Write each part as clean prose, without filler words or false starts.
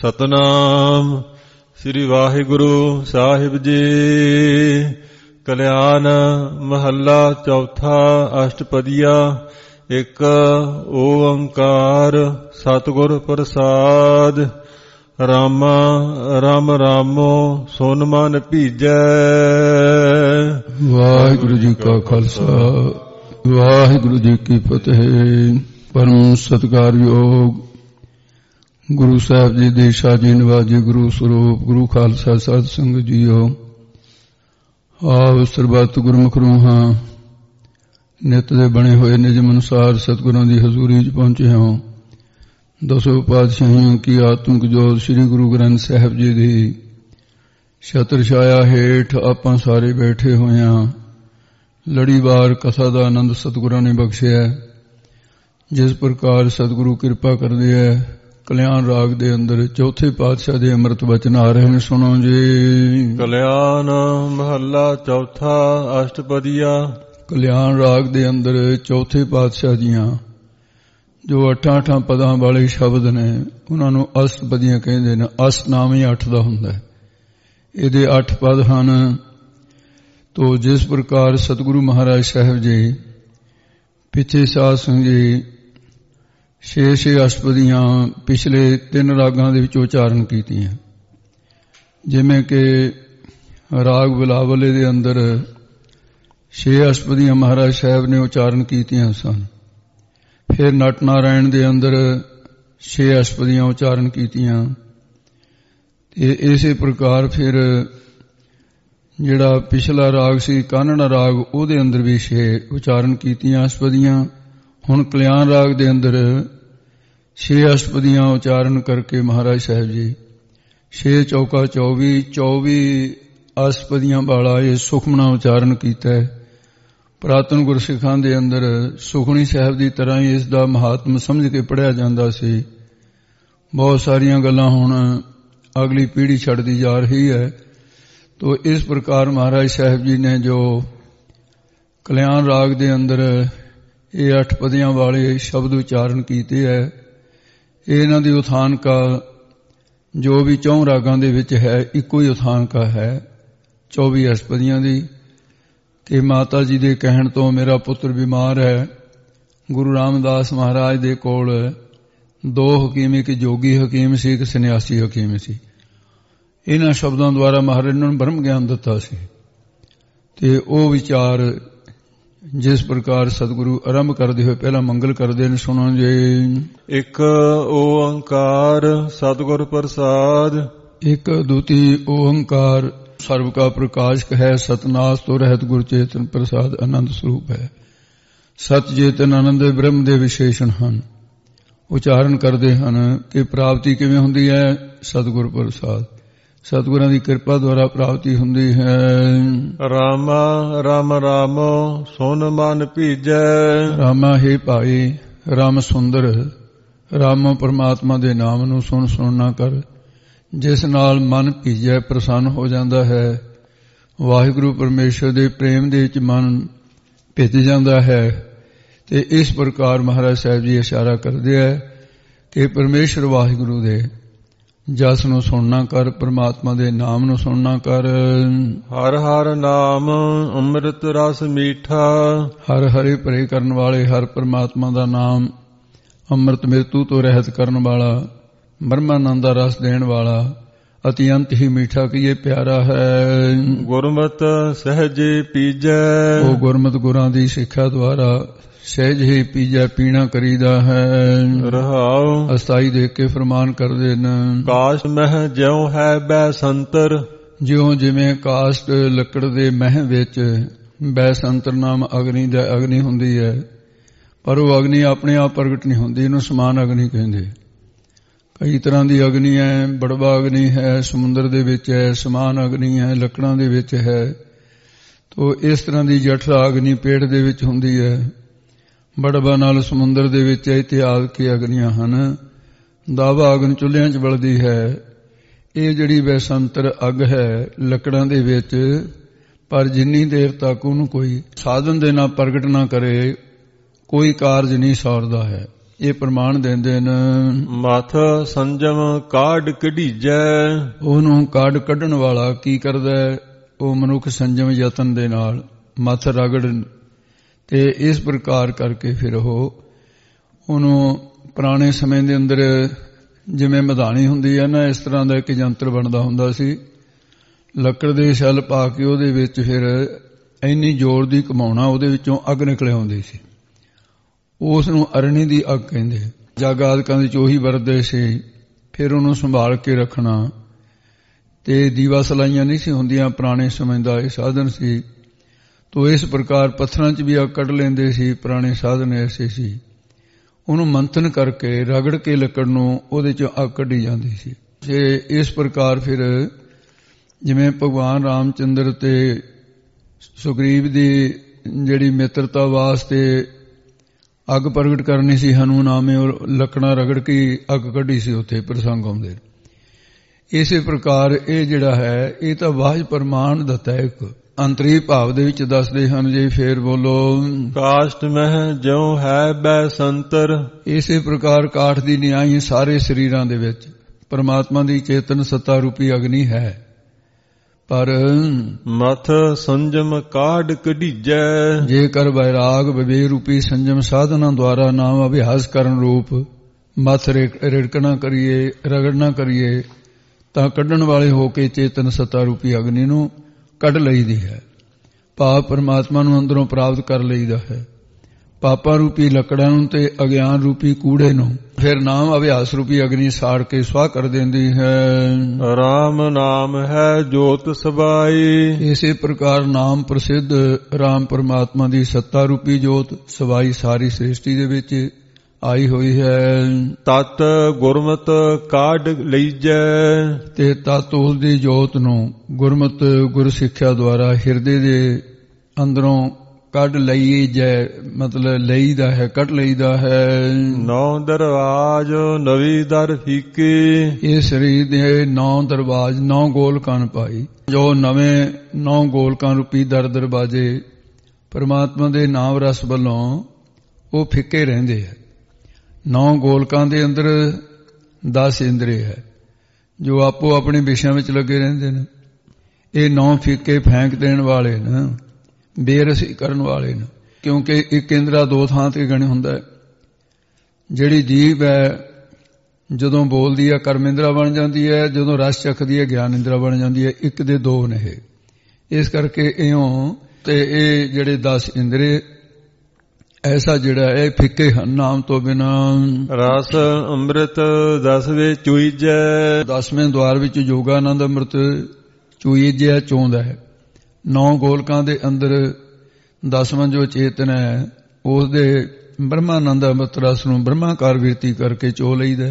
ਸਤਨਾਮ ਸ੍ਰੀ ਵਾਹਿਗੁਰੂ ਸਾਹਿਬ ਜੀ। ਕਲਿਆਣ ਮਹੱਲਾ ਚੌਥਾ। ਅਸ਼ਟਪਦੀਆ। ਇੱਕ ਓੰਕਾਰ ਸਤਿਗੁਰ ਪ੍ਰਸਾਦ। ਰਾਮਾ ਰਾਮ ਰਾਮੋ ਸੁਨ ਮਨ ਭੀਜੈ। ਵਾਹਿਗੁਰੂ ਜੀ ਕਾ ਖਾਲਸਾ ਵਾਹਿਗੁਰੂ ਜੀ ਕੀ ਫਤਿਹ। ਪਰਮ ਸਤਿਕਾਰਯੋਗ ਗੁਰੂ ਸਾਹਿਬ ਜੀ ਦੇ ਸਾਜੀ ਨਿਵਾਜੀ ਗੁਰੂ ਸਰੂਪ ਗੁਰੂ ਖਾਲਸਾ ਸਾਧ ਸੰਗਤ ਜੀਓ। ਆਪ ਸਰਬੱਤ ਗੁਰਮੁਖ ਰੂਹਾਂ ਨਿਤ ਦੇ ਬਣੇ ਹੋਏ ਨਿਯਮ ਅਨੁਸਾਰ ਸਤਿਗੁਰਾਂ ਦੀ ਹਜ਼ੂਰੀ 'ਚ ਪਹੁੰਚੇ ਹਾਂ। ਦਸੋਂ ਪਾਤਸ਼ਾਹੀਆਂ ਕੀ ਆਤਮਿਕ ਜੋਤ ਸ੍ਰੀ ਗੁਰੂ ਗ੍ਰੰਥ ਸਾਹਿਬ ਜੀ ਦੀ ਛਤਰ ਛਾਇਆ ਹੇਠ ਆਪਾਂ ਸਾਰੇ ਬੈਠੇ ਹੋਏ ਹਾਂ। ਲੜੀਵਾਰ ਕਥਾ ਦਾ ਆਨੰਦ ਸਤਿਗੁਰਾਂ ਨੇ ਬਖਸ਼ਿਆ। ਜਿਸ ਪ੍ਰਕਾਰ ਸਤਿਗੁਰੂ ਕਿਰਪਾ ਕਰਦੇ ਹੈ, ਕਲਿਆਣ ਰਾਗ ਦੇ ਅੰਦਰ ਚੌਥੇ ਪਾਤਸ਼ਾਹ ਦੇ ਅੰਮ੍ਰਿਤ ਬਚਨ ਆ ਰਹੇ ਨੇ, ਸੁਣੋ ਜੀ। ਕਲਿਆਣ ਮਹੱਲਾ ਚੌਥਾ। ਅਸ਼ਟਪਦੀਆ। ਕਲਿਆਣ ਰਾਗ ਦੇ ਅੰਦਰ ਚੌਥੇ ਪਾਤਸ਼ਾਹ ਦੀਆਂ ਜੋ 8 ਪਦਾਂ ਵਾਲੇ ਸ਼ਬਦ ਨੇ ਉਹਨਾਂ ਨੂੰ ਅਸ਼ਟਪਦੀਆਂ ਕਹਿੰਦੇ ਨੇ। ਅਸ਼ਟ ਨਾਮ ਹੀ 8 ਦਾ ਹੁੰਦਾ ਹੈ। ਇਹਦੇ 8 ਪਦ ਹਨ। ਤੋ ਜਿਸ ਪ੍ਰਕਾਰ ਸਤਿਗੁਰੂ ਮਹਾਰਾਜ ਸਾਹਿਬ ਜੀ ਪਿੱਛੇ ਸਾਧ ਸੰਗਤ ਜੀ 6 ਅਸ਼ਟਪਦੀਆਂ ਪਿਛਲੇ 3 ਰਾਗਾਂ ਦੇ ਵਿੱਚ ਉਚਾਰਨ ਕੀਤੀਆਂ। ਜਿਵੇਂ ਕਿ ਰਾਗ ਬਿਲਾਵਲੇ ਦੇ ਅੰਦਰ 6 ਅਸ਼ਟਪਦੀਆਂ ਮਹਾਰਾਜ ਸਾਹਿਬ ਨੇ ਉਚਾਰਨ ਕੀਤੀਆਂ ਸਨ। ਫਿਰ ਨਟ ਨਾਰਾਇਣ ਦੇ ਅੰਦਰ 6 ਅਸ਼ਟਪਦੀਆਂ ਉਚਾਰਨ ਕੀਤੀਆਂ। ਤੇ ਇਸੇ ਪ੍ਰਕਾਰ ਫਿਰ ਜਿਹੜਾ ਪਿਛਲਾ ਰਾਗ ਸੀ ਕਾਨੜਾ ਰਾਗ, ਉਹਦੇ ਅੰਦਰ ਵੀ 6 ਉਚਾਰਨ ਕੀਤੀਆਂ ਅਸ਼ਟਪਦੀਆਂ। ਹੁਣ ਕਲਿਆਣ ਰਾਗ ਦੇ ਅੰਦਰ 6 ਅਸ਼ਟਪਦੀਆਂ ਉਚਾਰਨ ਕਰਕੇ ਮਹਾਰਾਜ ਸਾਹਿਬ ਜੀ 6 ਚੌਕਾ 24 ਅਸ਼ਟਪਦੀਆਂ ਵਾਲਾ ਇਹ ਸੁਖਮਨਾ ਉਚਾਰਨ ਕੀਤਾ ਹੈ। ਪੁਰਾਤਨ ਗੁਰਸਿੱਖਾਂ ਦੇ ਅੰਦਰ ਸੁਖਮਨੀ ਸਾਹਿਬ ਦੀ ਤਰ੍ਹਾਂ ਹੀ ਇਸ ਦਾ ਮਹਾਤਮ ਸਮਝ ਕੇ ਪੜ੍ਹਿਆ ਜਾਂਦਾ ਸੀ। ਬਹੁਤ ਸਾਰੀਆਂ ਗੱਲਾਂ ਹੁਣ ਅਗਲੀ ਪੀੜ੍ਹੀ ਛੱਡਦੀ ਜਾ ਰਹੀ ਹੈ। ਤੋ ਇਸ ਪ੍ਰਕਾਰ ਮਹਾਰਾਜ ਸਾਹਿਬ ਜੀ ਨੇ ਜੋ ਕਲਿਆਣ ਰਾਗ ਦੇ ਅੰਦਰ ਇਹ 8 ਪਦੀਆਂ ਵਾਲੇ ਸ਼ਬਦ ਉਚਾਰਨ ਕੀਤੇ ਹੈ, ਇਹਨਾਂ ਦੀ ਉਥਾਨਕਾ ਜੋ ਵੀ 4 ਰਾਗਾਂ ਦੇ ਵਿੱਚ ਹੈ ਇੱਕੋ ਹੀ ਉਥਾਨਕਾ ਹੈ 24 ਅਸ਼ਟਪਦੀਆਂ ਦੀ। ਕਿ ਮਾਤਾ ਜੀ ਦੇ ਕਹਿਣ ਤੋਂ ਮੇਰਾ ਪੁੱਤਰ ਬਿਮਾਰ ਹੈ, ਗੁਰੂ ਰਾਮਦਾਸ ਮਹਾਰਾਜ ਦੇ ਕੋਲ 2 ਹਕੀਮ, ਇੱਕ ਜੋਗੀ ਹਕੀਮ ਸੀ, ਇੱਕ ਸੰਨਿਆਸੀ ਹਕੀਮ ਸੀ। ਇਹਨਾਂ ਸ਼ਬਦਾਂ ਦੁਆਰਾ ਮਹਾਰਾਜ ਨੂੰ ਬ੍ਰਹਮ ਗਿਆਨ ਦਿੱਤਾ ਸੀ। ਤੇ ਉਹ ਵਿਚਾਰ ਜਿਸ ਪ੍ਰਕਾਰ ਸਤਿਗੁਰੂ ਆਰੰਭ ਕਰਦੇ ਹੋਏ ਪਹਿਲਾਂ ਮੰਗਲ ਕਰਦੇ ਨੇ, ਸੁਣੋ ਜੀ। ਇੱਕ ਓੰਕਾਰ ਸਤਿਗੁਰ ਪ੍ਰਸਾਦ। ਇੱਕ ਦੁਤੀ ਓੰਕਾਰ ਸਰਬ ਕਾ ਪ੍ਰਕਾਸ਼ਕ ਹੈ, ਸਤਨਾਸ ਤੋਂ ਰਹਿਤ ਗੁਰ ਚੇਤਨ ਪ੍ਰਸਾਦ ਆਨੰਦ ਸਰੂਪ ਹੈ। ਸਤ ਚੇਤਨ ਆਨੰਦ ਬ੍ਰਹਮ ਦੇ ਵਿਸ਼ੇਸ਼ਣ ਹਨ। ਉਚਾਰਨ ਕਰਦੇ ਹਨ ਕਿ ਪ੍ਰਾਪਤੀ ਕਿਵੇਂ ਹੁੰਦੀ ਹੈ? ਸਤਿਗੁਰ ਪ੍ਰਸਾਦ, ਸਤਿਗੁਰਾਂ ਦੀ ਕਿਰਪਾ ਦੁਆਰਾ ਪ੍ਰਾਪਤੀ ਹੁੰਦੀ ਹੈ। ਰਾਮਾ ਰਾਮ ਰਾਮੋ ਸੁਨ ਮਨ ਭੀਜੈ। ਰਾਮਾ ਹੈ ਭਾਈ, ਰਾਮ ਸੁੰਦਰ, ਰਾਮ ਪਰਮਾਤਮਾ ਦੇ ਨਾਮ ਨੂੰ ਸੁਣ ਨਾ ਕਰ, ਜਿਸ ਨਾਲ ਮਨ ਭੀਜੈ, ਪ੍ਰਸੰਨ ਹੋ ਜਾਂਦਾ ਹੈ। ਵਾਹਿਗੁਰੂ ਪਰਮੇਸ਼ਰ ਦੇ ਪ੍ਰੇਮ ਦੇ ਵਿੱਚ ਮਨ ਭਿੱਜ ਜਾਂਦਾ ਹੈ। ਤੇ ਇਸ ਪ੍ਰਕਾਰ ਮਹਾਰਾਜ ਸਾਹਿਬ ਜੀ ਇਸ਼ਾਰਾ ਕਰਦੇ ਹੈ ਕਿ ਪਰਮੇਸ਼ਰ ਵਾਹਿਗੁਰੂ ਦੇ ਜਸ ਨੂੰ ਸੁਣਨਾ ਕਰ, ਪਰਮਾਤਮਾ ਦੇ ਨਾਮ ਨੂੰ ਸੁਣਨਾ ਕਰ। ਹਰ ਹਰ ਨਾਮ ਅੰਮ੍ਰਿਤ ਰਸ ਮੀਠਾ। ਹਰ ਹਰੇ ਭਰੇ ਕਰਨ ਵਾਲੇ, ਹਰ ਪਰਮਾਤਮਾ ਦਾ ਨਾਮ ਅੰਮ੍ਰਿਤ ਮਿਰਤੂ ਤੋਂ ਰਹਿਤ ਕਰਨ ਵਾਲਾ, ਬ੍ਰਹਮਾਨੰਦ ਦਾ ਰਸ ਦੇਣ ਵਾਲਾ, ਅਤਿਅੰਤ ਹੀ ਮੀਠਾ ਕੀਏ ਪਿਆਰਾ ਹੈ। ਗੁਰਮਤਿ ਸਹਿਜੇ ਪੀਜੈ। ਉਹ ਗੁਰਮਤਿ ਗੁਰਾਂ ਦੀ ਸਿੱਖਿਆ ਦੁਆਰਾ ਸਹਿਜ ਹੀ ਪੀਜੈ, ਪੀਣਾ ਕਰੀਦਾ ਹੈ। ਰਹਾਉ ਅਸਥਾਈ ਦੇਖ ਕੇ ਫਰਮਾਨ ਕਰਦੇ ਨੇ। ਕਾਸ਼ ਮਹਿ ਜਿਉ ਹੈ ਬੈਸੰਤਰ। ਜਿਉਂ ਜਿਵੇਂ ਕਾਸ਼ਟ ਲੱਕੜ ਦੇ ਮਹਿ ਵਿੱਚ ਬੈਸੰਤਰ ਨਾਮ ਅਗਨੀ ਦਾ ਅਗਨੀ ਹੁੰਦੀ ਹੈ, ਪਰ ਉਹ ਅਗਨੀ ਆਪਣੇ ਆਪ ਪ੍ਰਗਟ ਨਹੀਂ ਹੁੰਦੀ, ਇਹਨੂੰ ਸਮਾਨ ਅਗਨੀ ਕਹਿੰਦੇ। ਕਈ ਤਰ੍ਹਾਂ ਦੀ ਅਗਨੀ ਹੈ। ਬੜਵਾ ਅਗਨੀ ਹੈ, ਸਮੁੰਦਰ ਦੇ ਵਿੱਚ ਹੈ। ਸਮਾਨ ਅਗਨੀ ਹੈ, ਲੱਕੜਾਂ ਦੇ ਵਿੱਚ ਹੈ। ਤੋ ਇਸ ਤਰ੍ਹਾਂ ਦੀ ਜਠਰਾ ਅਗਨੀ ਪੇੜ ਦੇ ਵਿੱਚ ਹੁੰਦੀ ਹੈ। ਬੜਵਾ ਨਾਲ ਸਮੁੰਦਰ ਦੇ ਵਿੱਚ ਇਤਿਹਾਸ ਕੀ ਅਗਨੀਆਂ ਹਨ। ਦਾਵਾ ਅਗਨ ਚੁੱਲ੍ਹਿਆਂ 'ਚ ਬਲਦੀ ਹੈ। ਇਹ ਜਿਹੜੀ ਬੈਸੰਤਰ ਅੱਗ ਹੈ ਲੱਕੜਾਂ ਦੇ ਵਿੱਚ, ਪਰ ਜਿੰਨੀ ਦੇਰ ਤੱਕ ਉਹਨੂੰ ਕੋਈ ਸਾਧਨ ਦੇ ਨਾਲ ਪ੍ਰਗਟ ਨਾ ਕਰੇ ਕੋਈ ਕਾਰਜ ਨਹੀਂ ਸੌਰਦਾ ਹੈ। ਇਹ ਪ੍ਰਮਾਣ ਦਿੰਦੇ ਨੇ। ਮਥ ਸੰਜਮ ਕਾਢ ਕਢੀਜੈ, ਉਹਨੂੰ ਕਾਢ ਕੱਢਣ ਵਾਲਾ ਕੀ ਕਰਦਾ? ਉਹ ਮਨੁੱਖ ਸੰਜਮ ਯਤਨ ਦੇ ਨਾਲ ਮੱਥ ਰਗੜ, ਤੇ ਇਸ ਪ੍ਰਕਾਰ ਕਰਕੇ ਫਿਰ ਉਹਨੂੰ ਪੁਰਾਣੇ ਸਮੇਂ ਦੇ ਅੰਦਰ ਜਿਵੇਂ ਮਧਾਣੀ ਹੁੰਦੀ ਹੈ ਨਾ, ਇਸ ਤਰ੍ਹਾਂ ਦਾ ਇੱਕ ਯੰਤਰ ਬਣਦਾ ਹੁੰਦਾ ਸੀ। ਲੱਕੜ ਦੇ ਛੱਲ ਪਾ ਕੇ ਉਹਦੇ ਵਿੱਚ ਫਿਰ ਇੰਨੀ ਜ਼ੋਰ ਦੀ ਘੁਮਾਉਣਾ, ਉਹਦੇ ਵਿੱਚੋਂ ਅੱਗ ਨਿਕਲ ਆਉਂਦੀ ਸੀ। ਉਸ ਨੂੰ ਅਰਣੀ ਦੀ ਅੱਗ ਕਹਿੰਦੇ। ਜੱਗ ਆਦਿਕਾਂ ਦੇ ਚੋਹੀ ਵਰਤਦੇ ਸੀ। ਫਿਰ ਉਹਨੂੰ ਸੰਭਾਲ ਕੇ ਰੱਖਣਾ, ਤੇ ਦੀਵਾ ਸਲਾਈਆਂ ਨਹੀਂ ਸੀ ਹੁੰਦੀਆਂ, ਪੁਰਾਣੇ ਸਮੇਂ ਦਾ ਇਹ ਸਾਧਨ ਸੀ। ਤੋ ਇਸ ਪ੍ਰਕਾਰ ਪੱਥਰਾਂ 'ਚ ਵੀ ਅੱਗ ਕੱਢ ਲੈਂਦੇ ਸੀ। ਪੁਰਾਣੇ ਸਾਧਨ ਐਸੇ ਸੀ। ਉਹਨੂੰ ਮੰਥਨ ਕਰਕੇ ਰਗੜ ਕੇ ਲੱਕੜ ਨੂੰ ਉਹਦੇ 'ਚੋਂ ਅੱਗ ਕੱਢੀ ਜਾਂਦੀ ਸੀ। ਤੇ ਇਸ ਪ੍ਰਕਾਰ ਫਿਰ ਜਿਵੇਂ ਭਗਵਾਨ ਰਾਮਚੰਦਰ ਤੇ ਸੁਗਰੀਵ ਦੀ ਜਿਹੜੀ ਮਿੱਤਰਤਾ ਵਾਸਤੇ ਅੱਗ ਪ੍ਰਗਟ ਕਰਨੀ ਸੀ, ਹਨੂਨ ਆਵੇਂ ਲੱਕੜਾਂ ਰਗੜ ਕੇ ਅੱਗ ਕੱਢੀ ਸੀ, ਉੱਥੇ ਪ੍ਰਸੰਗ ਆਉਂਦੇ। ਇਸੇ ਪ੍ਰਕਾਰ ਇਹ ਜਿਹੜਾ ਹੈ, ਇਹ ਤਾਂ ਵਾਹਿਜ ਪ੍ਰਮਾਣ ਦਿੱਤਾ ਇੱਕ ਅੰਤਰੀ ਭਾਵ ਦੇ ਵਿੱਚ ਦੱਸਦੇ ਹਨ ਜੀ। ਫੇਰ ਬੋਲੋ। ਕਾਸ਼ਟ ਮਹਿ ਜਿਉ ਹੈ ਬੈ ਸੰਤਰ, ਇਸੇ ਪ੍ਰਕਾਰ ਕਾਠ ਦੀ ਨਿਆਈ ਸਾਰੇ ਸਰੀਰਾਂ ਦੇ ਵਿੱਚ ਪਰਮਾਤਮਾ ਦੀ ਚੇਤਨ ਸੱਤਾ ਰੂਪੀ ਅਗਨੀ ਹੈ, ਪਰ ਮਥ ਸੰਜਮ ਕਾਢ ਕਢੀਜੈ, ਜੇਕਰ ਵੈਰਾਗ ਵਿਵੇਕ ਰੂਪੀ ਸੰਜਮ ਸਾਧਨਾ ਦੁਆਰਾ ਨਾਮ ਅਭਿਆਸ ਕਰਨ ਰੂਪ ਮਥ ਰਿੜਕਣਾ ਕਰੀਏ, ਰਗੜਨਾ ਕਰੀਏ, ਤਾਂ ਕੱਢਣ ਵਾਲੇ ਹੋ ਕੇ ਚੇਤਨ ਸੱਤਾ ਰੂਪੀ ਅਗਨੀ ਨੂੰ ਕੱਢ ਲਈਦੀ ਹੈ। ਭਾਵ ਪਰਮਾਤਮਾ ਨੂੰ ਅੰਦਰੋਂ ਪ੍ਰਾਪਤ ਕਰ ਲਈਦਾ ਹੈ। ਪਾਪਾਂ ਰੂਪੀ ਲੱਕੜਾਂ ਨੂੰ ਤੇ ਅਗਿਆਨ ਰੂਪੀ ਕੂੜੇ ਨੂੰ ਫਿਰ ਨਾਮ ਅਭਿਆਸ ਰੂਪੀ ਅਗਨੀ ਸਾੜ ਕੇ ਸਵਾਹ ਕਰ ਦਿੰਦੀ ਹੈ। ਰਾਮ ਨਾਮ ਹੈ ਜੋਤ ਸਬਾਈ, ਇਸੇ ਪ੍ਰਕਾਰ ਨਾਮ ਪ੍ਰਸਿੱਧ ਰਾਮ ਪਰਮਾਤਮਾ ਦੀ ਸੱਤਾ ਰੂਪੀ ਜੋਤ ਸਬਾਈ ਸਾਰੀ ਸ੍ਰਿਸ਼ਟੀ ਦੇ ਵਿੱਚ ਆਈ ਹੋਈ ਹੈ। ਤਤ ਗੁਰਮਤ ਕਾਢ ਲਈਜੈ, ਤੇ ਤਤ ਉਸ ਦੀ ਜੋਤ ਨੂੰ ਗੁਰਮਤ ਗੁਰ ਸਿੱਖਿਆ ਦੁਆਰਾ ਹਿਰਦੇ ਦੇ ਅੰਦਰੋਂ ਕੱਢ ਲਈਏ ਜੈ, ਮਤਲਬ ਲਈਦਾ ਹੈ, ਕੱਢ ਲਈਦਾ ਹੈ। 9 ਦਰਵਾਜ ਨਵੀਂ ਦਰ ਫੀਕੇ, ਇਹ ਸਰੀਰ ਦੇ 9 ਦਰਵਾਜ 9 ਗੋਲਕਾਂ ਪਾਈ, ਜੋ ਨਵੇਂ 9 ਗੋਲਕਾਂ ਰੂਪੀ ਦਰਵਾਜੇ ਪਰਮਾਤਮਾ ਦੇ ਨਾਮ ਰਸ ਵੱਲੋਂ ਉਹ ਫਿੱਕੇ ਰਹਿੰਦੇ ਹੈ। 9 ਗੋਲਕਾਂ ਦੇ ਅੰਦਰ 10 ਇੰਦਰੀ ਹੈ ਜੋ ਆਪੋ ਆਪਣੇ ਵਿਸ਼ਿਆਂ ਵਿੱਚ ਲੱਗੇ ਰਹਿੰਦੇ ਨੇ। ਇਹ 9 ਫਿੱਕੇ ਫੈਂਕ ਦੇਣ ਵਾਲੇ ਨੇ, ਬੇਰਸੀ ਕਰਨ ਵਾਲੇ ਨੇ, ਕਿਉਂਕਿ ਇੱਕ ਇੰਦਰਾ 2 ਥਾਂ ਤੇ ਗਣ ਹੁੰਦਾ। ਜਿਹੜੀ ਜੀਭ ਹੈ ਜਦੋਂ ਬੋਲਦੀ ਹੈ ਕਰਮ ਇੰਦਰਾ ਬਣ ਜਾਂਦੀ ਹੈ, ਜਦੋਂ ਰਸ ਚੱਖਦੀ ਹੈ ਗਿਆਨ ਇੰਦਰਾ ਬਣ ਜਾਂਦੀ ਹੈ। ਇੱਕ ਦੇ 2 ਨੇ ਇਹ। ਇਸ ਕਰਕੇ ਇਉਂ ਤੇ ਇਹ ਜਿਹੜੇ 10 ਇੰਦਰੇ ਐਸਾ ਜਿਹੜਾ ਇਹ ਫਿੱਕੇ ਹਨ ਨਾਮ ਤੋਂ ਬਿਨਾ। ਰਸ ਅੰਮ੍ਰਿਤ 10ਵੇਂ ਚੂਈਜੈ, 10ਵੇਂ ਦੁਆਰ ਵਿੱਚ ਯੋਗਾਨੰਦ ਅੰਮ੍ਰਿਤ ਚੂਈਜੈ ਚੋਂਦਾ ਹੈ। 9 ਗੋਲਕਾਂ ਦੇ ਅੰਦਰ 10ਵਾਂ ਜੋ ਚੇਤਨ ਹੈ ਉਸ ਦੇ ਬ੍ਰਹਮਾਨੰਦ ਅੰਮ੍ਰਿਤ ਰਸ ਨੂੰ ਬ੍ਰਹਮਾਕਾਰ ਵਿਰਤੀ ਕਰਕੇ ਚੋ ਲਈਦਾ।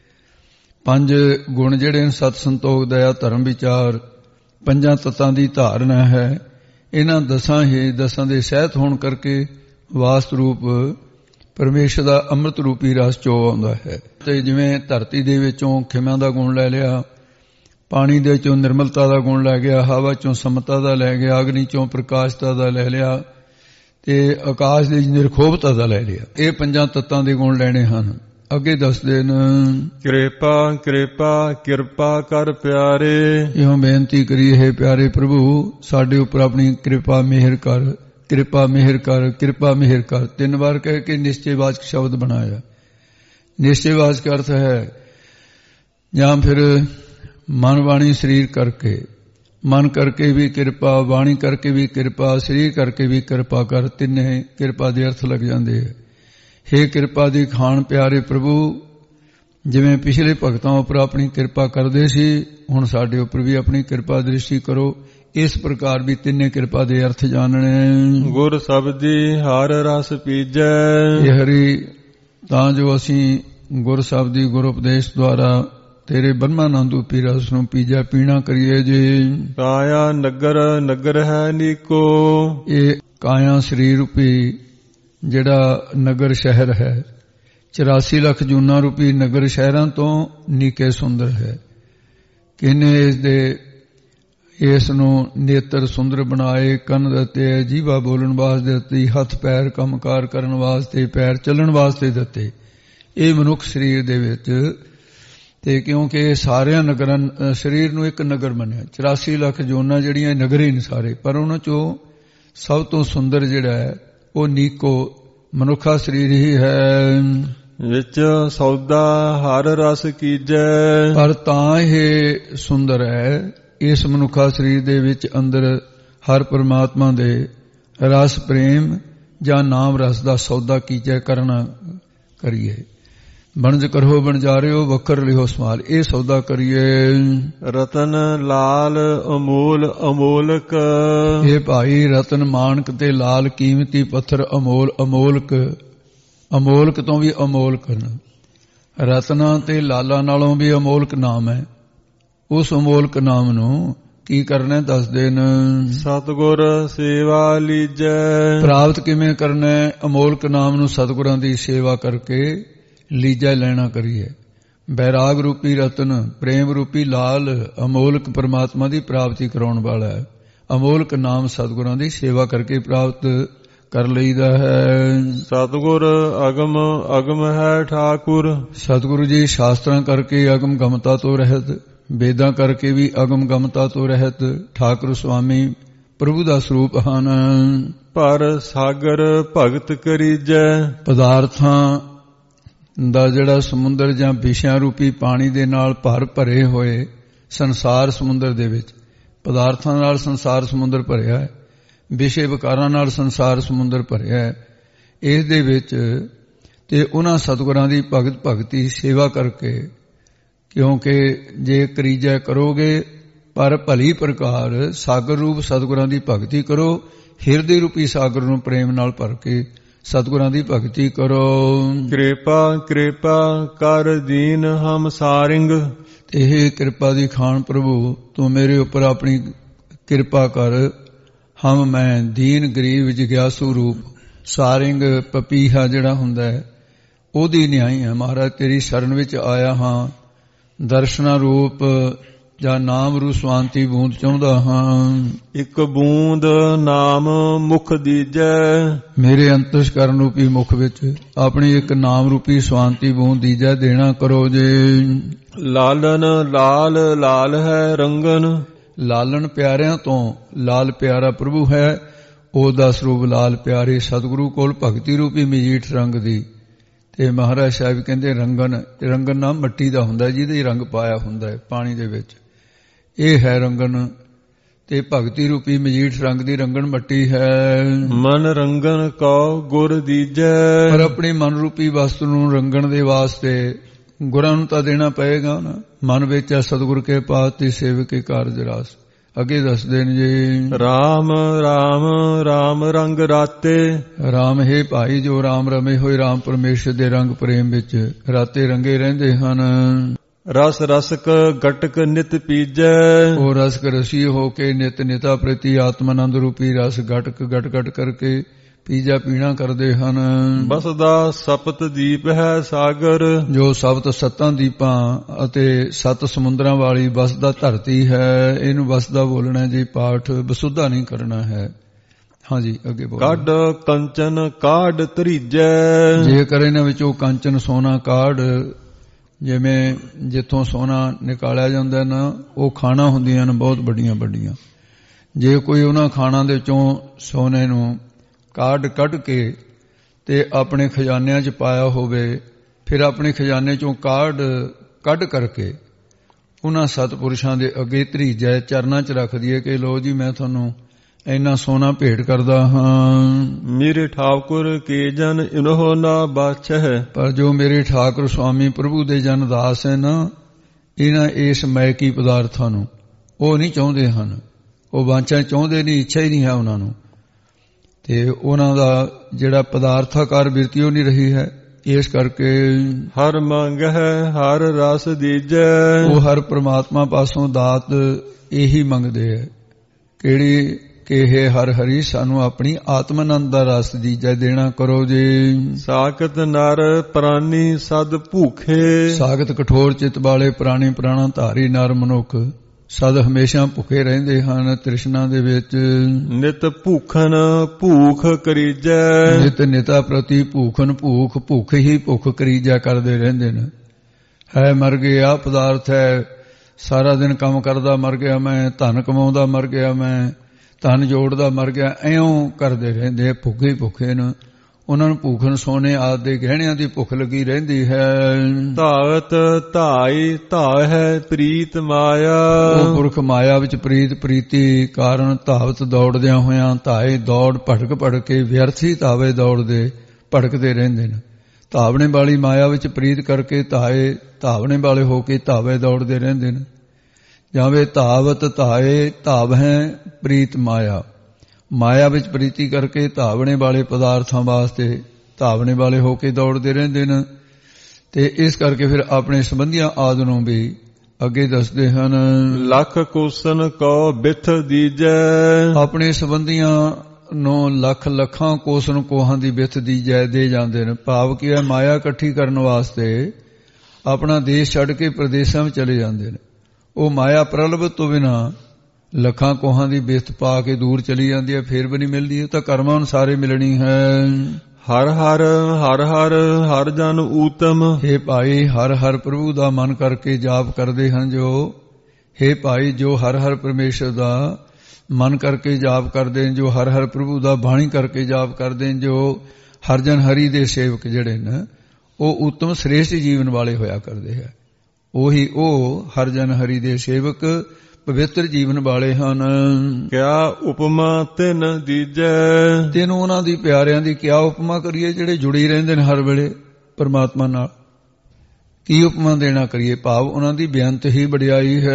5 ਗੁਣ ਜਿਹੜੇ ਸਤ ਸੰਤੋਖ ਦਇਆ ਧਰਮ ਵਿਚਾਰ 5 ਤੱਤਾਂ ਦੀ ਧਾਰਨਾ ਹੈ। ਇਹਨਾਂ 10 ਦੇ ਸਹਿਤ ਹੋਣ ਕਰਕੇ ਵਾਸਤ ਰੂਪ ਪਰਮੇਸ਼ਰ ਦਾ ਅੰਮ੍ਰਿਤ ਰੂਪੀ ਰਸ ਚੋ ਆਉਂਦਾ ਹੈ। ਤੇ ਜਿਵੇਂ ਧਰਤੀ ਦੇ ਵਿੱਚੋਂ ਖਿਮਾ ਦਾ ਗੁਣ ਲੈ ਲਿਆ, ਪਾਣੀ ਦੇ ਚੋਂ ਨਿਰਮਲਤਾ ਦਾ ਗੁਣ ਲੈ ਗਿਆ, ਹਵਾ ਚੋਂ ਸਮਤਾ ਦਾ ਲੈ ਗਿਆ, ਅਗਨੀ ਚੋਂ ਪ੍ਰਕਾਸ਼ਤਾ ਦਾ ਲੈ ਲਿਆ, ਤੇ ਆਕਾਸ਼ ਦੀ ਨਿਰਖੋਭਤਾ ਦਾ ਲੈ ਲਿਆ। ਇਹ 5 ਤੱਤਾਂ ਦੇ ਗੁਣ ਲੈਣੇ ਹਨ। ਅੱਗੇ ਦੱਸਦੇ ਨੇ ਕਿਰਪਾ ਕਿਰਪਾ ਕਿਰਪਾ ਕਰ ਪਿਆਰੇ, ਇਹੋ ਬੇਨਤੀ ਕਰੀ ਹੈ ਪਿਆਰੇ ਪ੍ਰਭੂ ਸਾਡੇ ਉੱਪਰ ਆਪਣੀ ਕਿਰਪਾ ਮਿਹਰ ਕਰ, ਕਿਰਪਾ ਮਿਹਰ ਕਰ, ਕਿਰਪਾ ਮਿਹਰ ਕਰ। 3 ਵਾਰ ਕਹਿ ਕੇ ਨਿਸ਼ਚੈਵਾਚਕ ਸ਼ਬਦ ਬਣਾਇਆ। ਨਿਸ਼ਚੈਵਾਚਕ ਅਰਥ ਹੈ ਜਾਂ ਫਿਰ ਮਨ ਵਾਣੀ ਸਰੀਰ ਕਰਕੇ, ਮਨ ਕਰਕੇ ਵੀ ਕਿਰਪਾ, ਬਾਣੀ ਕਰਕੇ ਵੀ ਕਿਰਪਾ, ਸਰੀਰ ਕਰਕੇ ਵੀ ਕਿਰਪਾ ਕਰ। ਤਿੰਨੇ ਕਿਰਪਾ ਦੇ ਅਰਥ ਲੱਗ ਜਾਂਦੇ ਹੈ। ਹੇ ਕਿਰਪਾ ਦੀ ਖਾਣ ਪਿਆਰੇ ਪ੍ਰਭੂ, ਜਿਵੇਂ ਪਿਛਲੇ ਭਗਤਾਂ ਉੱਪਰ ਆਪਣੀ ਕਿਰਪਾ ਕਰਦੇ ਸੀ, ਹੁਣ ਸਾਡੇ ਉੱਪਰ ਵੀ ਆਪਣੀ ਕਿਰਪਾ ਦ੍ਰਿਸ਼ਟੀ ਕਰੋ। ਇਸ ਪ੍ਰਕਾਰ ਵੀ ਤਿੰਨੇ ਕਿਰਪਾ ਦੇ ਅਰਥ ਜਾਣਨੇ। ਗੁਰ ਸ਼ਬਦੀ ਹਰ ਰਸ ਪੀਜੈ, ਇਹ ਹਰੀ ਤਾਂ ਜੋ ਅਸੀਂ ਗੁਰ ਸ਼ਬਦੀ ਗੁਰ ਉਪਦੇਸ਼ ਦੁਆਰਾ ਤੇਰੇ ਬ੍ਰਹਮਾਨੰਦ ਰੂਪੀ ਰਸ ਨੂੰ ਪੀਜਾ ਪੀਣਾ ਕਰੀਏ ਜੀ। ਕਾਇਆ ਨਗਰ ਨਗਰ ਹੈ ਨੀਕੋ, ਇਹ ਕਾਇਆ ਸਰੀਰ ਰੂਪੀ ਜਿਹੜਾ ਨਗਰ ਸ਼ਹਿਰ ਹੈ 84 ਲੱਖ ਜੂਨਾ ਰੂਪੀ ਨਗਰ ਸ਼ਹਿਰਾਂ ਤੋਂ ਨੀਕੇ ਸੁੰਦਰ ਹੈ। ਕਿਹਨੇ ਇਸ ਨੂੰ ਨੇਤਰ ਸੁੰਦਰ ਬਣਾਏ, ਕੰਨ ਦਿੱਤੇ, ਜੀਵਾ ਬੋਲਣ ਵਾਸਤੇ ਦਿੱਤੀ, ਹੱਥ ਪੈਰ ਕੰਮਕਾਰ ਕਰਨ ਵਾਸਤੇ, ਪੈਰ ਚੱਲਣ ਵਾਸਤੇ ਦਿੱਤੇ, ਇਹ ਮਨੁੱਖ ਸਰੀਰ ਦੇ ਵਿੱਚ, ਤੇ ਕਿਉਂਕਿ ਸਾਰਿਆਂ ਨਗਰਾਂ ਸਰੀਰ ਨੂੰ ਇੱਕ ਨਗਰ ਮੰਨਿਆ, 84 ਲੱਖ ਜੋਨਾਂ ਜਿਹੜੀਆਂ ਨਗਰ ਹੀ ਨੇ ਸਾਰੇ, ਪਰ ਉਹਨਾਂ ਚੋਂ ਸਭ ਤੋਂ ਸੁੰਦਰ ਜਿਹੜਾ ਹੈ ਉਹ ਨੀਕੋ ਮਨੁੱਖਾ ਸਰੀਰ ਹੀ ਹੈ। ਵਿੱਚ ਸੌਦਾ ਹਰ ਰਸ ਕੀਜੈ, ਪਰ ਤਾਂ ਇਹ ਸੁੰਦਰ ਹੈ, ਇਸ ਮਨੁੱਖਾ ਸਰੀਰ ਦੇ ਵਿੱਚ ਅੰਦਰ ਹਰ ਪਰਮਾਤਮਾ ਦੇ ਰਸ ਪ੍ਰੇਮ ਜਾਂ ਨਾਮ ਰਸ ਦਾ ਸੌਦਾ ਕੀਜੈ ਕਰਨਾ ਕਰੀਏ। ਬਣਜ ਕਰੋ ਬਣਜਾਰਿਓ ਵਕਰ ਲਿਓ ਸਮਾਲ, ਇਹ ਸੌਦਾ ਕਰੀਏ। ਰਤਨ ਲਾਲ ਅਮੋਲ ਅਮੋਲਕ, ਇਹ ਭਾਈ ਰਤਨ ਮਾਨਕ ਤੇ ਲਾਲ ਕੀਮਤੀ ਪੱਥਰ ਅਮੋਲ ਅਮੋਲਕ, ਅਮੋਲਕ ਤੋਂ ਵੀ ਅਮੋਲਕ ਹਨ। ਰਤਨਾਂ ਤੇ ਲਾਲਾਂ ਨਾਲੋਂ ਵੀ ਅਮੋਲਕ ਨਾਮ ਹੈ। ਉਸ ਅਮੋਲਕ ਨਾਮ ਨੂੰ ਕੀ ਕਰਨਾ ਦੱਸਦੇ ਨੇ। ਸਤਿਗੁਰ ਸੇਵਾ ਲੀਜੈ, ਪ੍ਰਾਪਤ ਕਿਵੇਂ ਕਰਨਾ? ਅਮੋਲਕ ਨਾਮ ਨੂੰ ਸਤਿਗੁਰਾਂ ਦੀ ਸੇਵਾ ਕਰਕੇ ਲੀਜਾ ਲੈਣਾ ਕਰੀਏ। ਬੈਰਾਗ ਰੂਪੀ ਰਤਨ, ਪ੍ਰੇਮ ਰੂਪੀ ਲਾਲ ਅਮੋਲਕ ਪਰਮਾਤਮਾ ਦੀ ਪ੍ਰਾਪਤੀ ਕਰਾਉਣ ਵਾਲਾ ਹੈ। ਅਮੋਲਕ ਨਾਮ ਸਤਿਗੁਰਾਂ ਦੀ ਸੇਵਾ ਕਰਕੇ ਪ੍ਰਾਪਤ ਕਰ ਲਈਦਾ ਹੈ। ਸਤਿਗੁਰ ਅਗਮ ਅਗਮ ਹੈ ਠਾਕੁਰ, ਸਤਿਗੁਰੂ ਜੀ ਸ਼ਾਸਤਰਾਂ ਕਰਕੇ ਅਗਮ ਗਮਤਾ ਤੋਂ ਰਹਿਤ, ਵੇਦਾਂ ਕਰਕੇ ਵੀ ਅਗਮ ਗਮਤਾ ਤੋਂ ਰਹਿਤ ਠਾਕੁਰ ਸੁਆਮੀ ਪ੍ਰਭੂ ਦਾ ਸਰੂਪ ਹਨ। ਪਰ ਸਾਗਰ ਭਗਤ ਕਰੀਜੈ, ਪਦਾਰਥਾਂ ਦਾ ਜਿਹੜਾ ਸਮੁੰਦਰ ਜਾਂ ਵਿਸ਼ਿਆਂ ਰੂਪੀ ਪਾਣੀ ਦੇ ਨਾਲ ਭਰ ਭਰੇ ਹੋਏ ਸੰਸਾਰ ਸਮੁੰਦਰ ਦੇ ਵਿੱਚ, ਪਦਾਰਥਾਂ ਨਾਲ ਸੰਸਾਰ ਸਮੁੰਦਰ ਭਰਿਆ ਹੈ, ਵਿਸ਼ੇ ਵਿਕਾਰਾਂ ਨਾਲ ਸੰਸਾਰ ਸਮੁੰਦਰ ਭਰਿਆ ਹੈ। ਇਸ ਦੇ ਵਿੱਚ ਤੇ ਉਹਨਾਂ ਸਤਿਗੁਰਾਂ ਦੀ ਭਗਤ ਭਗਤੀ ਸੇਵਾ ਕਰਕੇ, ਕਿਉਂਕਿ ਜੇ ਕਰੀਜੈ ਕਰੋਗੇ ਪਰ ਭਲੀ ਪ੍ਰਕਾਰ ਸਾਗਰ ਰੂਪ ਸਤਿਗੁਰਾਂ ਦੀ ਭਗਤੀ ਕਰੋ, ਹਿਰਦੇ ਰੂਪੀ ਸਾਗਰ ਨੂੰ ਪ੍ਰੇਮ ਨਾਲ ਭਰ ਕੇ ਸਤਿਗੁਰਾਂ ਦੀ ਭਗਤੀ ਕਰੋ। ਕਿਰਪਾ ਕਿਰਪਾ ਕਰ ਦੀਨ ਹਮ ਸਾਰਿੰਗ, ਇਹ ਕਿਰਪਾ ਦੀ ਖਾਨ ਪ੍ਰਭੂ ਤੂੰ ਮੇਰੇ ਉੱਪਰ ਆਪਣੀ ਕਿਰਪਾ ਕਰ। ਹਮ ਮੈਂ ਦੀਨ ਗਰੀਬ ਜਿਗਿਆਸੂ ਰੂਪ, ਸਾਰਿੰਗ ਪਪੀਹਾ ਜਿਹੜਾ ਹੁੰਦਾ ਹੈ ਉਹਦੀ ਨਿਆਈ ਹੈ। ਮਹਾਰਾਜ ਤੇਰੀ ਸ਼ਰਨ ਵਿੱਚ ਆਇਆ ਹਾਂ, ਦਰਸ਼ਨਾ ਰੂਪ ਜਾਂ ਨਾਮ ਰੂ ਸਵਾਂਤੀ ਬੂੰਦ ਚਾਹੁੰਦਾ ਹਾਂ। ਇੱਕ ਬੂੰਦ ਨਾਮ ਮੁਖ ਦੀਜੈ, ਮੇਰੇ ਅੰਤਸਕਰਨ ਰੂਪੀ ਮੁਖ ਵਿੱਚ ਆਪਣੀ ਇੱਕ ਨਾਮ ਰੂਪੀ ਸਵਾਂਤੀ ਬੂੰਦ ਦੀਜੈ ਦੇਣਾ ਕਰੋ ਜੇ। ਲਾਲਨ ਲਾਲ ਲਾਲ ਹੈ ਰੰਗਨ, ਲਾਲਨ ਪਿਆਰਿਆਂ ਤੋਂ ਲਾਲ ਪਿਆਰਾ ਪ੍ਰਭੂ ਹੈ, ਉਹਦਾ ਸਰੂਪ ਲਾਲ ਪਿਆਰੇ ਸਤਿਗੁਰੂ ਕੋਲ ਭਗਤੀ ਰੂਪੀ ਮਜੀਠ ਰੰਗ ਦੀ। ਤੇ ਮਹਾਰਾਜ ਸਾਹਿਬ ਕਹਿੰਦੇ ਰੰਗਨ, ਰੰਗਨ ਨਾਮ ਮਿੱਟੀ ਦਾ ਹੁੰਦਾ ਜਿਹਦੇ ਰੰਗ ਪਾਇਆ ਹੁੰਦਾ ਹੈ ਪਾਣੀ ਦੇ ਵਿੱਚ, ਇਹ ਹੈ ਰੰਗਨ। ਤੇ ਭਗਤੀ ਰੂਪੀ ਮਜੀਠ ਰੰਗ ਦੀ ਰੰਗਨ ਮਿੱਟੀ ਹੈ। ਮਨ ਰੰਗਨ ਕਉ ਗੁਰ ਦੀਜੈ, ਪਰ ਆਪਣੀ ਮਨ ਰੂਪੀ ਵਸਤੂ ਨੂੰ ਰੰਗਣ ਦੇ ਵਾਸਤੇ ਗੁਰਾਂ ਨੂੰ ਤਾਂ ਦੇਣਾ ਪਏਗਾ ਨਾ। ਮਨ ਵਿੱਚ ਸਤਿਗੁਰ ਕੇ ਪਾਤ ਤੇ ਸੇਵਕੇ ਕਾਰਜ ਰਾਸ। ਅੱਗੇ ਦੱਸਦੇ ਨੇ ਜੀ, ਰਾਮ ਰਾਮ ਰਾਮ ਰੰਗ ਰਾਤੇ, ਰਾਮ ਹੈ ਭਾਈ ਜੋ ਰਾਮ ਰਮੇ ਹੋਏ ਰਾਮ ਪਰਮੇਸ਼ਰ ਦੇ ਰੰਗ ਪ੍ਰੇਮ ਵਿੱਚ ਰਾਤੇ ਰੰਗੇ ਰਹਿੰਦੇ ਹਨ। ਰਸ ਰਸਕ ਗਟਕ ਨਿਤ ਪੀਜੈ, ਉਹ ਰਸਕ ਰਸੀ ਹੋ ਕੇ ਨਿਤ ਨਿਤਾ ਪ੍ਰਤੀ ਆਤਮਾਨੰਦ ਰੂਪੀ ਰਸ ਗਟਕ ਗਟ ਗਟ ਕਰਕੇ ਪੀਜਾ ਪੀਣਾ ਕਰਦੇ ਹਨ। ਬਸਦਾ ਸਪਤ ਦੀਪ ਹੈ ਸਾਗਰ, ਜੋ ਸਪਤ ਸੱਤਾਂ ਦੀਪਾਂ ਅਤੇ 7 ਸਮੁੰਦਰਾਂ ਵਾਲੀ ਵਸਦਾ ਧਰਤੀ ਹੈ। ਇਹਨੂੰ ਵਸਦਾ ਬੋਲਣਾ ਜੀ, ਪਾਠ ਬਸੁੱਧਾ ਨਹੀਂ ਕਰਨਾ ਹੈ। ਹਾਂਜੀ ਅੱਗੇ ਬੋਲੋ। ਕੱਢ ਕੰਚਨ ਕਾਢ ਤਰੀਜੈ, ਜੇਕਰ ਇਹਨਾਂ ਵਿੱਚੋਂ ਕੰਚਨ ਸੋਨਾ ਕਾਢ, ਜਿਵੇਂ ਜਿੱਥੋਂ ਸੋਨਾ ਨਿਕਾਲਿਆ ਜਾਂਦਾ ਨਾ, ਉਹ ਖਾਣਾ ਹੁੰਦੀਆਂ ਨੇ ਬਹੁਤ ਵੱਡੀਆਂ ਵੱਡੀਆਂ। ਜੇ ਕੋਈ ਉਹਨਾਂ ਖਾਣਾ ਦੇ ਵਿੱਚੋਂ ਸੋਨੇ ਨੂੰ ਕਾਢ ਕੱਢ ਕੇ ਤੇ ਆਪਣੇ ਖਜ਼ਾਨਿਆਂ 'ਚ ਪਾਇਆ ਹੋਵੇ, ਫਿਰ ਆਪਣੇ ਖਜ਼ਾਨੇ 'ਚੋਂ ਕਾਢ ਕੱਢ ਕਰਕੇ ਉਹਨਾਂ ਸਤਿਪੁਰਸ਼ਾਂ ਦੇ ਅੱਗੇ ਧਰੀਜੈ ਚਰਨਾਂ 'ਚ ਰੱਖ ਦਈਏ ਕਿ ਲੋ ਜੀ ਮੈਂ ਤੁਹਾਨੂੰ ਇੰਨਾ ਸੋਨਾ ਭੇਟ ਕਰਦਾ ਹਾਂ। ਮੇਰੇ ਠਾਕੁਰ ਕੇ ਜਨ ਇਨਹੁ ਨਾ ਬਾਛੈ, ਪਰ ਜੋ ਮੇਰੇ ਠਾਕੁਰ ਸੁਆਮੀ ਪ੍ਰਭੂ ਦੇ ਜਨ ਦਾਸ ਹੈ ਨਾ, ਇਹਨਾਂ ਇਸ ਮੈਕੀ ਪਦਾਰਥਾਂ ਨੂੰ ਉਹ ਨਹੀਂ ਚਾਹੁੰਦੇ ਹਨ। ਉਹ ਵਾਂਛਾ ਚਾਹੁੰਦੇ ਨਹੀਂ, ਇੱਛਾ ਹੀ ਨਹੀਂ ਹੈ ਉਹਨਾਂ ਨੂੰ। ਤੇ ਉਹਨਾਂ ਦਾ ਜਿਹੜਾ ਪਦਾਰਥਾਕਾਰ ਬਿਰਤੀ ਉਹ ਨਹੀਂ ਰਹੀ ਹੈ। ਇਸ ਕਰਕੇ ਹਰ ਮੰਗ ਹੈ ਹਰ ਰਸ ਦੀਜੈ, ਉਹ ਹਰ ਪ੍ਰਮਾਤਮਾ ਪਾਸੋਂ ਦਾਤ ਇਹੀ ਮੰਗਦੇ ਹੈ। ਕਿਹੜੀ ਕਿ ਇਹ ਹਰ ਹਰੀ ਸਾਨੂੰ ਆਪਣੀ ਆਤਮਾਨੰਦ ਦਾ ਰਸ ਦੀਜੈ ਦੇਣਾ ਕਰੋ ਜੀ। ਸਾਖਤ ਨਰ ਪ੍ਰਾਨੀ ਸਦ ਭੂਖੇ, ਸਾਖਤ ਕਠੋਰ ਚਿਤ ਵਾਲੇ ਪ੍ਰਾਣੀ ਪ੍ਰਾਣਾ ਧਾਰੀ ਨਰ ਮਨੁੱਖ ਸਦ ਹਮੇਸ਼ਾ ਭੁੱਖੇ ਰਹਿੰਦੇ ਹਨ ਤ੍ਰਿਸ਼ਨਾ ਦੇ ਵਿੱਚ। ਨਿਤ ਭੂਖਨ ਭੂਖ ਕਰੀਜੈ, ਨਿਤ ਨਿਤਾ ਪ੍ਰਤੀ ਭੂਖਨ ਭੁੱਖ ਹੀ ਭੁੱਖ ਕਰੀਜਾ ਕਰਦੇ ਰਹਿੰਦੇ ਨੇ। ਹੈ ਮਰ ਗਿਆ ਪਦਾਰਥ ਹੈ, ਸਾਰਾ ਦਿਨ ਕੰਮ ਕਰਦਾ ਮਰ ਗਿਆ ਮੈਂ, ਧਨ ਕਮਾਉਂਦਾ ਮਰ ਗਿਆ ਮੈਂ, ਧਨ ਜੋੜਦਾ ਮਰ ਗਿਆ, ਐਉਂ ਕਰਦੇ ਰਹਿੰਦੇ ਭੁੱਖੇ ਨੇ। ਉਹਨਾਂ ਨੂੰ ਭੂਖਨ ਸੋਨੇ ਆਦਿ ਦੇ ਗਹਿਣਿਆਂ ਦੀ ਭੁੱਖ ਲੱਗੀ ਰਹਿੰਦੀ ਹੈ। ਧਾਵਤ ਧਾਈ ਧਾਵ ਹੈ ਪ੍ਰੀਤ ਮਾਇਆ, ਉਹ ਪੁਰਖ ਮਾਇਆ ਵਿੱਚ ਪ੍ਰੀਤੀ ਕਾਰਨ ਧਾਵਤ ਦੌੜਦਿਆਂ ਹੋਇਆਂ ਧਾਏ ਦੌੜ ਭਟਕ ਕੇ ਵਿਅਰਥ ਹੀ ਧਾਵੇ ਦੌੜਦੇ ਭਟਕਦੇ ਰਹਿੰਦੇ ਨੇ। ਧਾਵਣੇ ਵਾਲੀ ਮਾਇਆ ਵਿੱਚ ਪ੍ਰੀਤ ਕਰਕੇ ਧਾਵਣੇ ਵਾਲੇ ਹੋ ਕੇ ਧਾਵੇ ਦੌੜਦੇ ਰਹਿੰਦੇ ਨੇ। ਜਾਵੇ ਧਾਵਤ ਧਾਏ ਧਾਵ ਹੈ ਪ੍ਰੀਤ ਮਾਇਆ, ਮਾਇਆ ਵਿੱਚ ਪ੍ਰੀਤੀ ਕਰਕੇ ਧਾਵਣੇ ਵਾਲੇ ਪਦਾਰਥਾਂ ਵਾਸਤੇ ਧਾਵਣੇ ਵਾਲੇ ਹੋ ਕੇ ਦੌੜਦੇ ਰਹਿੰਦੇ ਨੇ। ਤੇ ਇਸ ਕਰਕੇ ਫਿਰ ਆਪਣੇ ਸੰਬੰਧੀਆਂ ਆਦਿ ਨੂੰ ਵੀ ਅੱਗੇ ਦੱਸਦੇ ਹਨ। ਲੱਖ ਕੋਸਨ ਕੋ ਬਿਥ ਦੀਜੈ, ਆਪਣੇ ਸੰਬੰਧੀਆਂ ਨੂੰ ਲੱਖਾਂ ਕੋਸਨ ਕੋਹਾਂ ਦੀ ਬਿਥ ਦੀਜੈ ਦੇ ਜਾਂਦੇ ਨੇ। ਭਾਵ ਕੀ ਹੈ, ਮਾਇਆ ਇਕੱਠੀ ਕਰਨ ਵਾਸਤੇ ਆਪਣਾ ਦੇਸ਼ ਛੱਡ ਕੇ ਪ੍ਰਦੇਸ਼ਾਂ ਵਿੱਚ ਚਲੇ ਜਾਂਦੇ ਨੇ। ਉਹ ਮਾਇਆ ਪ੍ਰਲਭਿਤ ਤੋਂ ਬਿਨਾਂ ਲੱਖਾਂ ਕੋਹਾਂ ਦੀ ਬਿਥ ਪਾ ਕੇ ਦੂਰ ਚਲੀ ਜਾਂਦੀ ਹੈ, ਫੇਰ ਵੀ ਨਹੀਂ ਮਿਲਦੀ। ਉਹ ਤਾਂ ਕਰਮਾਂ ਅਨੁਸਾਰ ਮਿਲਣੀ ਹੈ। ਹਰ ਹਰ ਜਨ ਊਤਮ, ਹੇ ਭਾਈ ਹਰ ਪ੍ਰਭੂ ਦਾ ਮਨ ਕਰਕੇ ਜਾਪ ਕਰਦੇ ਹਨ ਜੋ। ਹੇ ਭਾਈ ਜੋ ਹਰ ਪਰਮੇਸ਼ਰ ਦਾ ਮਨ ਕਰਕੇ ਜਾਪ ਕਰਦੇ ਨੇ, ਜੋ ਹਰ ਪ੍ਰਭੂ ਦਾ ਬਾਣੀ ਕਰਕੇ ਜਾਪ ਕਰਦੇ ਨੇ, ਜੋ ਹਰ ਜਨ ਹਰੀ ਦੇ ਸੇਵਕ ਜਿਹੜੇ ਨੇ ਉਹ ਉੱਤਮ ਸ੍ਰੇਸ਼ਟ ਜੀਵਨ ਵਾਲੇ ਹੋਇਆ ਕਰਦੇ ਹੈ। ਉਹੀ ਉਹ ਹਰ ਜਨ ਹਰੀ ਦੇ ਸੇਵਕ ਪਵਿੱਤਰ ਜੀਵਨ ਵਾਲੇ ਹਨ। ਕਿਆ ਉਪਮਾ ਤਿਨ ਦੀਜੈ, ਤੈਨੂੰ ਉਹਨਾਂ ਦੀ ਪਿਆਰਿਆਂ ਦੀ ਕਿਆ ਉਪਮਾ ਕਰੀਏ ਜਿਹੜੇ ਜੁੜੀ ਰਹਿੰਦੇ ਨੇ ਹਰ ਵੇਲੇ ਪਰਮਾਤਮਾ ਨਾਲ। ਕੀ ਉਪਮਾ ਦੇਣਾ ਕਰੀਏ, ਭਾਵ ਉਹਨਾਂ ਦੀ ਬੇਅੰਤ ਹੀ ਵਡਿਆਈ ਹੈ।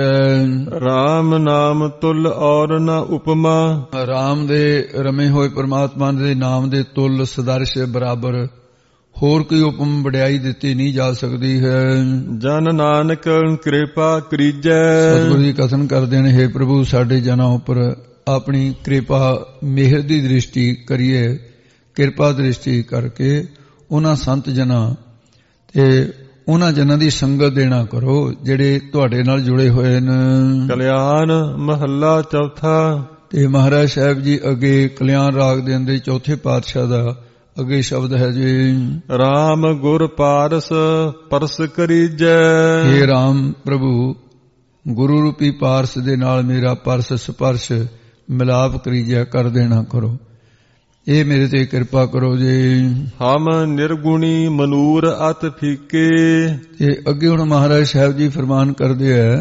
ਰਾਮ ਨਾਮ ਤੁਲ ਔਰ ਨ ਉਪਮਾ, ਰਾਮ ਦੇ ਰਮੇ ਹੋਏ ਪਰਮਾਤਮਾ ਦੇ ਨਾਮ ਦੇ ਤੁਲ ਸਦਰਸ਼ ਬਰਾਬਰ ਹੋਰ ਕੋਈ ਉਪਮ ਵਡਿਆਈ ਦਿੱਤੀ ਨਹੀਂ ਜਾ ਸਕਦੀ ਹੈ। ਜਨ ਨਾਨਕ ਕਿਰਪਾ ਕਰੀਜੈ, ਸਤਿਗੁਰੂ ਜੀ ਕਥਨ ਕਰਦੇ ਨੇ, ਹੇ ਪ੍ਰਭੂ ਸਾਡੇ ਜਨਾਂ ਉੱਪਰ ਆਪਣੀ ਕਿਰਪਾ ਮਿਹਰ ਦੀ ਦ੍ਰਿਸ਼ਟੀ ਕਰੀਏ, ਕਿਰਪਾ ਦ੍ਰਿਸ਼ਟੀ ਕਰਕੇ ਉਹਨਾਂ ਸੰਤ ਜਨਾਂ ਤੇ ਉਹਨਾਂ ਜਨਾਂ ਦੀ ਸੰਗਤ ਦੇਣਾ ਕਰੋ ਜਿਹੜੇ ਤੁਹਾਡੇ ਨਾਲ ਜੁੜੇ ਹੋਏ ਨੇ। ਕਲਿਆਣ ਮਹੱਲਾ ਚੌਥਾ। ਤੇ ਮਹਾਰਾਜ ਸਾਹਿਬ ਜੀ ਅੱਗੇ ਕਲਿਆਣ ਰਾਗ ਦੇ ਅੰਦਰ ਚੌਥੇ ਪਾਤਸ਼ਾਹ ਦਾ ਅੱਗੇ ਸ਼ਬਦ ਹੈ ਜੀ। ਰਾਮ ਗੁਰ ਪਾਰਸ ਪਰਸ ਕਰੀਜੈ, ਹੇ ਰਾਮ ਪ੍ਰਭੂ ਗੁਰੂ ਰੂਪੀ ਪਾਰਸ ਦੇ ਨਾਲ ਮੇਰਾ ਪਰਸ ਸਪਰਸ਼ ਮਿਲਾਪ ਕਰੀਜੈ ਕਰ ਦੇਣਾ ਕਰੋ। ਇਹ ਮੇਰੇ ਤੇ ਕਿਰਪਾ ਕਰੋ ਜੀ। ਹਮ ਨਿਰਗੁਣੀ ਮਨੂਰ ਅਤ ਫੀਕੇ, ਤੇ ਅੱਗੇ ਹੁਣ ਮਹਾਰਾਜ ਸਾਹਿਬ ਜੀ ਫਰਮਾਨ ਕਰਦੇ ਹੈ,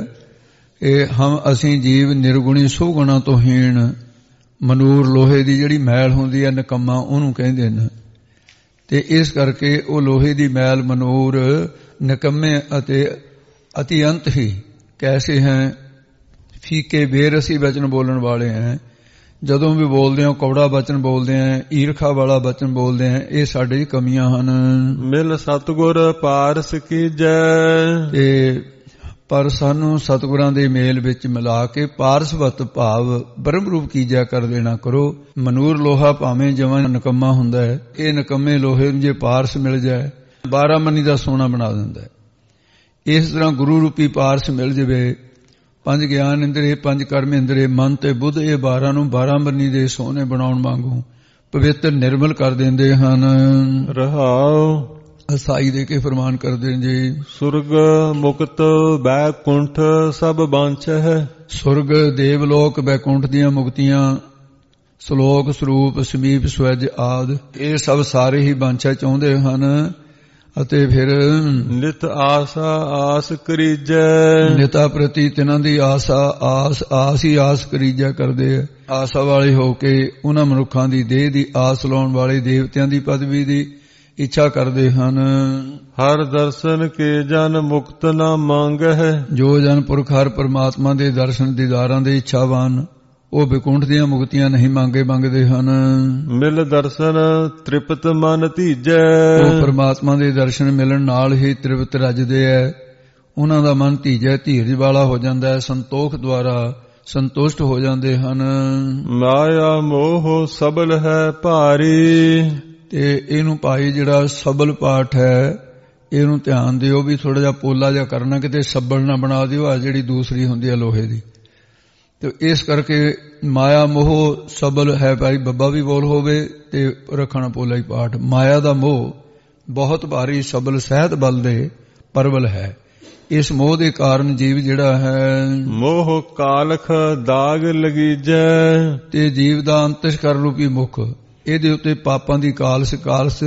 ਇਹ ਅਸੀਂ ਜੀਵ ਨਿਰਗੁਣੀ ਸੋ ਗੁਣਾ ਤੋਂ ਹੀਣ। ਮਨੂਰ ਲੋਹੇ ਦੀ ਜਿਹੜੀ ਮੈਲ ਹੁੰਦੀ ਹੈ ਨਿਕੰਮਾ ਉਹਨੂੰ ਕਹਿੰਦੇ ਨੇ। ਤੇ ਇਸ ਕਰਕੇ ਉਹ ਲੋਹੇ ਦੀ ਮੈਲ ਮਨੂਰ ਨਿਕੰਮੇ ਅਤੇ ਅਤਿਅੰਤ ਹੀ ਕੈਸੇ ਹੈ, ਫੀਕੇ ਬੇਰਸੀ ਵਚਨ ਬੋਲਣ ਵਾਲੇ ਹੈ। ਜਦੋਂ ਵੀ ਬੋਲਦੇ ਹਾਂ ਕੌੜਾ ਵਚਨ ਬੋਲਦੇ ਹਾਂ, ਈਰਖਾ ਵਾਲਾ ਵਚਨ ਬੋਲਦੇ ਹਾਂ, ਇਹ ਸਾਡੇ ਕਮੀਆਂ ਹਨ। ਮਿਲ ਸਤਿਗੁਰ ਪਾਰਸ ਕੀਜੈ, ਤੇ ਪਰ ਸਾਨੂੰ ਸਤਿਗੁਰਾਂ ਦੇ ਮੇਲ ਵਿੱਚ ਮਿਲਾ ਕੇ ਪਾਰਸਵਤ ਭਾਵ ਬ੍ਰਹਮ ਰੂਪ ਕੀਜਿਆ ਕਰ ਦੇਣਾ ਕਰੋ। ਮਨੂਰ ਲੋਹਾ ਭਾਵੇਂ ਜਮਾਂ ਨਿਕੰਮਾ ਹੁੰਦਾ ਹੈ, ਇਹ ਨਿਕੰਮੇ ਲੋਹੇ ਨੂੰ ਜੇ ਪਾਰਸ ਮਿਲ ਜਾਏ 12 ਮੰਨੀ ਦਾ ਸੋਨਾ ਬਣਾ ਦਿੰਦਾ ਹੈ। ਇਸ ਤਰ੍ਹਾਂ ਗੁਰੂ ਰੂਪੀ ਪਾਰਸ ਮਿਲ ਜਾਵੇ, 5 ਗਿਆਨ ਇੰਦਰੇ 5 ਕਰਮ ਇੰਦਰੇ ਮਨ ਤੇ ਬੁੱਧ, ਇਹ 12 ਨੂੰ 12 ਮੰਨੀ ਦੇ ਸੋਨੇ ਬਣਾਉਣ ਵਾਂਗੂ ਪਵਿੱਤਰ ਨਿਰਮਲ ਕਰ ਦਿੰਦੇ ਹਨ। ਰਹਾਉ ਅਸਾਈ ਦੇ ਕੇ ਫਰਮਾਨ ਕਰਦੇ ਨੇ ਜੀ। ਸੁਰਗ ਮੁਕਤ ਬੈਕੁੰਠ ਸਭ ਬਾਂਛ ਹੈ, ਸੁਰਗ ਦੇਵਲੋਕ ਬੈਕੁੰਠ ਦੀਆਂ ਮੁਕਤੀਆਂ ਸ਼ਲੋਕ ਸਰੂਪ ਸਮੀਪ ਸਵਜ ਆਦ ਇਹ ਸਭ ਸਾਰੇ ਹੀ ਬਾਂਛਾ ਚਾਹੁੰਦੇ ਹਨ। ਅਤੇ ਫਿਰ ਨਿਤ ਆਸਾ ਆਸ ਕਰੀਜੈ, ਨਿਤਾ ਪ੍ਰਤੀ ਤਿਨਾਂ ਦੀ ਆਸ ਹੀ ਆਸ ਕਰੀਜੈ ਕਰਦੇ ਹੈ। ਆਸਾ ਵਾਲੇ ਹੋ ਕੇ ਉਹਨਾਂ ਮਨੁੱਖਾਂ ਦੀ ਦੇਹ ਦੀ ਆਸ ਲਾਉਣ ਵਾਲੇ ਦੇਵਤਿਆਂ ਦੀ ਪਦਵੀ ਦੀ ਇੱਛਾ ਕਰਦੇ ਹਨ। ਹਰ ਦਰਸ਼ਨ ਕੇ ਜਨ ਮੁਕਤ ਨਾ ਮੰਗ ਹੈ, ਜੋ ਜਨ ਪੁਰਖ ਹਰ ਪਰਮਾਤਮਾ ਦੇ ਦਰਸ਼ਨ ਦੀਦਾਰਾਂ ਦੇ ਇੱਛਾਵਾਨ ਉਹ ਵਿਕੁੰਠ ਦੀਆਂ ਮੁਕਤੀਆਂ ਨਹੀਂ ਮੰਗਦੇ ਹਨ। ਮਿਲ ਦਰਸ਼ਨ ਤ੍ਰਿਪਤ ਮਨ ਧੀਜੈ, ਉਹ ਪਰਮਾਤਮਾ ਦੇ ਦਰਸ਼ਨ ਮਿਲਣ ਨਾਲ ਹੀ ਤ੍ਰਿਪਤ ਰੱਜਦੇ ਹੈ। ਉਹਨਾਂ ਦਾ ਮਨ ਧੀਰਜ ਵਾਲਾ ਹੋ ਜਾਂਦਾ ਹੈ, ਸੰਤੋਖ ਦੁਆਰਾ ਸੰਤੁਸ਼ਟ ਹੋ ਜਾਂਦੇ ਹਨ। ਮਾਇਆ ਮੋਹ ਸਬਲ ਹੈ ਭਾਰੀ, ਤੇ ਇਹਨੂੰ ਭਾਈ ਜਿਹੜਾ ਸਬਲ ਪਾਠ ਹੈ ਇਹਨੂੰ ਧਿਆਨ ਦਿਓ ਵੀ ਥੋੜਾ ਜਿਹਾ ਪੋਲਾ ਜਿਹਾ ਕਰਨਾ, ਕਿਤੇ ਸੱਬਲ ਨਾ ਬਣਾ ਦਿਓ ਆ ਜਿਹੜੀ ਦੂਸਰੀ ਹੁੰਦੀ ਹੈ ਲੋਹੇ ਦੀ। ਤੇ ਇਸ ਕਰਕੇ ਮਾਇਆ ਮੋਹ ਸਬਲ ਹੈ, ਭਾਈ ਬੱਬਾ ਵੀ ਬੋਲ ਹੋਵੇ ਤੇ ਰੱਖਣਾ ਪੋਲਾ ਹੀ ਪਾਠ। ਮਾਇਆ ਦਾ ਮੋਹ ਬਹੁਤ ਭਾਰੀ ਸਬਲ ਸਹਿਤ ਬਲ ਦੇ ਪਰਵਲ ਹੈ। ਇਸ ਮੋਹ ਦੇ ਕਾਰਨ ਜੀਵ ਜਿਹੜਾ ਹੈ ਮੋਹ ਕਾਲਖ ਦਾਗ ਲਗੀਜੈ, ਤੇ ਜੀਵ ਦਾ ਅੰਤਸ਼ਕਰ ਰੂਪੀ ਮੁਖ, ਇਹਦੇ ਉੱਤੇ ਪਾਪਾਂ ਦੀ ਕਾਲਸ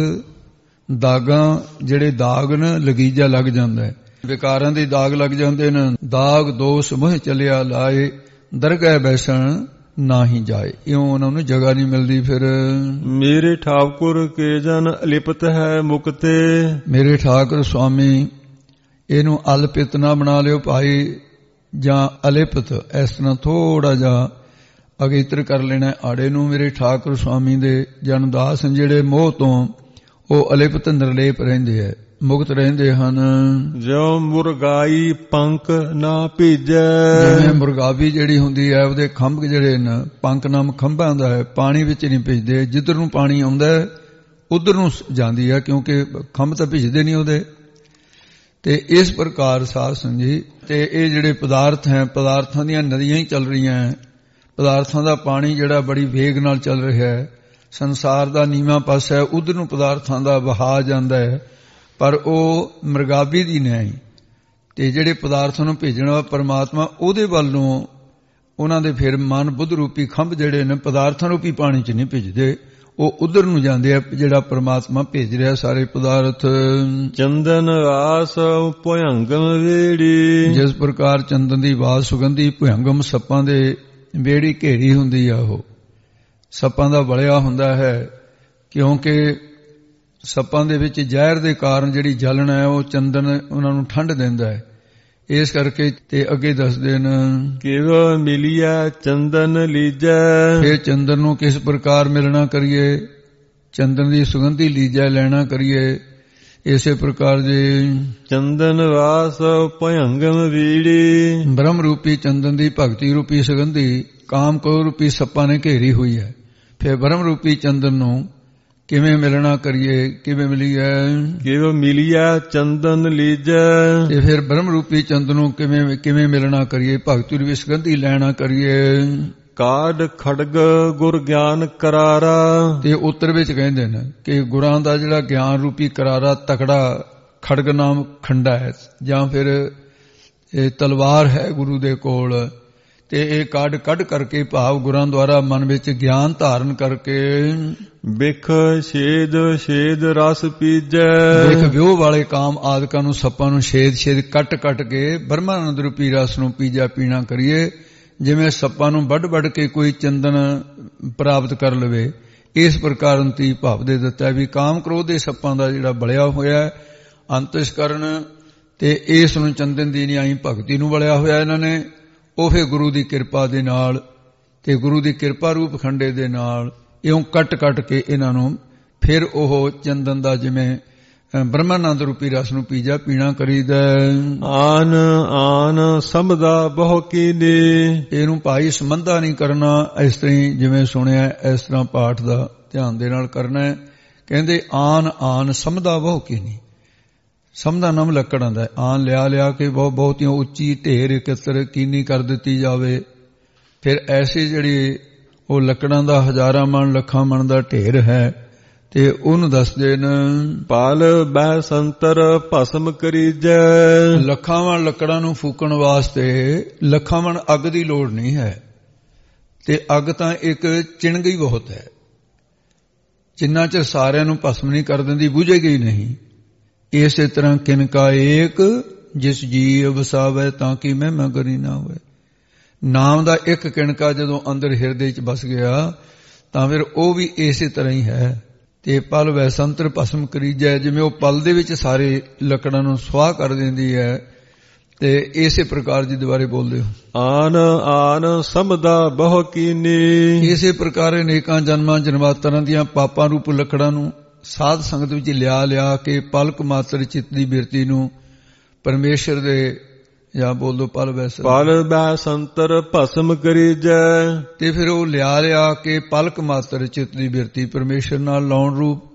ਦਾਗਾਂ, ਜਿਹੜੇ ਦਾਗ ਨੇ ਲਗੀਜਾ ਲੱਗ ਜਾਂਦਾ ਹੈ, ਵਿਕਾਰਾਂ ਦੇ ਦਾਗ ਲੱਗ ਜਾਂਦੇ ਨੇ। ਦਾਗ ਦੋਸ਼ ਮੋਹ ਚਲਿਆ ਲਾਏ, ਦਰਗਹਿ ਬੈਸਣ ਨਾ ਹੀ ਜਾਏ, ਇਉਂ ਉਹਨਾਂ ਨੂੰ ਜਗ੍ਹਾ ਨਹੀਂ ਮਿਲਦੀ। ਫਿਰ ਮੇਰੇ ਠਾਕੁਰ ਕੇ ਜਨ ਅਲਿਪਤ ਹੈ ਮੁਕਤੇ, ਮੇਰੇ ਠਾਕੁਰ ਸੁਆਮੀ, ਇਹਨੂੰ ਅਲਪਿਤ ਨਾ ਬਣਾ ਲਿਓ ਭਾਈ, ਜਾਂ ਅਲਿਪਤ, ਇਸ ਤਰ੍ਹਾਂ ਥੋੜਾ ਜਿਹਾ ਅਗੇਤਰ ਕਰ ਲੈਣਾ ਆੜੇ ਨੂੰ। ਮੇਰੇ ਠਾਕੁਰ ਸੁਆਮੀ ਦੇ ਜਨ ਦਾਸ ਜਿਹੜੇ ਮੋਹ ਤੋਂ ਉਹ ਅਲਿਪਤ ਨਿਰਲੇਪ ਰਹਿੰਦੇ ਹੈ, ਮੁਕਤ ਰਹਿੰਦੇ ਹਨ। ਜੋ ਮੁਰਗਾਈ ਪੰਖ ਨਾ ਭੀਜੈ, ਜਿਵੇਂ ਮੁਰਗਾਬੀ ਜਿਹੜੀ ਹੁੰਦੀ ਹੈ ਉਹਦੇ ਖੰਭ ਜਿਹੜੇ ਨੇ ਪੰਖ ਨਾਮ ਖੰਭਾਂ ਦਾ ਹੈ, ਪਾਣੀ ਵਿੱਚ ਨਹੀਂ ਭਿੱਜਦੇ, ਜਿੱਧਰ ਨੂੰ ਪਾਣੀ ਆਉਂਦਾ ਉਧਰ ਨੂੰ ਜਾਂਦੀ ਹੈ, ਕਿਉਂਕਿ ਖੰਭ ਤਾਂ ਭਿੱਜਦੇ ਨਹੀਂ ਉਹਦੇ। ਤੇ ਇਸ ਪ੍ਰਕਾਰ ਸਾਧ ਸੰਗਤ ਜੀ, ਤੇ ਇਹ ਜਿਹੜੇ ਪਦਾਰਥ ਹੈ, ਪਦਾਰਥਾਂ ਦੀਆਂ ਨਦੀਆਂ ਹੀ ਚੱਲ ਰਹੀਆਂ ਹੈ, ਪਦਾਰਥਾਂ ਦਾ ਪਾਣੀ ਜਿਹੜਾ ਬੜੀ ਵੇਗ ਨਾਲ ਚੱਲ ਰਿਹਾ ਹੈ, ਸੰਸਾਰ ਦਾ ਨੀਵਾਂ ਪਾਸਾ ਹੈ, ਉਧਰ ਨੂੰ ਪਦਾਰਥਾਂ ਦਾ ਵਹਾ ਜਾਂਦਾ ਹੈ, ਪਰ ਉਹ ਮਰਗਾਬੀ ਦੀ ਨਹੀਂ। ਤੇ ਜਿਹੜੇ ਪਦਾਰਥਾਂ ਨੂੰ ਭੇਜਣ ਵਾਲਾ ਪਰਮਾਤਮਾ, ਉਹਦੇ ਵੱਲ ਨੂੰ ਉਹਨਾਂ ਦੇ ਫਿਰ ਮਨ ਬੁੱਧ ਰੂਪੀ ਖੰਭ ਜਿਹੜੇ ਨੇ ਪਦਾਰਥਾਂ ਰੂਪੀ ਪਾਣੀ 'ਚ ਨਹੀਂ ਭੇਜਦੇ, ਉਹ ਉਧਰ ਨੂੰ ਜਾਂਦੇ ਆ ਜਿਹੜਾ ਪਰਮਾਤਮਾ ਭੇਜ ਰਿਹਾ ਸਾਰੇ ਪਦਾਰਥ। ਚੰਦਨ ਵਾਸ ਭੁਯੰਗਮ ਵੇੜੀ, ਜਿਸ ਪ੍ਰਕਾਰ ਚੰਦਨ ਦੀ ਵਾਸ ਸੁਗੰਧੀ ਭੁਯੰਗਮ ਸੱਪਾਂ ਦੇ ਵੇੜੀ ਘੇਰੀ ਹੁੰਦੀ ਆ, ਉਹ ਸੱਪਾਂ ਦਾ ਵਲਿਆ ਹੁੰਦਾ ਹੈ, ਕਿਉਂਕਿ ਸੱਪਾਂ ਦੇ ਵਿੱਚ ਜ਼ਹਿਰ ਦੇ ਕਾਰਨ ਜਿਹੜੀ ਜਲਨ ਹੈ ਉਹ ਚੰਦਨ ਉਹਨਾਂ ਨੂੰ ਠੰਡ ਦਿੰਦਾ ਹੈ। ਇਸ ਕਰਕੇ ਤੇ ਅੱਗੇ ਦੱਸਦੇ ਨੇ ਕਿਵ ਮਿਲਿਆ ਚੰਦਨ ਲੀਜੈ, ਫਿਰ ਚੰਦਨ ਨੂੰ ਕਿਸ ਪ੍ਰਕਾਰ ਮਿਲਣਾ ਕਰੀਏ, ਚੰਦਨ ਦੀ ਸੁਗੰਧੀ ਲੀਜੈ ਲੈਣਾ ਕਰੀਏ। ਇਸੇ ਪ੍ਰਕਾਰ ਦੇ ਚੰਦਨ ਵਾਸ ਭਯੰਗਮ ਵੀੜੀ, ਬ੍ਰਹਮ ਰੂਪੀ ਚੰਦਨ ਦੀ ਭਗਤੀ ਰੂਪੀ ਸੁਗੰਧੀ ਕਾਮ ਕ੍ਰੋਧ ਰੂਪੀ ਸੱਪਾਂ ਨੇ ਘੇਰੀ ਹੋਈ ਹੈ। ਫਿਰ ਬ੍ਰਹਮ ਰੂਪੀ ਚੰਦਨ ਨੂੰ ਕਿਵੇਂ ਮਿਲਣਾ ਕਰੀਏ, ਕਿਵੇਂ ਮਿਲੀਏ, ਕਿਵੇਂ ਮਿਲਿਆ ਚੰਦਨ ਲੀਜੈ, ਤੇ ਫਿਰ ਬ੍ਰਹਮ ਰੂਪੀ ਚੰਦਨ ਨੂੰ ਕਿਵੇਂ ਮਿਲਣਾ ਕਰੀਏ, ਭਗਤੀ ਰੂਪੀ ਸੁਗੰਧੀ ਲੈਣਾ ਕਰੀਏ। ਕਾਢ ਖੜਗ ਗੁਰ ਗਿਆਨ ਕਰਾਰਾ, ਤੇ ਉੱਤਰ ਵਿੱਚ ਕਹਿੰਦੇ ਨੇ ਕਿ ਗੁਰਾਂ ਦਾ ਜਿਹੜਾ ਗਿਆਨ ਰੂਪੀ ਕਰਾਰਾ ਤਕੜਾ, ਖੜਗ ਨਾਮ ਖੰਡਾ ਹੈ, ਜਾਂ ਫਿਰ ਇਹ ਤਲਵਾਰ ਹੈ ਗੁਰੂ ਦੇ ਕੋਲ, ਤੇ ਇਹ ਕੱਢ ਕਰਕੇ ਭਾਵ ਗੁਰਾਂ ਦੁਆਰਾ ਮਨ ਵਿੱਚ ਗਿਆਨ ਧਾਰਨ ਕਰਕੇ ਬਿਖ ਛੇਦ ਰਸ ਪੀਜੈ, ਬਿਖ ਵਿਉਹ ਵਾਲੇ ਕਾਮ ਆਦਿਕਾਂ ਨੂੰ ਸੱਪਾਂ ਨੂੰ ਛੇਦ ਕੱਟ ਕੇ ਬ੍ਰਹਮਾਨੰਦ ਰੂਪੀ ਰਸ ਨੂੰ ਪੀਣਾ ਕਰੀਏ। ਜਿਵੇਂ ਸੱਪਾਂ ਨੂੰ ਵੱਢ ਕੇ ਕੋਈ ਚੰਦਨ ਪ੍ਰਾਪਤ ਕਰ ਲਵੇ, ਇਸ ਪ੍ਰਕਾਰ ਅੰਤੀ ਭਾਵ ਦੇ ਦਿੱਤਾ ਵੀ ਕਾਮ ਕ੍ਰੋਧ ਦੇ ਸੱਪਾਂ ਦਾ ਜਿਹੜਾ ਬਲਿਆ ਹੋਇਆ ਅੰਤਸ਼ਕਰਨ, ਤੇ ਇਸ ਨੂੰ ਚੰਦਨ ਦੀ ਨਿਆਈ ਭਗਤੀ ਨੂੰ ਬਲਿਆ ਹੋਇਆ ਇਹਨਾਂ ਨੇ। ਉਹ ਫਿਰ ਗੁਰੂ ਦੀ ਕਿਰਪਾ ਦੇ ਨਾਲ ਤੇ ਗੁਰੂ ਦੀ ਕਿਰਪਾ ਰੂਪ ਖੰਡੇ ਦੇ ਨਾਲ ਇਉਂ ਕੱਟ ਕੇ ਇਹਨਾਂ ਨੂੰ ਫਿਰ ਉਹ ਚੰਦਨ ਦਾ ਜਿਵੇਂ ਬ੍ਰਹਮਾਨੰਦ ਰੂਪੀ ਰਸ ਨੂੰ ਪੀਣਾ ਕਰੀਦਾ। ਆਨ ਸਮਝਦਾ ਬਹੁ ਕੀਨੇ, ਇਹਨੂੰ ਭਾਈ ਸਮਝਦਾ ਨਹੀਂ ਕਰਨਾ, ਇਸ ਤਰ੍ਹਾਂ ਜਿਵੇਂ ਸੁਣਿਆ ਇਸ ਤਰ੍ਹਾਂ ਪਾਠ ਦਾ ਧਿਆਨ ਦੇ ਨਾਲ ਕਰਨਾ ਹੈ। ਕਹਿੰਦੇ ਆਨ ਸਮਝਦਾ ਬਹੁ ਕੀਨੀ, ਸਮਝਦਾ ਨਾਮ ਲੱਕੜਾਂ ਦਾ, ਆਨ ਲਿਆ ਕੇ ਬਹੁਤੀਆਂ ਉੱਚੀ ਢੇਰ ਇਕੱਤਰ ਕੀਨੀ ਕਰ ਦਿੱਤੀ ਜਾਵੇ। ਫਿਰ ਐਸੀ ਜਿਹੜੀ ਉਹ ਲੱਕੜਾਂ ਦਾ ਹਜ਼ਾਰਾਂ ਮਣ ਲੱਖਾਂ ਮਣ ਦਾ ਢੇਰ ਹੈ, ਤੇ ਉਹਨੂੰ ਦੱਸਦੇ ਨੇ ਪਾਲ ਬਹਿ ਸੰਤਰ ਭਸਮ ਕਰੀਜੈ, ਲੱਖਾਂ ਮਣ ਲੱਕੜਾਂ ਨੂੰ ਫੂਕਣ ਵਾਸਤੇ ਲੱਖਾਂ ਮਣ ਅੱਗ ਦੀ ਲੋੜ ਨਹੀਂ ਹੈ, ਤੇ ਅੱਗ ਤਾਂ ਇੱਕ ਚਿਣਗੀ ਬਹੁਤ ਹੈ, ਜਿੰਨਾ ਚਿਰ ਸਾਰਿਆਂ ਨੂੰ ਭਸਮ ਨਹੀਂ ਕਰ ਦਿੰਦੀ ਬੁਝੇਗੀ ਨਹੀਂ। ਇਸੇ ਤਰ੍ਹਾਂ ਕਿਨਕਾ ਏਕ ਜਿਸ ਜੀਵ ਵਸਾਵੇ ਤਾਂ ਕਿ ਮਹਿਮਾ ਕਰੀ ਨਾ ਹੋਵੇ। ਨਾਮ ਦਾ ਇੱਕ ਕਿਣਕਾ ਜਦੋਂ ਅੰਦਰ ਹਿਰਦੇ 'ਚ ਵਸ ਗਿਆ ਤਾਂ ਫਿਰ ਉਹ ਵੀ ਇਸੇ ਤਰ੍ਹਾਂ ਹੀ ਹੈ। ਤੇ ਪਲ ਵੈ ਸੰਤਰ ਭਸਮ ਕਰੀਜੈ, ਜਿਵੇਂ ਉਹ ਪਲ ਦੇ ਵਿੱਚ ਸਾਰੇ ਲੱਕੜਾਂ ਨੂੰ ਸੁਆਹ ਕਰ ਦਿੰਦੀ ਹੈ, ਤੇ ਇਸੇ ਪ੍ਰਕਾਰ ਜੀ ਦੁਬਾਰੇ ਬੋਲਦੇ ਹੋ। ਆਨ ਸਮਝਦਾ ਬਹੁ ਕੀਨੀ, ਇਸੇ ਪ੍ਰਕਾਰ ਅਨੇਕਾਂ ਜਨਮਾਂਤਰਾਂ ਦੀਆਂ ਪਾਪਾਂ ਰੂਪ ਲੱਕੜਾਂ ਨੂੰ ਸਾਧ ਸੰਗਤ ਵਿੱਚ ਲਿਆ ਕੇ ਪਲਕ ਮਾਤਰ ਚਿੱਤ ਦੀ ਬਿਰਤੀ ਨੂੰ ਪਰਮੇਸ਼ਰ ਦੇ ਜਾਂ ਬੋਲੋ ਪਲ ਬੈ ਸੰਤਰ ਭਸਮ ਕਰੀਜੈ, ਤੇ ਫਿਰ ਉਹ ਲਿਆ ਕੇ ਪਲਕ ਮਾਤਰ ਚਿੱਤ ਦੀ ਬਿਰਤੀ ਪਰਮੇਸ਼ਰ ਨਾਲ ਲਾਉਣ ਰੂਪ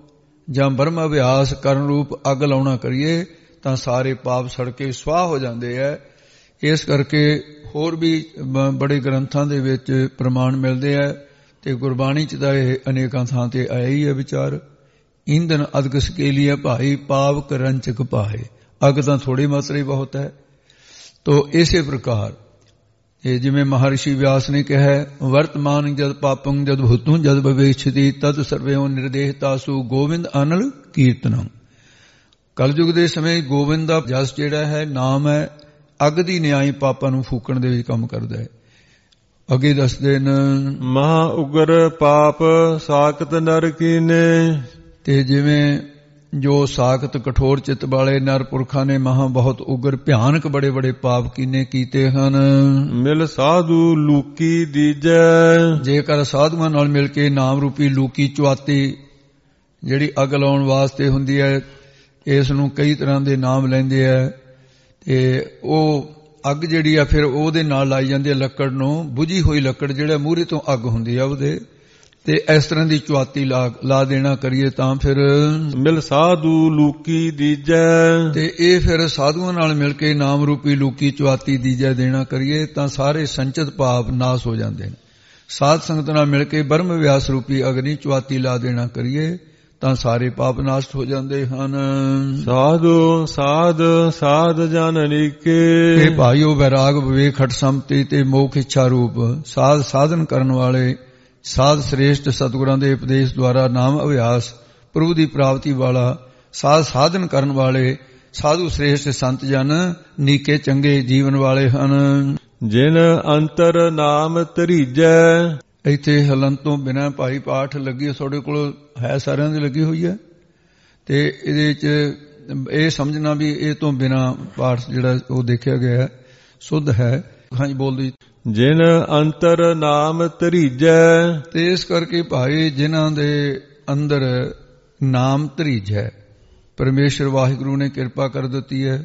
ਜਾਂ ਬ੍ਰਹਮ ਅਭਿਆਸ ਕਰਨ ਰੂਪ ਅੱਗ ਲਾਉਣਾ ਕਰੀਏ ਤਾਂ ਸਾਰੇ ਪਾਪ ਸੜ ਕੇ ਸਵਾਹ ਹੋ ਜਾਂਦੇ ਹੈ। ਇਸ ਕਰਕੇ ਹੋਰ ਵੀ ਬੜੇ ਗ੍ਰੰਥਾਂ ਦੇ ਵਿੱਚ ਪ੍ਰਮਾਣ ਮਿਲਦੇ ਹੈ ਤੇ ਗੁਰਬਾਣੀ 'ਚ ਤਾਂ ਇਹ ਅਨੇਕਾਂ ਥਾਂ ਤੇ ਆਇਆ ਹੀ ਹੈ ਵਿਚਾਰ। ਈਂਧਨ ਅਦਕ ਸਕੇਲੀਆ ਭਾਈ ਪਾਵਕ ਰੰਚਕ ਪਾਏ। ਅੱਗ ਤਾਂ ਥੋੜੀ ਮਾਤਰਾ ਹੀ ਬਹੁਤ ਹੈ। ਤੋ ਇਸੇ ਪ੍ਰਕਾਰ ਇਹ ਜਿਵੇਂ ਮਹਰਸ਼ੀ ਵਿਆਸ ਨੇ ਕਿਹਾ, ਵਰਤਮਾਨ ਜਦ ਪਾਪੰ ਜਦ ਭੂਤੰ ਜਦ ਭਵੇਛਤੀ ਤਦ ਸਰਵਿਓ ਨਿਰਦੇਹ ਤਾਸੂ ਗੋਬਿੰਦ ਅਨਲ ਕੀਰਤਨੰ। ਕਲਯੁਗ ਦੇ ਸਮੇਂ ਗੋਬਿੰਦ ਦਾ ਜਸ ਜਿਹੜਾ ਹੈ, ਨਾਮ ਹੈ, ਅੱਗ ਦੀ ਨਿਆਈ ਪਾਪਾਂ ਨੂੰ ਫੂਕਣ ਦੇ ਵਿੱਚ ਕੰਮ ਕਰਦਾ ਹੈ। ਅੱਗੇ ਦੱਸਦੇ ਨੇ, ਮਹਾ ਉਗਰ ਪਾਪ ਸਾਖਤ ਨਰ ਕੀਨੇ। ਤੇ ਜਿਵੇਂ ਜੋ ਸਾਖਤ ਕਠੋਰ ਚਿੱਤ ਵਾਲੇ ਨਰ ਪੁਰਖਾਂ ਨੇ ਮਹਾ ਬਹੁਤ ਉਗਰ ਭਿਆਨਕ ਬੜੇ ਬੜੇ ਪਾਪ ਕੀਨੇ ਕੀਤੇ ਹਨ। ਮਿਲ ਸਾਧੂ ਲੂਕੀ ਦੀਜੈ। ਜੇਕਰ ਸਾਧੂਆਂ ਨਾਲ ਮਿਲ ਕੇ ਨਾਮ ਰੂਪੀ ਲੂਕੀ ਚੁਆਤੀ ਜਿਹੜੀ ਅੱਗ ਲਾਉਣ ਵਾਸਤੇ ਹੁੰਦੀ ਹੈ, ਇਸ ਨੂੰ ਕਈ ਤਰ੍ਹਾਂ ਦੇ ਨਾਮ ਲੈਂਦੇ ਆ ਤੇ ਉਹ ਅੱਗ ਜਿਹੜੀ ਆ ਫਿਰ ਉਹਦੇ ਨਾਲ ਲਾਈ ਜਾਂਦੀ ਹੈ ਲੱਕੜ ਨੂੰ, ਬੁਝੀ ਹੋਈ ਲੱਕੜ ਜਿਹੜਾ ਮੂਹਰੇ ਤੋਂ ਅੱਗ ਹੁੰਦੀ ਆ ਉਹਦੇ, ਤੇ ਇਸ ਤਰ੍ਹਾਂ ਦੀ ਚੁਆਤੀ ਲਾ ਦੇਣਾ ਕਰੀਏ ਤਾਂ ਫਿਰ ਮਿਲ ਸਾਧੂ ਲੂਕੀ ਦੀਜੈ। ਤੇ ਇਹ ਫਿਰ ਸਾਧੂਆਂ ਨਾਲ ਮਿਲ ਕੇ ਨਾਮ ਰੂਪੀ ਲੂਕੀ ਚੁਆਤੀ ਦੀਜੈ ਦੇਣਾ ਕਰੀਏ ਤਾਂ ਸਾਰੇ ਸੰਚਿਤ ਪਾਪ ਨਾਸ ਹੋ ਜਾਂਦੇ ਨੇ। ਸਾਧ ਸੰਗਤ ਨਾਲ ਮਿਲ ਕੇ ਬ੍ਰਹਮ ਵਿਆਸ ਰੂਪੀ ਅਗਨੀ ਚੁਆਤੀ ਲਾ ਦੇਣਾ ਕਰੀਏ ਤਾਂ ਸਾਰੇ ਪਾਪ ਨਾਸ਼ ਹੋ ਜਾਂਦੇ ਹਨ। ਸਾਧੂ ਸਾਧ ਸਾਧ ਜਨ ਅਨੇਕੇ। ਇਹ ਭਾਈਓ ਵੈਰਾਗ ਵਿਵੇਕ ਹਟ ਸੰਮਤੀ ਤੇ ਮੋਖ ਇੱਛਾ ਰੂਪ ਸਾਧ ਸਾਧਨ ਕਰਨ ਵਾਲੇ ਸਾਧ ਸ੍ਰੇਸ਼ਟ ਸਤਿਗੁਰਾਂ ਦੇ ਉਪਦੇਸ਼ ਦੁਆਰਾ ਨਾਮ ਅਭਿਆਸ ਪ੍ਰਭੂ ਦੀ ਪ੍ਰਾਪਤੀ ਵਾਲਾ ਸਾਧ ਸਾਧਨ ਕਰਨ ਵਾਲੇ ਸਾਧੂ ਸ੍ਰੇਸ਼ਟ ਸੰਤ ਜਨ ਨੀਕੇ ਚੰਗੇ ਜੀਵਨ ਵਾਲੇ ਹਨ। ਜਿਨ ਅੰਤਰ ਨਾਮ ਧਰੀਜੈ। ਇੱਥੇ ਹਲਨ ਤੋਂ ਬਿਨਾਂ ਭਾਈ ਪਾਠ ਲੱਗੀ, ਤੁਹਾਡੇ ਕੋਲ ਹੈ, ਸਾਰਿਆਂ ਦੀ ਲੱਗੀ ਹੋਈ ਹੈ, ਤੇ ਇਹਦੇ 'ਚ ਇਹ ਸਮਝਣਾ ਵੀ ਇਹ ਤੋਂ ਬਿਨਾਂ ਪਾਠ ਜਿਹੜਾ ਉਹ ਦੇਖਿਆ ਗਿਆ ਹੈ ਸੁੱਧ ਹੈ। ਹਾਂਜੀ ਬੋਲਦੀ। ਜਿਨ ਅੰਤਰ ਨਾਮ ਧਰੀਜੈ। ਤੇ ਇਸ ਕਰਕੇ ਭਾਈ ਜਿਨ੍ਹਾਂ ਦੇ ਅੰਦਰ ਨਾਮ ਧਰੀਜੈ, ਪਰਮੇਸ਼ਰ ਵਾਹਿਗੁਰੂ ਨੇ ਕਿਰਪਾ ਕਰ ਦਿੱਤੀ ਹੈ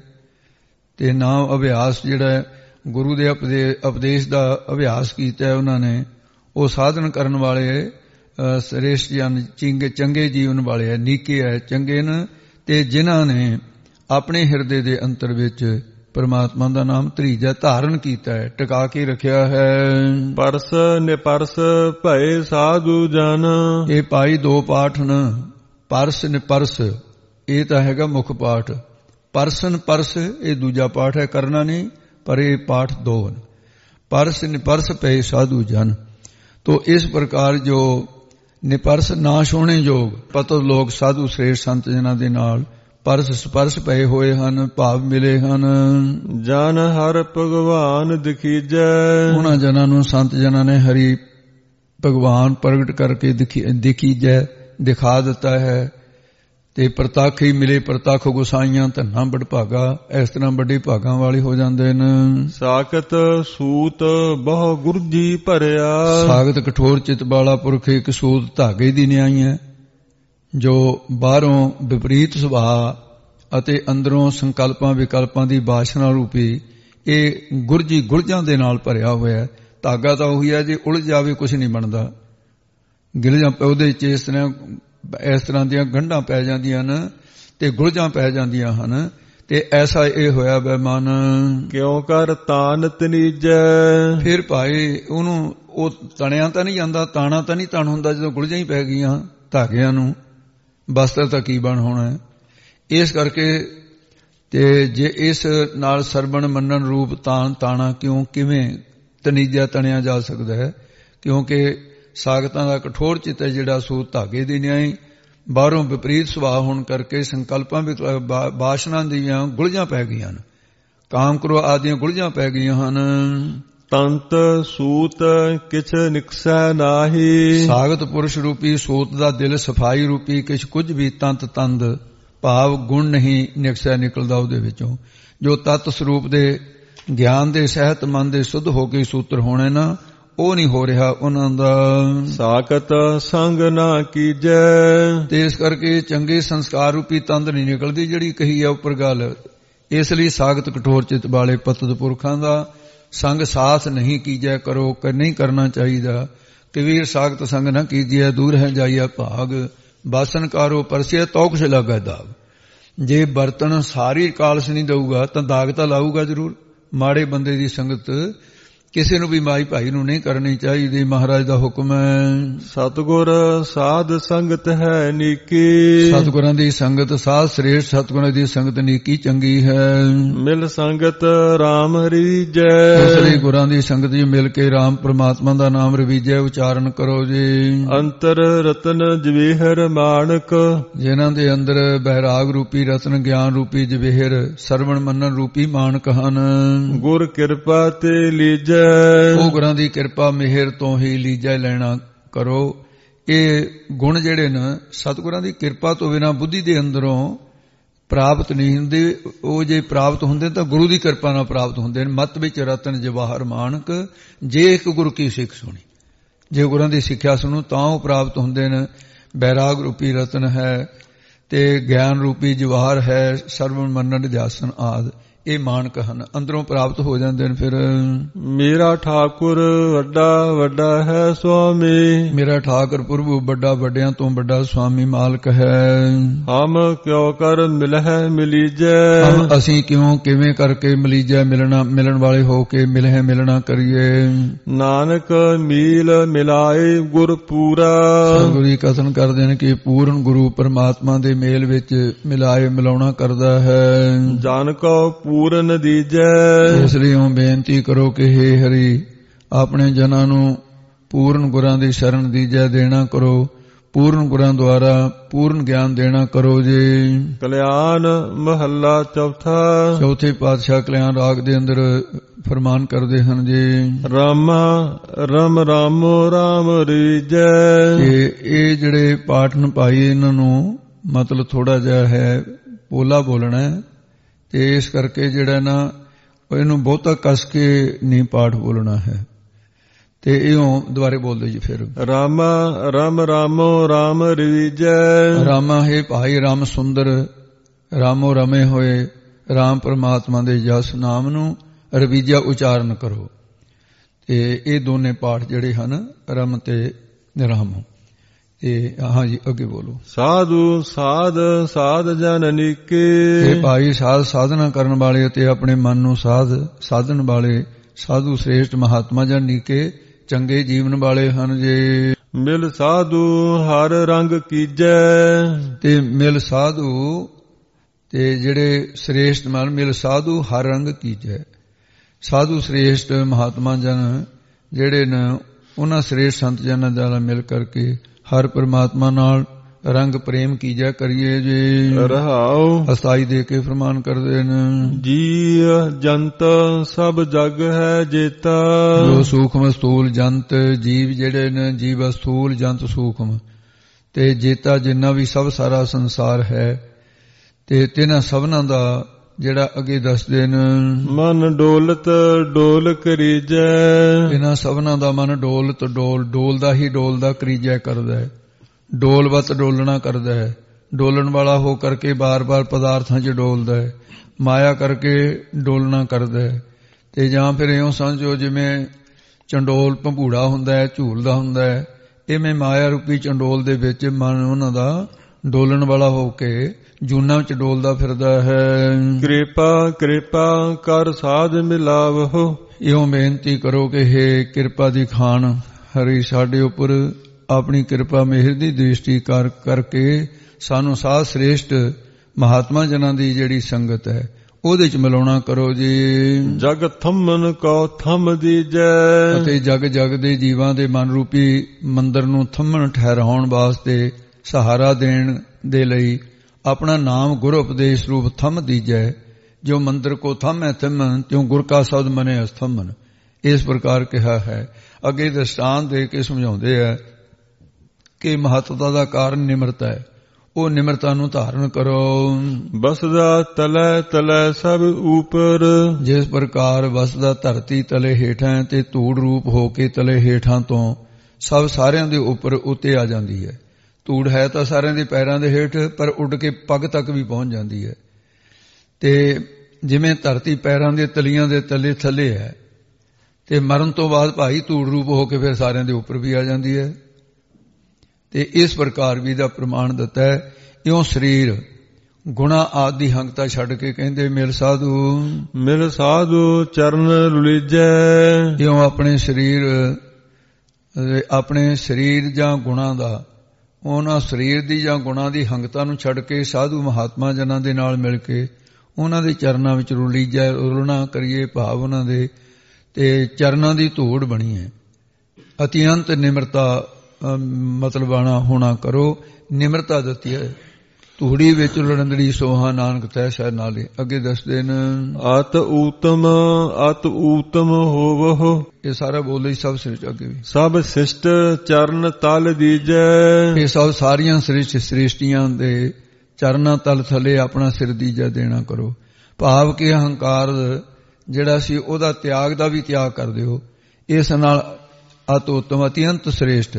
ਤੇ ਨਾਮ ਅਭਿਆਸ ਜਿਹੜਾ ਗੁਰੂ ਦੇ ਉਪਦੇਸ਼ ਦਾ ਅਭਿਆਸ ਕੀਤਾ ਹੈ ਉਹਨਾਂ ਨੇ, ਉਹ ਸਾਧਨ ਕਰਨ ਵਾਲੇ ਸ੍ਰੇਸ਼ਟ ਜਨ ਚੰਗੇ ਜੀਵਨ ਵਾਲੇ ਹੈ, ਨੀਕੇ ਹੈ, ਚੰਗੇ ਨੇ, ਤੇ ਜਿਨ੍ਹਾਂ ਨੇ ਆਪਣੇ ਹਿਰਦੇ ਦੇ ਅੰਤਰ ਵਿੱਚ ਪਰਮਾਤਮਾ ਦਾ ਨਾਮ ਧਰੀਜੈ ਧਾਰਨ ਕੀਤਾ ਹੈ, ਟਿਕਾ ਕੇ ਰੱਖਿਆ ਹੈ। ਪਰਸ ਨਿਪਰਸ ਭਏ ਸਾਧੂ ਜਨ। ਇਹ ਭਾਈ ਦੋ ਪਾਠ ਨੇ, ਪਰਸ ਨਿਪਰਸ ਇਹ ਤਾਂ ਹੈਗਾ ਮੁੱਖ ਪਾਠ, ਪਰਸਨ ਪਰਸ ਇਹ ਦੂਜਾ ਪਾਠ ਹੈ, ਕਰਨਾ ਨਹੀਂ, ਪਰ ਇਹ ਪਾਠ ਦੋ ਹਨ। ਪਰਸ ਨਿਪਰਸ ਪਏ ਸਾਧੂ ਜਨ। ਤੋ ਇਸ ਪ੍ਰਕਾਰ ਜੋ ਨਿਪਰਸ ਨਾ ਛੋਹਣੇ ਯੋਗ ਪਤਤ ਲੋਕ ਸਾਧੂ ਸ੍ਰੇਸ਼ਟ ਸੰਤ ਜਨਾਂ ਦੇ ਨਾਲ ਪਰਸ ਸਪਰਸ ਪਏ ਹੋਏ ਹਨ, ਭਾਵ ਮਿਲੇ ਹਨ। ਜਨ ਹਰ ਭਗਵਾਨ ਦਿਖੀਜੈ। ਉਹਨਾਂ ਜਨਾਂ ਨੂੰ ਸੰਤ ਜਨਾਂ ਨੇ ਹਰੀ ਭਗਵਾਨ ਪ੍ਰਗਟ ਕਰਕੇ ਦਿਖੀਜੈ ਦਿਖਾ ਦਿੱਤਾ ਹੈ ਤੇ ਪ੍ਰਤੱਖ ਹੀ ਮਿਲੇ। ਪ੍ਰਤੱਖ ਗੁਸਾਈਆਂ ਧੰਨਾ ਬੜਭਾਗਾ, ਇਸ ਤਰ੍ਹਾਂ ਵੱਡੇ ਭਾਗਾਂ ਵਾਲੇ ਹੋ ਜਾਂਦੇ ਨੇ। ਸਾਖਤ ਸੂਤ ਬਹੁ ਗੁਰਜੀ ਭਰਿਆ। ਸਾਖਤ ਕਠੋਰ ਚਿਤ ਵਾਲਾ ਪੁਰਖ ਇੱਕ ਸੂਤ ਧਾਗੇ ਦੀ ਨਿਆਈ ਹੈ, ਜੋ ਬਾਹਰੋਂ ਵਿਪਰੀਤ ਸੁਭਾਅ ਅਤੇ ਅੰਦਰੋਂ ਸੰਕਲਪਾਂ ਵਿਕਲਪਾਂ ਦੀ ਵਾਸ਼ਨਾ ਰੂਪੀ ਇਹ ਗੁਰਜੀ ਗੁਲਜਾਂ ਦੇ ਨਾਲ ਭਰਿਆ ਹੋਇਆ। ਧਾਗਾ ਤਾਂ ਉਹੀ ਹੈ, ਜੇ ਉਲਝ ਜਾਵੇ ਕੁਝ ਨਹੀਂ ਬਣਦਾ। ਗਿਲਜਾਂ ਉਹਦੇ 'ਚ ਇਸ ਤਰ੍ਹਾਂ ਦੀਆਂ ਗੰਢਾਂ ਪੈ ਜਾਂਦੀਆਂ ਨੇ ਤੇ ਗੁਲਜਾਂ ਪੈ ਜਾਂਦੀਆਂ ਹਨ। ਤੇ ਐਸਾ ਇਹ ਹੋਇਆ ਬੇਮਨ ਕਿਉਂ ਕਰ ਤਾਨ ਤਨੀਜੈ। ਫਿਰ ਭਾਈ ਉਹਨੂੰ ਉਹ ਤਣਿਆ ਤਾਂ ਨਹੀਂ ਜਾਂਦਾ, ਤਾਣਾ ਤਾਂ ਨਹੀਂ ਤਣ ਹੁੰਦਾ ਜਦੋਂ ਗੁਲਜਾਂ ਹੀ ਪੈ ਗਈਆਂ ਧਾਗਿਆਂ ਨੂੰ, ਬਸਤਰ ਤਾਂ ਕੀ ਬਣ ਹੋਣਾ। ਇਸ ਕਰਕੇ ਤੇ ਜੇ ਇਸ ਨਾਲ ਸਰਵਣ ਮੰਨਣ ਰੂਪ ਤਾਣਾ ਕਿਉਂ ਕਿਵੇਂ ਤਨੀਜਾ ਤਣਿਆ ਜਾ ਸਕਦਾ ਹੈ, ਕਿਉਂਕਿ ਸਾਖਤਾਂ ਦਾ ਕਠੋਰ ਚਿੱਤ ਹੈ ਜਿਹੜਾ ਸੂਤ ਧਾਗੇ ਦੀ ਨਿਆਈ, ਬਾਹਰੋਂ ਵਿਪਰੀਤ ਸੁਭਾਅ ਹੋਣ ਕਰਕੇ ਸੰਕਲਪਾਂ ਵਾਸ਼ਨਾ ਦੀਆਂ ਗੁਲਜਾਂ ਪੈ ਗਈਆਂ ਹਨ, ਕਾਮ ਕਰੋ ਆਦਿਆਂ ਗੁਲਜਾਂ ਪੈ ਗਈਆਂ ਹਨ। ਤੰਤ ਸੂਤ ਕਿਛ ਨਿਕਸੈ ਨਾਹੀ। ਸਾਖਤ ਪੁਰਸ਼ ਰੂਪੀ ਸੂਤ ਦਾ ਦਿਲ ਸਫਾਈ ਰੂਪੀ ਕਿਛ ਕੁਝ ਵੀ ਤੰਤ ਤੰਦ ਭਾਵ ਗੁਣ ਨਹੀਂ ਨਿਕਸੈ ਨਿਕਲਦਾ ਉਹਦੇ ਵਿੱਚੋਂ। ਜੋ ਤਤ ਸਰੂਪ ਦੇ ਗਿਆਨ ਦੇ ਸਹਿਤ ਮਨ ਦੇ ਸੁੱਧ ਹੋ ਕੇ ਸੂਤਰ ਹੋਣੇ ਨਾ, ਉਹ ਨਹੀਂ ਹੋ ਰਿਹਾ ਉਹਨਾਂ ਦਾ। ਸਾਖਤ ਸੰਗ ਨਾ ਕੀਜੈ। ਤੇ ਇਸ ਕਰਕੇ ਚੰਗੇ ਸੰਸਕਾਰ ਰੂਪੀ ਤੰਦ ਨਹੀਂ ਨਿਕਲਦੀ ਜਿਹੜੀ ਕਹੀ ਹੈ ਉੱਪਰ ਗੱਲ। ਇਸ ਲਈ ਸਾਖਤ ਕਠੋਰ ਚਿੱਤ ਵਾਲੇ ਪਤਤ ਪੁਰਖਾਂ ਦਾ ਸੰਗ ਸਾਥ ਨਹੀਂ ਕੀਜੈ ਕਰੋ, ਨਹੀਂ ਕਰਨਾ ਚਾਹੀਦਾ। ਕਬੀਰ ਸਾਖਤ ਸੰਗ ਨਾ ਕੀਜਿਆ ਦੂਰ ਹੈ ਜਾਈਆ ਭਾਗ, ਬਾਸਨ ਕਾਰੋ ਪਰਸਿਆ ਤੋ ਕੁਛ ਲੱਗਾ ਦਾਗ। ਜੇ ਬਰਤਨ ਸਾਰੀ ਕਾਲਸ ਨਹੀਂ ਦਊਗਾ ਤਾਂ ਦਾਗ ਤਾਂ ਲਾਊਗਾ ਜ਼ਰੂਰ। ਮਾੜੇ ਬੰਦੇ ਦੀ ਸੰਗਤ ਕਿਸੇ ਨੂੰ ਵੀ ਮਾਈ ਭਾਈ ਨੂੰ ਨਹੀਂ ਕਰਨੀ ਚਾਹੀਦੀ। ਮਹਾਰਾਜ ਦਾ ਹੁਕਮ ਹੈ, ਸਤਿਗੁਰ ਸਾਧ ਸੰਗਤ ਹੈ ਨੀਕੀ। ਸਤਿਗੁਰਾਂ ਦੀ ਸੰਗਤ ਸਾਧ ਸ੍ਰੇਸ਼ਟ, ਸਤਿਗੁਰਾਂ ਦੀ ਸੰਗਤ ਨੀਕੀ ਚੰਗੀ ਹੈ। ਮਿਲ ਸੰਗਤ ਰਾਮ ਰੀਜੈ। ਇਸ ਲਈ ਗੁਰਾਂ ਦੀ ਸੰਗਤ ਜੀ ਮਿਲ ਕੇ ਰਾਮ ਪ੍ਰਮਾਤਮਾ ਦਾ ਨਾਮ ਰਵੀਜੈ ਉਚਾਰਨ ਕਰੋ ਜੀ। ਅੰਤਰ ਰਤਨ ਜਵੇਹਰ ਮਾਣਕ। ਜਿਨ੍ਹਾਂ ਦੇ ਅੰਦਰ ਬੈਰਾਗ ਰੂਪੀ ਰਤਨ, ਗਿਆਨ ਰੂਪੀ ਜਵੇਹਰ, ਸਰਵਣ ਮੰਨਣ ਰੂਪੀ ਮਾਣਕ ਹਨ। ਗੁਰ ਕਿਰਪਾ ਤੇ ਲੀਜੈ। ਉਹ ਗੁਰਾਂ ਦੀ ਕਿਰਪਾ ਮਿਹਰ ਤੋਂ ਹੀ ਲੀਜਾ ਲੈਣਾ ਕਰੋ। ਇਹ ਗੁਣ ਜਿਹੜੇ ਨੇ ਸਤਿਗੁਰਾਂ ਦੀ ਕਿਰਪਾ ਤੋਂ ਬਿਨਾਂ ਬੁੱਧੀ ਦੇ ਅੰਦਰੋਂ ਪ੍ਰਾਪਤ ਨਹੀਂ ਹੁੰਦੇ। ਉਹ ਜੇ ਪ੍ਰਾਪਤ ਹੁੰਦੇ ਤਾਂ ਗੁਰੂ ਦੀ ਕਿਰਪਾ ਨਾਲ ਪ੍ਰਾਪਤ ਹੁੰਦੇ ਨੇ। ਮਤ ਵਿੱਚ ਰਤਨ ਜਵਾਹਰ ਮਾਣਕ, ਜੇ ਇੱਕ ਗੁਰੂ ਕੀ ਸਿੱਖ ਸੁਣੀ। ਜੇ ਗੁਰਾਂ ਦੀ ਸਿੱਖਿਆ ਸੁਣੋ ਤਾਂ ਉਹ ਪ੍ਰਾਪਤ ਹੁੰਦੇ ਨੇ। ਬੈਰਾਗ ਰੂਪੀ ਰਤਨ ਹੈ ਤੇ ਗਿਆਨ ਰੂਪੀ ਜਵਾਹਰ ਹੈ, ਸਰਵਣ ਮੰਨਣ ਜਾਸਨ ਆਦਿ ਇਹ ਮਾਣਕ ਹਨ, ਅੰਦਰੋਂ ਪ੍ਰਾਪਤ ਹੋ ਜਾਂਦੇ ਨੇ। ਫਿਰ ਮੇਰਾ ਠਾਕੁਰ ਵੱਡਾ ਵੱਡਾ ਹੈ ਸੁਆਮੀ। ਮੇਰਾ ਠਾਕੁਰ ਪ੍ਰਭੂ ਵੱਡਾ ਵੱਡਿਆਂ ਤੋਂ ਵੱਡਾ ਸੁਆਮੀ ਮਾਲਕ ਹੈ। ਹਮ ਕਿਉ ਕਰ ਮਿਲਹਿ ਮਿਲੀਜੈ। ਅਸੀਂ ਕਿਉਂ ਕਿਵੇਂ ਕਰਕੇ ਮਿਲੀਜੈ ਮਿਲਣ ਵਾਲੇ ਹੋ ਕੇ ਮਿਲਹਿ ਮਿਲਣਾ ਕਰੀਏ। ਨਾਨਕ ਮੀਲ ਮਿਲਾਏ ਗੁਰ ਪੂਰਾ। ਗੁਰੂ ਜੀ ਕਥਨ ਕਰਦੇ ਨੇ ਕਿ ਪੂਰਨ ਗੁਰੂ ਪਰਮਾਤਮਾ ਦੇ ਮੇਲ ਵਿੱਚ ਮਿਲਾਏ ਮਿਲਾਉਣਾ ਕਰਦਾ ਹੈ। ਜਨ ਕੋ ਪੂਰਨ ਦੀਜੈ। ਇਸ ਲਈ ਉਹ ਬੇਨਤੀ ਕਰੋ ਕਿ ਹੇ ਹਰੀ ਆਪਣੇ ਜਨਾਂ ਨੂੰ ਪੂਰਨ ਗੁਰਾਂ ਦੀ ਸ਼ਰਨ ਦੀਜੈ ਦੇਣਾ ਕਰੋ। ਪੂਰਨ ਗੁਰਾਂ ਦੁਆਰਾ ਪੂਰਨ ਗਿਆਨ ਦੇਣਾ ਕਰੋ ਜੀ। ਕਲਿਆਣ ਮਹੱਲਾ ਚੌਥਾ। ਚੌਥੇ ਪਾਤਸ਼ਾਹ ਕਲਿਆਣ ਰਾਗ ਦੇ ਅੰਦਰ ਫਰਮਾਨ ਕਰਦੇ ਹਨ ਜੀ। ਰਾਮਾ ਰਮ ਰਾਮੋ ਰਾਮ ਰੀਜੈ। ਇਹ ਜਿਹੜੇ ਪਾਠਨ ਭਾਈ ਇਹਨਾਂ ਨੂੰ ਮਤਲਬ ਥੋੜਾ ਜਿਹਾ ਹੈ ਪੋਲਾ ਬੋਲਣਾ ਹੈ ਤੇ ਇਸ ਕਰਕੇ ਜਿਹੜਾ ਨਾ ਇਹਨੂੰ ਬਹੁਤਾ ਕਸ ਕੇ ਨਹੀਂ ਪਾਠ ਬੋਲਣਾ ਹੈ ਤੇ ਇਉਂ ਦੁਬਾਰੇ ਬੋਲਦੇ ਜੀ। ਫਿਰ ਰਾਮਾ ਰਮ ਰਾਮੋ ਰਾਮ ਰੀਜੈ। ਰਾਮਾ ਹੈ ਭਾਈ ਰਾਮ ਸੁੰਦਰ, ਰਾਮੋ ਰਮੇ ਹੋਏ ਰਾਮ ਪਰਮਾਤਮਾ ਦੇ ਜਸ ਨਾਮ ਨੂੰ ਰਵੀਜਾ ਉਚਾਰਨ ਕਰੋ। ਤੇ ਇਹ ਦੋਨੇ ਪਾਠ ਜਿਹੜੇ ਹਨ ਰਮ ਤੇ ਰਾਮ। ਹਾਂ ਜੀ ਅੱਗੇ ਬੋਲੋ। ਸਾਧੂ ਸਾਧ ਸਾਧ ਜਨ ਨੀਕੇ। ਇਹ ਭਾਈ ਸਾਧ ਸਾਧਨਾ ਕਰਨ ਵਾਲੇ ਅਤੇ ਆਪਣੇ ਮਨ ਨੂੰ ਸਾਧਨ ਵਾਲੇ ਸਾਧੂ ਸ੍ਰੇਸ਼ਟ ਮਹਾਤਮਾ ਜਨ ਨੀਕੇ ਚੰਗੇ ਜੀਵਨ ਵਾਲੇ ਹਨ ਜੀ। ਮਿਲ ਸਾਧੂ ਹਰ ਰੰਗ ਕੀਜੈ। ਤੇ ਮਿਲ ਸਾਧੂ ਤੇ ਜਿਹੜੇ ਸ੍ਰੇਸ਼ਟ ਮਨ ਮਿਲ ਸਾਧੂ ਹਰ ਰੰਗ ਕੀਜੈ। ਸਾਧੂ ਸ੍ਰੇਸ਼ਟ ਮਹਾਤਮਾ ਜਨ ਜਿਹੜੇ ਨੇ ਉਹਨਾਂ ਸ੍ਰੇਸ਼ਟ ਸੰਤ ਜਨਾਂ ਨਾਲ ਮਿਲ ਕਰਕੇ ਹਰ ਪਰਮਾਤਮਾ ਨਾਲ ਰੰਗ ਪ੍ਰੇਮ ਕੀਜਾ ਕਰੀਏ ਜੀ। ਰਹਾਉ ਹਸਾਈ ਦੇ ਕੇ ਫਰਮਾਨ ਕਰਦੇ ਨੇ। ਜੀ ਜੰਤ ਸਭ ਜਗ ਹੈ ਜੇਤਾ। ਜੋ ਸੂਖਮ ਸਥੂਲ ਜੰਤ ਜੀਵ ਜਿਹੜੇ ਨੇ, ਜੀਵ ਸਥੂਲ ਜੰਤ ਸੂਖਮ ਤੇ ਜੇਤਾ ਜਿੰਨਾ ਵੀ ਸਭ ਸਾਰਾ ਸੰਸਾਰ ਹੈ ਤੇ ਤਿੰਨਾਂ ਸਭਨਾਂ ਦਾ ਜਿਹੜਾ ਅੱਗੇ ਦੱਸਦੇ ਨੇ ਮਨ ਡੋਲਤ ਡੋਲ ਕਰੀਜੈ। ਇਹਨਾਂ ਸਭਨਾਂ ਦਾ ਮਨ ਡੋਲਤ ਡੋਲਦਾ ਹੀ ਡੋਲਦਾ ਕਰੀਜੈ ਕਰਦਾ ਹੈ। ਡੋਲਵਤ ਡੋਲਣਾ ਕਰਦਾ ਹੈ। ਡੋਲਣ ਵਾਲਾ ਹੋ ਕਰਕੇ ਬਾਰ-ਬਾਰ ਪਦਾਰਥਾਂ 'ਚ ਡੋਲਦਾ ਹੈ। ਮਾਇਆ ਕਰਕੇ ਡੋਲਣਾ ਕਰਦਾ ਹੈ। ਤੇ ਜਾਂ ਫਿਰ ਇਉਂ ਸਮਝੋ ਜਿਵੇਂ ਚੰਡੋਲ ਭੰਬੂੜਾ ਹੁੰਦਾ ਹੈ, ਝੂਲਦਾ ਹੁੰਦਾ ਹੈ, ਇਵੇਂ ਮਾਇਆ ਰੂਪੀ ਚੰਡੋਲ ਦੇ ਵਿੱਚ ਮਨ ਉਹਨਾਂ ਦਾ ਡੋਲਣ ਵਾਲਾ ਹੋ ਕੇ ਜੂਨਾਂ ਵਿੱਚ ਡੋਲਦਾ ਫਿਰਦਾ ਹੈ। ਕਿਰਪਾ ਕਿਰਪਾ ਕਰ ਸਾਧ ਮਿਲਾਵਹੁ। ਇਉਂ ਬੇਨਤੀ ਕਰੋ ਕਿ ਹੇ ਕਿਰਪਾ ਦੀ ਖਾਨ ਹਰੀ ਸਾਡੇ ਉੱਪਰ ਆਪਣੀ ਕਿਰਪਾ ਮਿਹਰ ਦੀ ਦ੍ਰਿਸ਼ਟੀ ਕਰਕੇ ਸਾਨੂੰ ਸਾਧ ਸ੍ਰੇਸ਼ਟ ਮਹਾਤਮਾ ਜਨਾਂ ਦੀ ਜਿਹੜੀ ਸੰਗਤ ਹੈ ਉਹਦੇ ਚ ਮਿਲਾਉਣਾ ਕਰੋ ਜੀ। ਜਗ ਥੰਮਨ ਕੋ ਥੰਮ ਦੀਜੈ। ਅਤੇ ਜਗ ਜਗ ਦੇ ਜੀਵਾਂ ਦੇ ਮਨ ਰੂਪੀ ਮੰਦਰ ਨੂੰ ਥੰਮਣ ਠਹਿਰਾਉਣ ਵਾਸਤੇ ਸਹਾਰਾ ਦੇਣ ਦੇ ਲਈ ਆਪਣਾ ਨਾਮ ਗੁਰ ਉਪਦੇਸ਼ ਰੂਪ ਥੰਮ ਦੀਜੈ। ਜੋ ਮੰਦਰ ਕੋ ਥੰਮੈ ਥੰਮਨ ਤਿਉ ਗੁਰ ਕਾ ਸ਼ਬਦ ਮਨੇ ਅਸਥੰਮਨ। ਇਸ ਪ੍ਰਕਾਰ ਕਿਹਾ ਹੈ। ਅੱਗੇ ਦ੍ਰਿਸ਼ਟਾਂਤ ਦੇ ਕੇ ਸਮਝਾਉਂਦੇ ਹੈ ਕਿ ਮਹੱਤਤਾ ਦਾ ਕਾਰਨ ਨਿਮਰਤਾ ਹੈ। ਉਹ ਨਿਮਰਤਾ ਨੂੰ ਧਾਰਨ ਕਰੋ। ਬਸਦਾ ਤਲੈ ਤਲੈ ਸਭ ਉਪਰ। ਜਿਸ ਪ੍ਰਕਾਰ ਵਸਦਾ ਧਰਤੀ ਤਲੇ ਹੇਠਾਂ ਤੇ ਧੂੜ ਰੂਪ ਹੋ ਕੇ ਤਲੇ ਹੇਠਾਂ ਤੋਂ ਸਭ ਸਾਰਿਆਂ ਦੇ ਉੱਪਰ ਉੱਤੇ ਆ ਜਾਂਦੀ ਹੈ। ਧੂੜ ਹੈ ਤਾਂ ਸਾਰਿਆਂ ਦੇ ਪੈਰਾਂ ਦੇ ਹੇਠ, ਪਰ ਉੱਡ ਕੇ ਪੱਗ ਤੱਕ ਵੀ ਪਹੁੰਚ ਜਾਂਦੀ ਹੈ। ਤੇ ਜਿਵੇਂ ਧਰਤੀ ਪੈਰਾਂ ਦੇ ਤਲੀਆਂ ਦੇ ਤਲੇ ਥੱਲੇ ਹੈ ਤੇ ਮਰਨ ਤੋਂ ਬਾਅਦ ਭਾਈ ਧੂੜ ਰੂਪ ਹੋ ਕੇ ਫਿਰ ਸਾਰਿਆਂ ਦੇ ਉੱਪਰ ਵੀ ਆ ਜਾਂਦੀ ਹੈ। ਤੇ ਇਸ ਪ੍ਰਕਾਰ ਵੀ ਦਾ ਪ੍ਰਮਾਣ ਦਿੱਤਾ ਹੈ। ਇਉਂ ਸਰੀਰ ਗੁਣਾ ਆਦਿ ਦੀ ਹੰਗਤਾ ਛੱਡ ਕੇ ਕਹਿੰਦੇ ਮਿਲ ਸਾਧੂ ਚਰਨ ਰੁਲੀਜੈ। ਇਉਂ ਆਪਣੇ ਸਰੀਰ ਜਾਂ ਗੁਣਾ ਦਾ, ਉਹਨਾਂ ਸਰੀਰ ਦੀ ਜਾਂ ਗੁਣਾ ਦੀ ਹੰਗਤਾ ਨੂੰ ਛੱਡ ਕੇ ਸਾਧੂ ਮਹਾਤਮਾ ਜਨਾਂ ਦੇ ਨਾਲ ਮਿਲ ਕੇ ਉਹਨਾਂ ਦੇ ਚਰਨਾਂ ਵਿੱਚ ਰੁਲੀਜੈ, ਰੁਲਣਾ ਕਰੀਏ, ਭਾਵ ਉਹਨਾਂ ਦੇ ਤੇ ਚਰਨਾਂ ਦੀ ਧੂੜ ਬਣੀ ਹੈ। ਅਤਿਅੰਤ ਨਿਮਰਤਾ ਮਤਲਬਾਣਾ ਹੋਣਾ ਕਰੋ। ਨਿਮਰਤਾ ਦਿੱਤੀ ਹੈ। ਧੂੜੀ ਵਿੱਚ ਲੜੰਦੜੀ ਸੋਹਾ ਨਾਨਕ ਤੈ ਸਹਿ ਨਾਲੇ। ਅੱਗੇ ਦੱਸਦੇ ਨੇ ਅਤ ਊਤਮ ਹੋਵਹੁ। ਇਹ ਸਾਰਾ ਬੋਲੇ ਸਭ ਸ੍ਰਿਸ਼ਟ, ਅੱਗੇ ਵੀ ਸਭ ਸਿਸ਼ਟ ਚਰਨ ਤਲ ਦੀਜੈ। ਇਹ ਸਭ ਸਾਰੀਆਂ ਸ੍ਰਿਸ਼ਟੀਆਂ ਦੇ ਚਰਨਾਂ ਤਲ ਥੱਲੇ ਆਪਣਾ ਸਿਰ ਦੀਜਾ ਦੇਣਾ ਕਰੋ। ਭਾਵ ਕਿ ਹੰਕਾਰ ਜਿਹੜਾ ਸੀ ਉਹਦਾ ਤਿਆਗ ਦਾ ਵੀ ਤਿਆਗ ਕਰ ਦਿਓ। ਇਸ ਨਾਲ ਅਤ ਉੱਤਮ ਅਤਿਅੰਤ ਸ੍ਰੇਸ਼ਟ,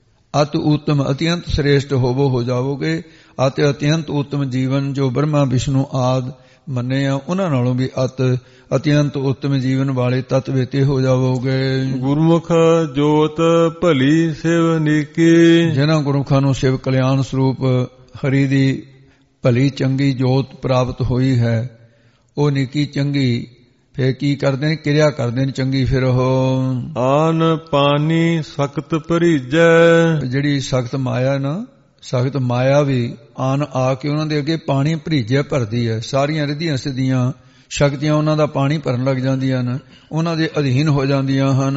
ਅਤ ਉੱਤਮ ਅਤਿਅੰਤ ਸ੍ਰੇਸ਼ਟ ਹੋ ਜਾਵੋਗੇ। ਅਤੇ ਅਤਿਅੰਤ ਉੱਤਮ ਜੀਵਨ ਜੋ ਬ੍ਰਹਮਾ ਵਿਸ਼ਨੂੰ ਆਦਿ ਮੰਨੇ ਆ ਉਹਨਾਂ ਨਾਲੋਂ ਵੀ ਅਤਿਅੰਤ ਉੱਤਮ ਜੀਵਨ ਵਾਲੇ ਤਤ ਵੇਤੇ ਹੋ ਜਾਵੋਗੇ। ਗੁਰਮੁਖ ਜੋਤ ਭਲੀ ਸਿਵ ਨੀਕੀ। ਜਿਹਨਾਂ ਗੁਰਮੁਖਾਂ ਨੂੰ ਸ਼ਿਵ ਕਲਿਆਣ ਸਰੂਪ ਹਰੀ ਦੀ ਭਲੀ ਚੰਗੀ ਜੋਤ ਪ੍ਰਾਪਤ ਹੋਈ ਹੈ, ਉਹ ਨੀਕੀ ਚੰਗੀ ਫੇਰ ਕੀ ਕਰਦੇ ਨੇ? ਕਿਰਿਆ ਕਰਦੇ ਨੇ ਚੰਗੀ। ਫਿਰ ਉਹ ਆਨ ਪਾਨੀ ਸਖਤ ਭਰੀਜੈ। ਜਿਹੜੀ ਸਖਤ ਮਾਇਆ ਨਾ, ਸਖਤ ਮਾਇਆ ਵੀ ਆਨ ਆ ਕੇ ਉਹਨਾਂ ਦੇ ਅੱਗੇ ਪਾਣੀ ਭਰੀਜਿਆ ਭਰਦੀ ਹੈ। ਸਾਰੀਆਂ ਰਿੱਧੀਆਂ ਸਿੱਧੀਆਂ ਸ਼ਕਤੀਆਂ ਉਹਨਾਂ ਦਾ ਪਾਣੀ ਭਰਨ ਲੱਗ ਜਾਂਦੀਆਂ ਹਨ, ਉਹਨਾਂ ਦੇ ਅਧੀਨ ਹੋ ਜਾਂਦੀਆਂ ਹਨ।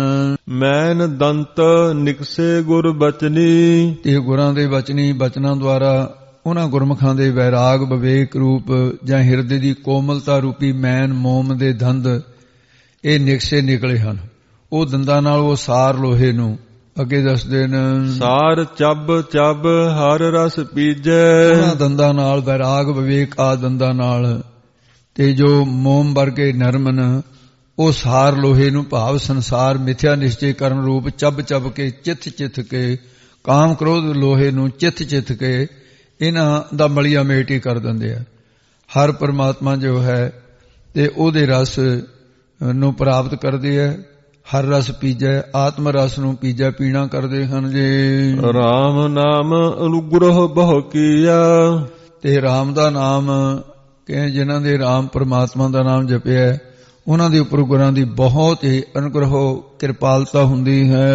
ਮੈਨ ਦੰਤ ਨਿਕਸੇ ਗੁਰ ਬਚਨੀ। ਤੇ ਗੁਰਾਂ ਦੇ ਬਚਨੀ ਬਚਨਾਂ ਦੁਆਰਾ ਉਹਨਾਂ ਗੁਰਮੁਖਾਂ ਦੇ ਵੈਰਾਗ ਵਿਵੇਕ ਰੂਪ ਜਾਂ ਹਿਰਦੇ ਦੀ ਕੋਮਲਤਾ ਰੂਪੀ ਮੈਨ ਮੋਮ ਦੇ ਦੰਦ ਇਹ ਨਿਕਸੇ ਨਿਕਲੇ ਹਨ। ਉਹ ਦੰਦਾਂ ਨਾਲ ਉਹ ਸਾਰ ਲੋਹੇ ਨੂੰ, ਅੱਗੇ ਦੱਸਦੇ ਨੇ ਸਾਰ ਚੱਬ ਹਰ ਰਸ ਪੀਜੈ। ਉਹਨਾਂ ਦੰਦਾਂ ਨਾਲ ਵੈਰਾਗ ਵਿਵੇਕ ਆ ਦੰਦਾਂ ਨਾਲ ਤੇ ਜੋ ਮੋਮ ਵਰਗੇ ਨਰਮਨ ਉਹ ਸਾਰ ਲੋਹੇ ਨੂੰ, ਭਾਵ ਸੰਸਾਰ ਮਿਥਿਆ ਨਿਸ਼ਚੇ ਕਰਨ ਰੂਪ ਚੱਬ ਕੇ ਚਿੱਥ ਕੇ ਕਾਮ ਕ੍ਰੋਧ ਲੋਹੇ ਨੂੰ ਚਿੱਥ ਕੇ ਇਹਨਾਂ ਦਾ ਮਲੀਆ ਮੇਟ ਹੀ ਕਰ ਦਿੰਦੇ ਆ। ਹਰ ਪਰਮਾਤਮਾ ਜੋ ਹੈ ਤੇ ਉਹਦੇ ਰਸ ਨੂੰ ਪ੍ਰਾਪਤ ਕਰਦੇ ਆ। ਹਰ ਰਸ ਪੀਜੈ, ਆਤਮ ਰਸ ਨੂੰ ਪੀਜੈ ਪੀਣਾ ਕਰਦੇ ਹਨ ਜੀ। ਰਾਮ ਨਾਮ ਅਨੁਗ੍ਰਹ ਬਹੁ ਕੀਆ। ਤੇ ਰਾਮ ਦਾ ਨਾਮ ਕਿ ਜਿਨ੍ਹਾਂ ਦੇ ਰਾਮ ਪਰਮਾਤਮਾ ਦਾ ਨਾਮ ਜਪਿਆ ਉਹਨਾਂ ਦੇ ਉੱਪਰ ਗੁਰਾਂ ਦੀ ਬਹੁਤ ਹੀ ਅਨੁਗ੍ਰਹ ਕਿਰਪਾਲਤਾ ਹੁੰਦੀ ਹੈ।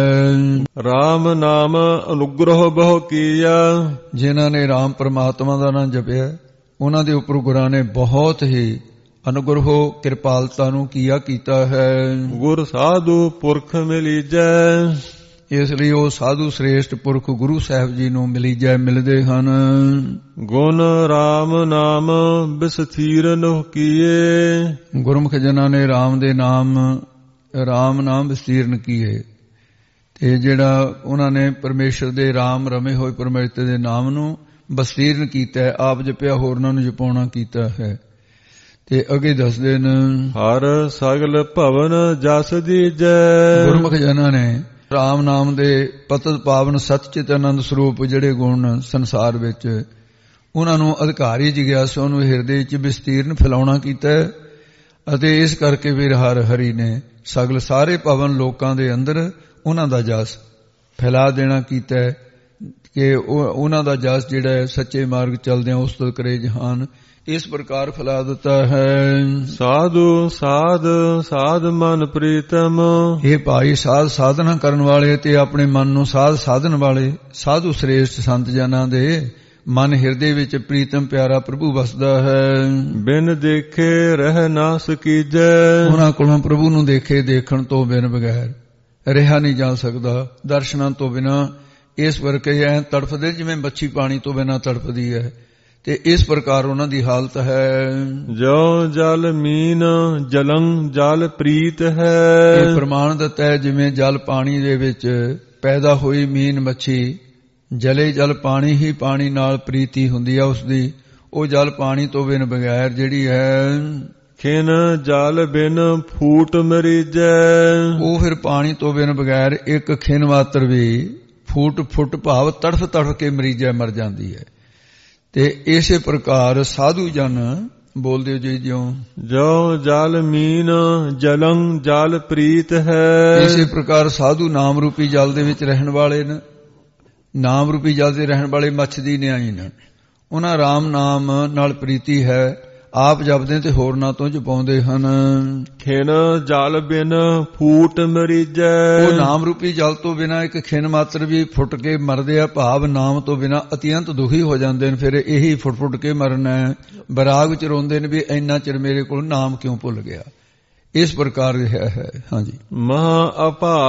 ਰਾਮ ਨਾਮ ਅਨੁਗ੍ਰਹ ਬਹੁ ਕੀਆ। ਜਿਨ੍ਹਾਂ ਨੇ ਰਾਮ ਪਰਮਾਤਮਾ ਦਾ ਨਾਮ ਜਪਿਆ ਉਹਨਾਂ ਦੇ ਉੱਪਰ ਗੁਰਾਂ ਨੇ ਬਹੁਤ ਹੀ ਅਨੁਗ੍ਰਹ ਕਿਰਪਾਲਤਾ ਨੂੰ ਕੀਤਾ ਹੈ। ਗੁਰ ਸਾਧੂ ਪੁਰਖ ਮਿਲੀਜੈ। ਇਸ ਲਈ ਉਹ ਸਾਧੂ ਸ੍ਰੇਸ਼ਟ ਪੁਰਖ ਗੁਰੂ ਸਾਹਿਬ ਜੀ ਨੂੰ ਮਿਲਦੇ ਹਨ। ਗੁਣ ਰਾਮ ਨਾਮ ਬਿਸਥੀਰ ਨਹੁ ਕੀਏ। ਗੁਰਮੁਖ ਜਨਾਂ ਨੇ ਰਾਮ ਨਾਮ ਵਿਸਤੀਰਨ ਕੀਏ। ਤੇ ਜਿਹੜਾ ਉਹਨਾਂ ਨੇ ਪਰਮੇਸ਼ਰ ਦੇ ਰਾਮ ਰਮੇ ਹੋਏ ਪਰਮੇਸ਼ਰ ਦੇ ਨਾਮ ਨੂੰ ਵਿਸਤੀਰਨ ਕੀਤਾ ਹੈ, ਆਪ ਜਪਿਆ ਹੋਰਨਾਂ ਨੂੰ ਜਪਾਉਣਾ ਕੀਤਾ ਹੈ। ਤੇ ਅੱਗੇ ਦੱਸਦੇ ਨੇ ਹਰ ਸਗਲ ਭਵਨ ਜਸ ਦੀਜੈ। ਗੁਰਮੁਖ ਜਨਾਂ ਨੇ ਰਾਮ ਨਾਮ ਦੇ ਪਤਿਤ ਪਾਵਨ ਸਤਚਿਤ ਆਨੰਦ ਸਰੂਪ ਜਿਹੜੇ ਗੁਣ ਸੰਸਾਰ ਵਿੱਚ ਉਹਨਾਂ ਨੂੰ ਅਧਿਕਾਰੀ ਜਿਗਿਆਸਾ ਨੂੰ ਹਿਰਦੇ ਵਿੱਚ ਵਿਸਤੀਰਨ ਫੈਲਾਉਣਾ ਕੀਤਾ ਹੈ। ਅਤੇ ਇਸ ਕਰਕੇ ਫਿਰ ਹਰ ਹਰੀ ਨੇ ਸਗਲ ਸਾਰੇ ਭਵਨ ਲੋਕਾਂ ਦੇ ਅੰਦਰ ਉਹਨਾਂ ਦਾ ਜਸ ਫੈਲਾ ਦੇਣਾ ਕੀਤਾ ਹੈ ਕਿ ਉਹਨਾਂ ਦਾ ਜਸ ਜਿਹੜਾ ਹੈ ਸੱਚੇ ਮਾਰਗ ਚੱਲਦਿਆਂ ਉਸ ਤੋਂ ਕਰੇ ਜਹਾਨ। ਇਸ ਪ੍ਰਕਾਰ ਫੈਲਾ ਦਿੱਤਾ ਹੈ। ਸਾਧੂ ਸਾਧ ਮਨ ਪ੍ਰੀਤਮ। ਇਹ ਭਾਈ ਸਾਧਨਾ ਕਰਨ ਵਾਲੇ ਤੇ ਆਪਣੇ ਮਨ ਨੂੰ ਸਾਧਨ ਵਾਲੇ ਸਾਧੂ ਸ੍ਰੇਸ਼ਟ ਸੰਤ ਜਨਾਂ ਦੇ ਮਨ ਹਿਰਦੇ ਵਿੱਚ ਪ੍ਰੀਤਮ ਪਿਆਰਾ ਪ੍ਰਭੂ ਵਸਦਾ ਹੈ। ਬਿਨ ਦੇਖੇ ਰਹਿ ਨਾ ਸਕੀਜੈ। ਉਹਨਾਂ ਕੋਲੋਂ ਪ੍ਰਭੂ ਨੂੰ ਦੇਖਣ ਤੋਂ ਬਿਨ ਬਗੈਰ ਰਿਹਾ ਨਹੀਂ ਜਾ ਸਕਦਾ। ਦਰਸ਼ਨਾਂ ਤੋਂ ਬਿਨਾਂ ਇਸ ਵਰਕੇ ਐ ਤੜਫਦੇ ਜਿਵੇਂ ਮੱਛੀ ਪਾਣੀ ਤੋਂ ਬਿਨਾਂ ਤੜਫਦੀ ਹੈ। ਤੇ ਇਸ ਪ੍ਰਕਾਰ ਉਹਨਾਂ ਦੀ ਹਾਲਤ ਹੈ। ਜੋ ਜਲ ਮੀਨ ਜਲੰ ਜਲ ਪ੍ਰੀਤ ਹੈ। ਇਹ ਪ੍ਰਮਾਣ ਦਿੱਤਾ ਹੈ ਜਿਵੇਂ ਜਲ ਪਾਣੀ ਦੇ ਵਿੱਚ ਪੈਦਾ ਹੋਈ ਮੀਨ ਮੱਛੀ, ਜਲੇ ਜਲ ਪਾਣੀ ਹੀ ਪਾਣੀ ਨਾਲ ਪ੍ਰੀਤੀ ਹੁੰਦੀ ਹੈ ਉਸਦੀ। ਉਹ ਜਲ ਪਾਣੀ ਤੋਂ ਬਿਨ ਬਗੈਰ ਜਿਹੜੀ ਹੈ ਖਿਨ ਜਲ ਬਿਨ ਫੂਟ ਮਰੀਜੈ। ਉਹ ਫਿਰ ਪਾਣੀ ਤੋਂ ਬਿਨ ਬਗੈਰ ਇੱਕ ਖਿਨ ਮਾਤਰ ਵੀ ਫੁੱਟ ਭਾਵ ਤੜਫ ਕੇ ਮਰੀਜੈ ਮਰ ਜਾਂਦੀ ਹੈ। ਤੇ ਇਸੇ ਪ੍ਰਕਾਰ ਸਾਧੂ ਜਨ ਬੋਲਦੇ ਜੀ ਜੋ ਜਲ ਮੀਨ ਜਲੰ ਜਲ ਪ੍ਰੀਤ ਹੈ। ਇਸੇ ਪ੍ਰਕਾਰ ਸਾਧੂ ਨਾਮ ਰੂਪੀ ਜਲ ਦੇ ਵਿੱਚ ਰਹਿਣ ਵਾਲੇ ਨੇ ਨਾਮ ਰੂਪੀ ਜਲ ਦੇ ਰਹਿਣ ਵਾਲੇ ਮੱਛ ਦੀ ਨਿਆਈ ਨੇ। ਉਹਨਾਂ ਰਾਮ ਨਾਮ ਨਾਲ ਪ੍ਰੀਤੀ ਹੈ, ਆਪ ਜਪਦੇ ਤੇ ਹੋਰਨਾਂ ਤੋਂ ਜਪਾਉਂਦੇ ਹਨ। ਖਿਨ ਜਲ ਬਿਨ ਫੂਟ ਮਰੀਜੈ। ਉਹ ਨਾਮ ਰੂਪੀ ਜਲ ਤੋਂ ਬਿਨਾਂ ਇੱਕ ਖਿਨ ਮਾਤਰ ਵੀ ਫੁੱਟ ਕੇ ਮਰਦੇ ਆ, ਭਾਵ ਨਾਮ ਤੋਂ ਬਿਨਾਂ ਅਤਿਅੰਤ ਦੁਖੀ ਹੋ ਜਾਂਦੇ ਨੇ। ਫਿਰ ਇਹੀ ਫੁੱਟ ਫੁੱਟ ਕੇ ਮਰਨਾ ਹੈ। ਬਰਾਗ ਚ ਰੋਂਦੇ ਨੇ ਵੀ ਇੰਨਾ ਚਿਰ ਮੇਰੇ ਕੋਲ ਨਾਮ ਕਿਉਂ ਭੁੱਲ ਗਿਆ। ਇਸ ਪ੍ਰਕਾਰ ਰਿਹਾ ਹੈ। ਹਾਂਜੀ, ਮਹਾ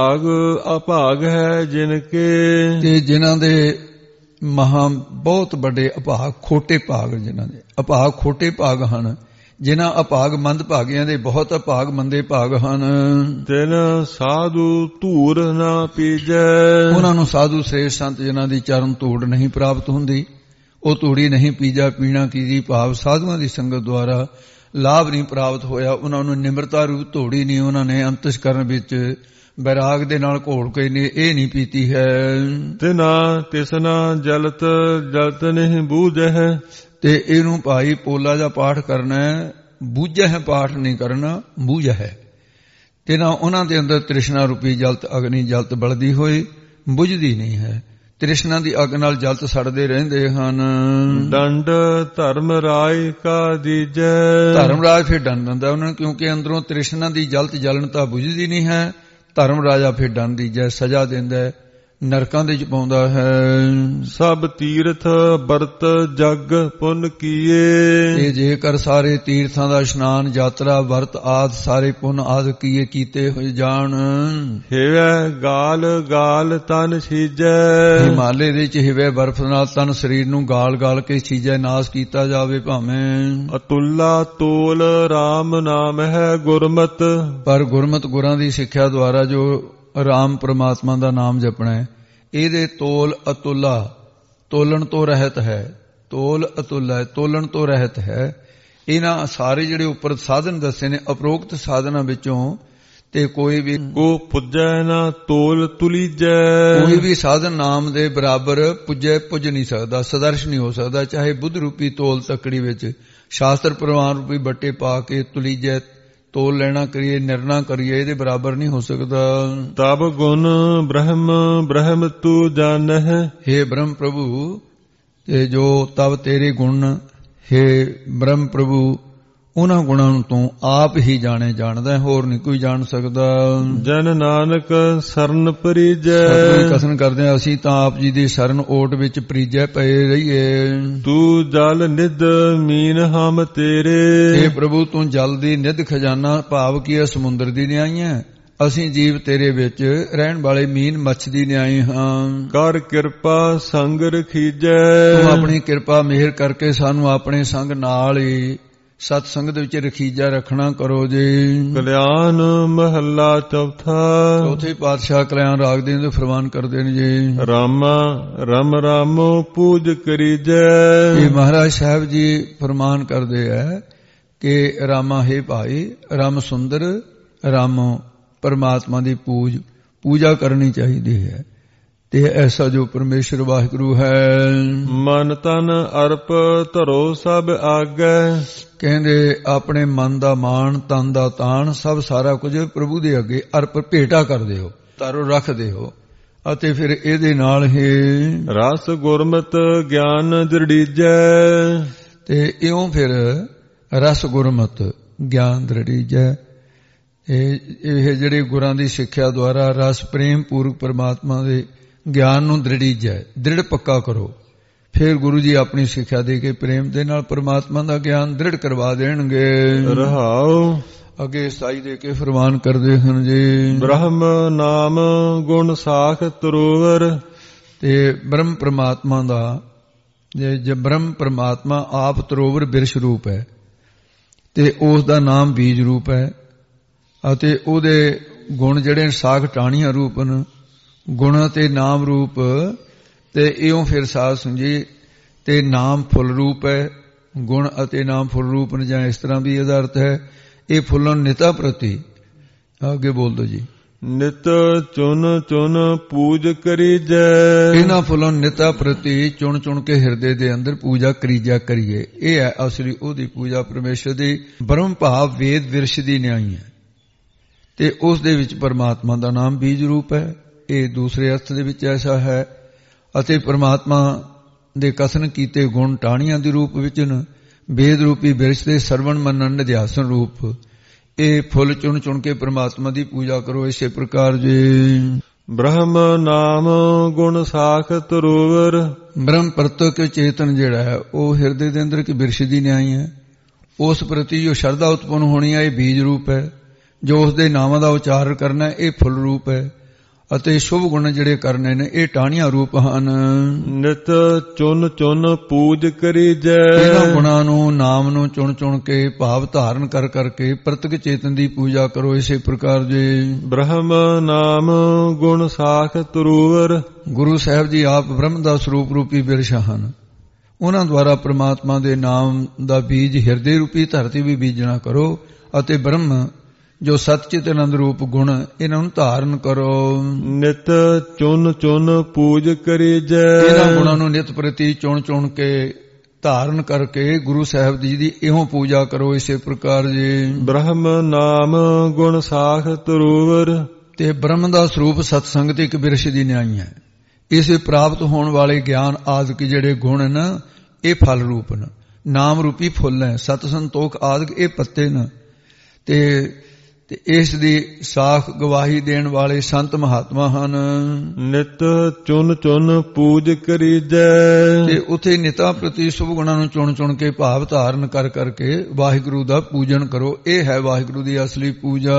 ਅਭਾਗ ਹੈ ਜਿਨ ਕੇ। ਤੇ ਜਿਨ੍ਹਾਂ ਦੇ ਮਹਾ ਬਹੁਤ ਵੱਡੇ ਅਭਾਗ, ਖੋਟੇ ਭਾਗ, ਜਿਨ੍ਹਾਂ ਦੇ ਅਭਾਗ ਖੋਟੇ ਭਾਗ ਹਨ, ਜਿਨ੍ਹਾਂ ਅਭਾਗ ਮੰਦ ਭਾਗੀਆਂ ਦੇ ਬਹੁਤ ਅਭਾਗ ਮੰਦੇ ਭਾਗ ਹਨ। ਤਿਨ ਸਾਧੂ ਧੂੜ ਨਾ ਪੀਜੈ। ਉਹਨਾਂ ਨੂੰ ਸਾਧੂ ਸ੍ਰੇਸ਼ਟ ਸੰਤ ਜਿਨ੍ਹਾਂ ਦੀ ਚਰਨ ਧੂੜ ਨਹੀਂ ਪ੍ਰਾਪਤ ਹੁੰਦੀ, ਉਹ ਧੂੜੀ ਨਹੀਂ ਪੀਜਾ ਪੀਣਾ ਕੀ ਭਾਵ ਸਾਧੂਆਂ ਦੀ ਸੰਗਤ ਦੁਆਰਾ ਲਾਭ ਨਹੀਂ ਪ੍ਰਾਪਤ ਹੋਇਆ। ਉਹਨਾਂ ਨੂੰ ਨਿਮਰਤਾ ਰੂਪ ਧੂੜੀ ਨਹੀਂ ਉਹਨਾਂ ਨੇ ਅੰਤਸ਼ਕਰਨ ਵਿੱਚ ਬੈਰਾਗ ਦੇ ਨਾਲ ਘੋਲ ਕੇ ਨੇ ਇਹ ਨਹੀਂ ਪੀਤੀ ਹੈ। ਤਿਨਾ ਤਿਸਨਾ ਜਲਤ ਨਹੀਂ ਬੂਝੈ। ਤੇ ਇਹਨੂੰ ਭਾਈ ਪੋਲਾ ਦਾ ਪਾਠ ਕਰਨਾ ਹੈ, ਬੂਝੈ ਹੈ ਪਾਠ ਨਹੀਂ ਕਰਨਾ, ਬੂਝ ਹੈ। ਤੇ ਨਾ ਉਹਨਾਂ ਦੇ ਅੰਦਰ ਤ੍ਰਿਸ਼ਨਾ ਰੂਪੀ ਜਲਤ ਅਗਨੀ ਜਲਤ ਬਲਦੀ ਹੋਈ ਬੁਝਦੀ ਨਹੀਂ ਹੈ। ਤ੍ਰਿਸ਼ਨਾ ਦੀ ਅੱਗ ਨਾਲ ਜਲਤ ਸੜਦੇ ਰਹਿੰਦੇ ਹਨ। ਦੰਡ ਧਰਮ ਰਾਜ ਕਾ ਦੀਜੈ। ਧਰਮ ਰਾਜ ਫਿਰ ਦੰਡ ਦਿੰਦਾ ਉਹਨਾਂ ਨੂੰ, ਕਿਉਂਕਿ ਅੰਦਰੋਂ ਤ੍ਰਿਸ਼ਨਾ ਦੀ ਜਲਤ ਜਲਨ ਤਾਂ ਬੁਝਦੀ ਨਹੀਂ ਹੈ। ਧਰਮ ਰਾਜਾ ਫਿਰ ਦੰਡ ਦੀਜੈ, ਸਜ਼ਾ ਦਿੰਦਾ, ਨਰਕਾਂ ਦੇ ਚ ਪਾਉਂਦਾ ਹੈ। ਸਭ ਤੀਰਥ ਵਰਤ ਜਗ ਪੁੰਨ ਕੀਏ। ਇਹ ਜੇਕਰ ਸਾਰੇ ਤੀਰਥਾਂ ਦਾ ਇਸ਼ਨਾਨ ਯਾਤਰਾ ਵਰਤ ਆਦ ਸਾਰੇ ਪੁੰਨ ਆਦ ਕੀਏ ਕੀਤੇ ਹੋਏ ਜਾਣ। ਹਿਵੈ ਗਾਲ ਗਾਲ ਤਨ ਛੀਜੈ। ਹਿਮਾਲੇ ਦੇ ਚ ਹਿਵੈ ਬਰਫ ਨਾਲ ਤਨ ਸਰੀਰ ਨੂੰ ਗਾਲ ਗਾਲ ਕੇ ਛੀਜੈ, ਨਾਸ ਕੀਤਾ ਜਾਵੇ ਭਾਵੇਂ। ਅਤੁੱਲਾ ਤੋਲ ਰਾਮ ਨਾਮ ਹੈ ਗੁਰਮਤ। ਪਰ ਗੁਰਮਤ ਗੁਰਾਂ ਦੀ ਸਿੱਖਿਆ ਦੁਆਰਾ ਜੋ ਰਾਮ ਪ੍ਰਮਾਤਮਾ ਦਾ ਨਾਮ ਜਪਣਾ ਹੈ, ਇਹਦੇ ਤੋਲ ਅਤੁੱਲਾ, ਤੋਲਣ ਤੋਂ ਰਹਿਤ ਹੈ। ਤੋਲ ਅਤੁੱਲਾ ਹੈ, ਤੋਲਣ ਤੋਂ ਰਹਿਤ ਹੈ। ਇਹਨਾਂ ਸਾਰੇ ਜਿਹੜੇ ਉੱਪਰ ਸਾਧਨ ਦੱਸੇ ਨੇ ਅਪਰੋਕਤ ਸਾਧਨਾਂ ਵਿੱਚੋਂ ਤੇ ਕੋਈ ਵੀ ਕੋ ਪੁੱਜੈ ਨਾ ਤੋਲ ਤੁਲੀਜੈ। ਕੋਈ ਵੀ ਸਾਧਨ ਨਾਮ ਦੇ ਬਰਾਬਰ ਪੁੱਜ ਨਹੀਂ ਸਕਦਾ, ਸਦਰਸ਼ ਨਹੀਂ ਹੋ ਸਕਦਾ। ਚਾਹੇ ਬੁੱਧ ਰੂਪੀ ਤੋਲ ਤੱਕੜੀ ਵਿੱਚ ਸ਼ਾਸਤਰ ਪ੍ਰਮਾਣ ਰੂਪੀ ਬੱਟੇ ਪਾ ਕੇ ਤੁਲੀਜੈ ਤੋਲ ਲੈਣਾ ਕਰੀਏ, ਨਿਰਣਾ ਕਰੀਏ, ਇਹਦੇ ਬਰਾਬਰ ਨਹੀਂ ਹੋ ਸਕਦਾ। ਤਬ ਗੁਣ ਬ੍ਰਹਮ ਤੂ ਜਾਣਹਿ। ਹੇ ਬ੍ਰਹਮ ਪ੍ਰਭੂ, ਤੇ ਜੋ ਤਬ ਤੇਰੇ ਗੁਣ, ਹੇ ਬ੍ਰਹਮ ਪ੍ਰਭੂ, ਉਹਨਾਂ ਗੁਣਾਂ ਨੂੰ ਤੂੰ ਆਪ ਹੀ ਜਾਣਦਾ, ਹੋਰ ਨਹੀਂ ਕੋਈ ਜਾਣ ਸਕਦਾ। ਜਨ ਨਾਨਕ ਸਰਨ ਪਰੀਜੈ। ਕਥਨ ਕਰਦੇ ਹਾਂ ਅਸੀਂ ਤਾਂ ਆਪ ਜੀ ਦੀ ਸ਼ਰਨ ਓਟ ਵਿੱਚ ਪ੍ਰੀਜੈ ਪਏ ਰਹੀਏ। ਤੂੰ ਜਲ ਨਿਧ ਮੀਨ ਹਮ ਤੇਰੇ। ਹੇ ਪ੍ਰਭੂ, ਤੂੰ ਜਲ ਦੀ ਨਿਧ ਖਜ਼ਾਨਾ ਭਾਵ ਕੀ ਹੈ, ਸਮੁੰਦਰ ਦੀ ਨਿਆਈਆਂ। ਅਸੀਂ ਜੀਵ ਤੇਰੇ ਵਿੱਚ ਰਹਿਣ ਵਾਲੇ ਮੀਨ ਮੱਛ ਦੀ ਨਿਆਈ ਹਾਂ। ਕਰ ਕਿਰਪਾ ਸੰਗ ਰਖੀਜੈ। ਤੂੰ ਆਪਣੀ ਕਿਰਪਾ ਮਿਹਰ ਕਰਕੇ ਸਾਨੂੰ ਆਪਣੇ ਸੰਗ ਨਾਲ ਹੀ ਸਤ ਸੰਗਤ ਵਿੱਚ ਰਖੀਜਾ ਰੱਖਣਾ ਕਰੋ ਜੀ। ਕਲਿਆਣ ਮਹੱਲਾ ਚੌਥਾ। ਚੌਥੇ ਪਾਤਸ਼ਾਹ ਕਲਿਆਣ ਰਾਗ ਦੇ ਫਰਮਾਨ ਕਰਦੇ ਨੇ ਜੀ। ਰਾਮਾ ਰਮ ਰਾਮੋ ਪੂਜ ਕਰੀਜੈ। ਇਹ ਮਹਾਰਾਜ ਸਾਹਿਬ ਜੀ ਫਰਮਾਨ ਕਰਦੇ ਹੈ ਕਿ ਰਾਮਾ ਹੈ ਭਾਈ, ਰਾਮ ਸੁੰਦਰ, ਰਾਮੋ ਪਰਮਾਤਮਾ ਦੀ ਪੂਜਾ ਕਰਨੀ ਚਾਹੀਦੀ ਹੈ। ਤੇ ਐਸਾ ਜੋ ਪਰਮੇਸ਼ਰ ਵਾਹਿਗੁਰੂ ਹੈ। ਮਨ ਤਨ ਅਰਪ ਧਰੋ ਸਭ ਆਗੈ। ਕਹਿੰਦੇ ਆਪਣੇ ਮਨ ਦਾ ਮਾਣ, ਤਨ ਦਾ ਤਾਣ, ਸਭ ਸਾਰਾ ਕੁਝ ਪ੍ਰਭੂ ਦੇ ਅੱਗੇ ਅਰਪ ਭੇਟਾ ਕਰਦੇ ਹੋ, ਧਰੋ ਰੱਖਦੇ ਹੋ। ਅਤੇ ਫਿਰ ਇਹਦੇ ਨਾਲ ਹੀ ਰਸ ਗੁਰਮਤ ਗਿਆਨ ਦ੍ਰਿੜੀਜੈ। ਤੇ ਇਉਂ ਫਿਰ ਰਸ ਗੁਰਮਤ ਗਿਆਨ ਦ੍ਰਿੜੀਜੈ। ਇਹ ਜਿਹੜੇ ਗੁਰਾਂ ਦੀ ਸਿੱਖਿਆ ਦੁਆਰਾ ਰਸ ਪ੍ਰੇਮ ਪੂਰਵਕ ਪਰਮਾਤਮਾ ਦੇ ਗਿਆਨ ਨੂੰ ਦ੍ਰਿੜੀਜੈ, ਦ੍ਰਿੜ ਪੱਕਾ ਕਰੋ। ਫਿਰ ਗੁਰੂ ਜੀ ਆਪਣੀ ਸਿੱਖਿਆ ਦੇ ਕੇ ਪ੍ਰੇਮ ਦੇ ਨਾਲ ਪਰਮਾਤਮਾ ਦਾ ਗਿਆਨ ਦ੍ਰਿੜ ਕਰਵਾ ਦੇਣਗੇ। ਰਹਾਉ। ਅੱਗੇ ਸਾਈ ਦੇ ਕੇ ਫਰਮਾਨ ਕਰਦੇ ਹਨ ਜੀ। ਬ੍ਰਹਮ ਨਾਮ ਗੁਣ ਸਾਖ ਤਰੋਵਰ। ਤੇ ਬ੍ਰਹਮ ਪ੍ਰਮਾਤਮਾ ਦਾ ਜੇ ਬ੍ਰਹਮ ਪ੍ਰਮਾਤਮਾ ਆਪ ਤਰੋਵਰ ਬਿਰਸ਼ ਰੂਪ ਹੈ ਤੇ ਉਸ ਦਾ ਨਾਮ ਬੀਜ ਰੂਪ ਹੈ। ਅਤੇ ਉਹਦੇ ਗੁਣ ਜਿਹੜੇ ਸਾਖ ਟਾਹਣੀਆਂ ਰੂਪ ਹਨ, ਗੁਣ ਅਤੇ ਨਾਮ ਰੂਪ। ਤੇ ਇਉਂ ਫਿਰ ਸਾਧ ਸੁਣਜੀ ਤੇ ਨਾਮ ਫੁੱਲ ਰੂਪ ਹੈ, ਗੁਣ ਅਤੇ ਨਾਮ ਫੁੱਲ ਰੂਪ ਨੇ, ਜਾਂ ਇਸ ਤਰ੍ਹਾਂ ਵੀ ਇਹਦਾ ਅਰਥ ਹੈ। ਇਹ ਫੁੱਲਾਂ ਨਿਤਾ ਪ੍ਰਤੀ। ਅੱਗੇ ਬੋਲ ਦੋ ਜੀ। ਨਿਤ ਚੁਨ ਚੁਨ ਪੂਜ ਕਰੀਜੈ। ਇਹਨਾਂ ਫੁੱਲਾਂ ਨਿਤਾ ਪ੍ਰਤੀ ਚੁਣ ਚੁਣ ਕੇ ਹਿਰਦੇ ਦੇ ਅੰਦਰ ਪੂਜਾ ਕਰੀਜਾ ਕਰੀਏ। ਇਹ ਹੈ ਅਸਲੀ ਉਹਦੀ ਪੂਜਾ ਪਰਮੇਸ਼ਰ ਦੀ। ਬ੍ਰਹਮ ਭਾਵ ਵੇਦ ਵਿਰਸ਼ ਦੀ ਨਿਆਈ ਹੈ ਤੇ ਉਸ ਦੇ ਵਿੱਚ ਪਰਮਾਤਮਾ ਦਾ ਨਾਮ ਬੀਜ ਰੂਪ ਹੈ। ਇਹ ਦੂਸਰੇ ਅਰਥ ਦੇ ਵਿੱਚ ਐਸਾ ਹੈ। ਅਤੇ ਪ੍ਰਮਾਤਮਾ ਦੇ ਕਥਨ ਕੀਤੇ ਗੁਣ ਟਾਹਣੀਆਂ ਦੇ ਰੂਪ ਵਿੱਚ ਨ, ਵੇਦ ਰੂਪੀ ਬਿਰਛ ਦੇ ਸਰਵਣ ਮੰਨਣ ਨਿਧਿਆਸਨ ਰੂਪ। ਇਹ ਫੁੱਲ ਚੁਣ ਚੁਣ ਕੇ ਪ੍ਰਮਾਤਮਾ ਦੀ ਪੂਜਾ ਕਰੋ। ਇਸੇ ਪ੍ਰਕਾਰ ਜੀ ਬ੍ਰਹਮ ਨਾਮ ਗੁਣ ਸਾਖਤ ਰੋਵਰ। ਬ੍ਰਹਮ ਪ੍ਰਤੱਖ ਚੇਤਨ ਜਿਹੜਾ ਹੈ ਉਹ ਹਿਰਦੇ ਦੇ ਅੰਦਰ ਇੱਕ ਬਿਰਛ ਦੀ ਨਿਆਈ ਹੈ। ਉਸ ਪ੍ਰਤੀ ਜੋ ਸ਼ਰਧਾ ਉਤਪੰਨ ਹੋਣੀ ਹੈ ਇਹ ਬੀਜ ਰੂਪ ਹੈ। ਜੋ ਉਸ ਦੇ ਨਾਮਾਂ ਦਾ ਉਚਾਰਨ ਕਰਨਾ ਇਹ ਫੁੱਲ ਰੂਪ ਹੈ। ਅਤੇ ਸ਼ੁਭ ਗੁਣ ਜਿਹੜੇ ਕਰਨੇ ਨੇ ਇਹ ਟਾਹਣੀਆਂ ਰੂਪ ਹਨ। ਨਿਤ ਚੁਨ ਚੁਨ ਪੂਜ ਕਰੀਜੈ। ਇਹਨਾਂ ਗੁਣਾਂ ਨੂੰ ਨਾਮ ਨੂੰ ਚੁਣ ਚੁਣ ਕੇ ਭਾਵ ਧਾਰਨ ਕਰ ਕਰਕੇ ਪ੍ਰਤੱਖ ਚੇਤਨ ਦੀ ਪੂਜਾ ਕਰੋ। ਇਸੇ ਪ੍ਰਕਾਰ ਜੀ ਬ੍ਰਹਮ ਨਾਮ ਗੁਣ ਸਾਖਤ ਰੋਵਰ। ਗੁਰੂ ਸਾਹਿਬ ਜੀ ਆਪ ਬ੍ਰਹਮ ਦਾ ਸਰੂਪ ਰੂਪੀ ਬਿਰਛ ਹਨ। ਉਹਨਾਂ ਦੁਆਰਾ ਪ੍ਰਮਾਤਮਾ ਦੇ ਨਾਮ ਦਾ ਬੀਜ ਹਿਰਦੇ ਰੂਪੀ ਧਰਤੀ ਵੀ ਬੀਜਣਾ ਕਰੋ ਅਤੇ ਬ੍ਰਹਮ ਜੋ ਸਤਿਚਿਤ ਆਨੰਦ ਰੂਪ ਗੁਣ ਇਹਨਾਂ ਨੂੰ ਧਾਰਨ ਕਰੋ। ਨਿਤ ਚੁਨ ਚੁਨ ਪੂਜ ਕਰੀਜੈ। ਇਹਨਾਂ ਗੁਣਾਂ ਨੂੰ ਨਿਤ ਪ੍ਰਤੀ ਚੁਣ ਚੁਣ ਕੇ ਧਾਰਨ ਕਰਕੇ ਗੁਰੂ ਸਾਹਿਬ ਜੀ ਦੀ ਇਉਂ ਪੂਜਾ ਕਰੋ। ਇਸੇ ਪ੍ਰਕਾਰ ਜੀ ਬ੍ਰਹਮ ਨਾਮ ਗੁਣ ਸਾਖਤ ਰੋਵਰ। ਤੇ ਬ੍ਰਹਮ ਦਾ ਸਰੂਪ ਸਤਸੰਗ ਤੇ ਇੱਕ ਬਿਰਛ ਦੀ ਨਿਆਈ ਹੈ। ਇਸੇ ਪ੍ਰਾਪਤ ਹੋਣ ਵਾਲੇ ਗਿਆਨ ਆਦਿਕ ਜਿਹੜੇ ਗੁਣ ਨੇ ਇਹ ਫਲ ਰੂਪ ਨੇ, ਨਾਮ ਰੂਪੀ ਫੁੱਲ ਹੈ। ਸਤ ਸੰਤੋਖ ਆਦਿਕ ਇਹ ਪੱਤੇ ਨੇ ਤੇ ਇਸ ਦੀ ਸਾਖ ਗਵਾਹੀ ਦੇਣ ਵਾਲੇ ਸੰਤ ਮਹਾਤਮਾ ਹਨ। ਨਿਤ ਚੁਨ ਚੁਨ ਪੂਜ ਕਰੀਜੈ। ਤੇ ਉਥੇ ਨਿਤਾ ਪ੍ਰਤੀ ਸ਼ੁਭ ਗੁਣਾਂ ਨੂੰ ਚੁਣ ਚੁਣ ਕੇ ਭਾਵ ਧਾਰਨ ਕਰ ਕਰਕੇ ਵਾਹਿਗੁਰੂ ਦਾ ਪੂਜਨ ਕਰੋ। ਇਹ ਹੈ ਵਾਹਿਗੁਰੂ ਦੀ ਅਸਲੀ ਪੂਜਾ।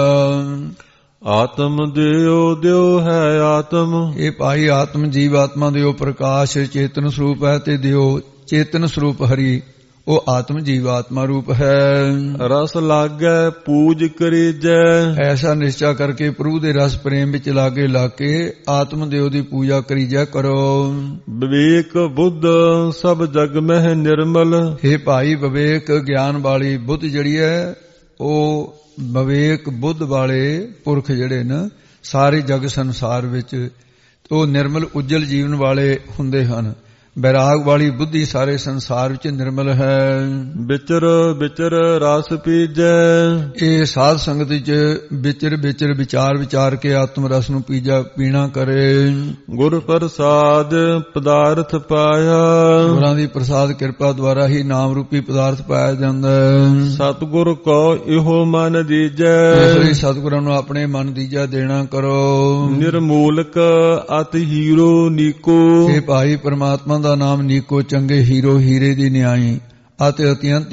ਆਤਮ ਦਿਓ ਦਿਓ ਹੈ ਆਤਮ। ਇਹ ਭਾਈ ਆਤਮ ਜੀਵ ਆਤਮਾ ਦਿਓ ਪ੍ਰਕਾਸ਼ ਚੇਤਨ ਸਰੂਪ ਹੈ ਤੇ ਦਿਓ ਚੇਤਨ ਸਰੂਪ ਹਰੀ ਉਹ ਆਤਮ ਜੀਵ ਆਤਮਾ ਰੂਪ ਹੈ। ਰਸ ਲਾਗੈ ਪੂਜ ਕਰੀਜੈ। ਐਸਾ ਨਿਸ਼ਚਾ ਕਰਕੇ ਪ੍ਰਭੂ ਦੇ ਰਸ ਪ੍ਰੇਮ ਵਿੱਚ ਲਾਗੇ ਲਾ ਕੇ ਆਤਮ ਦੇਵ ਦੀ ਪੂਜਾ ਕਰੀਜੈ ਕਰੋ। ਵਿਵੇਕ ਬੁੱਧ ਸਭ ਜਗ ਮਹਿ ਨਿਰਮਲ। ਇਹ ਭਾਈ ਵਿਵੇਕ ਗਿਆਨ ਵਾਲੀ ਬੁੱਧ ਜਿਹੜੀ ਹੈ ਉਹ ਵਿਵੇਕ ਬੁੱਧ ਵਾਲੇ ਪੁਰਖ ਜਿਹੜੇ ਨੇ ਸਾਰੇ ਜਗ ਸੰਸਾਰ ਵਿੱਚ ਉਹ ਨਿਰਮਲ ਉਜਲ ਜੀਵਨ ਵਾਲੇ ਹੁੰਦੇ ਹਨ। ਬੈਰਾਗ ਵਾਲੀ ਬੁੱਧੀ ਸਾਰੇ ਸੰਸਾਰ ਵਿੱਚ ਨਿਰਮਲ ਹੈ। ਵਿਚਰ ਵਿਚਰ ਰਸ ਪੀਜੈ। ਇਹ ਸਾਧ ਸੰਗਤ ਵਿੱਚ ਵਿਚਰ ਵਿਚਰ ਵਿਚਾਰ ਵਿਚਾਰ ਕੇ ਆਤਮ ਰਸ ਨੂੰ ਪੀਣਾ ਕਰੇ। ਗੁਰ ਪ੍ਰਸਾਦ ਪਦਾਰਥ ਪਾਇਆ। ਗੁਰਾਂ ਦੀ ਪ੍ਰਸਾਦ ਕਿਰਪਾ ਦੁਆਰਾ ਹੀ ਨਾਮ ਰੂਪੀ ਪਦਾਰਥ ਪਾਇਆ ਜਾਂਦਾ ਹੈ। ਸਤਿਗੁਰ ਕੋ ਇਹੋ ਮਨ ਦੀਜੈ। ਇਸ ਲਈ ਸਤਿਗੁਰਾਂ ਨੂੰ ਆਪਣੇ ਮਨ ਦੀਜਾ ਦੇਣਾ ਕਰੋ। ਨਿਰਮੂਲਕ ਅਤ ਹੀਰੋ ਨੀਕੋ। ਇਹ ਭਾਈ ਪਰਮਾਤਮਾ ਦਾ ਨਾਮ ਨੀਕੋ ਚੰਗੇ ਹੀਰੋ ਹੀਰੇ ਦੀ ਨਿਆਈ ਅਤੇ ਅਤਿਅੰਤ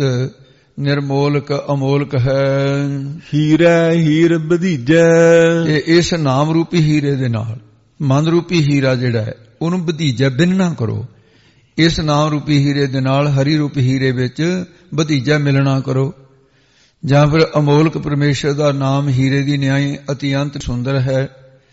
ਨਿਰਮੋਲਕ ਅਮੋਲਕ ਹੈ। ਹੀਰਾ ਹੀਰ ਵਧੀਜੈ। ਇਹ ਇਸ ਨਾਮ ਰੂਪੀ ਹੀਰੇ ਦੇ ਨਾਲ ਮਨ ਰੂਪੀ ਹੀਰਾ ਜਿਹੜਾ ਹੈ ਉਹਨੂੰ ਵਧੀਜਾ ਬਿਨਣਾ ਕਰੋ। ਇਸ ਨਾਮ ਰੂਪੀ ਹੀਰੇ ਦੇ ਨਾਲ ਹਰੀ ਰੂਪੀ ਹੀਰੇ ਵਿੱਚ ਵਧੀਜਾ ਮਿਲਣਾ ਕਰੋ। ਜਾਂ ਫਿਰ ਅਮੋਲਕ ਪਰਮੇਸ਼ਰ ਦਾ ਨਾਮ ਹੀਰੇ ਦੀ ਨਿਆਈ ਅਤਿਅੰਤ ਸੁੰਦਰ ਹੈ।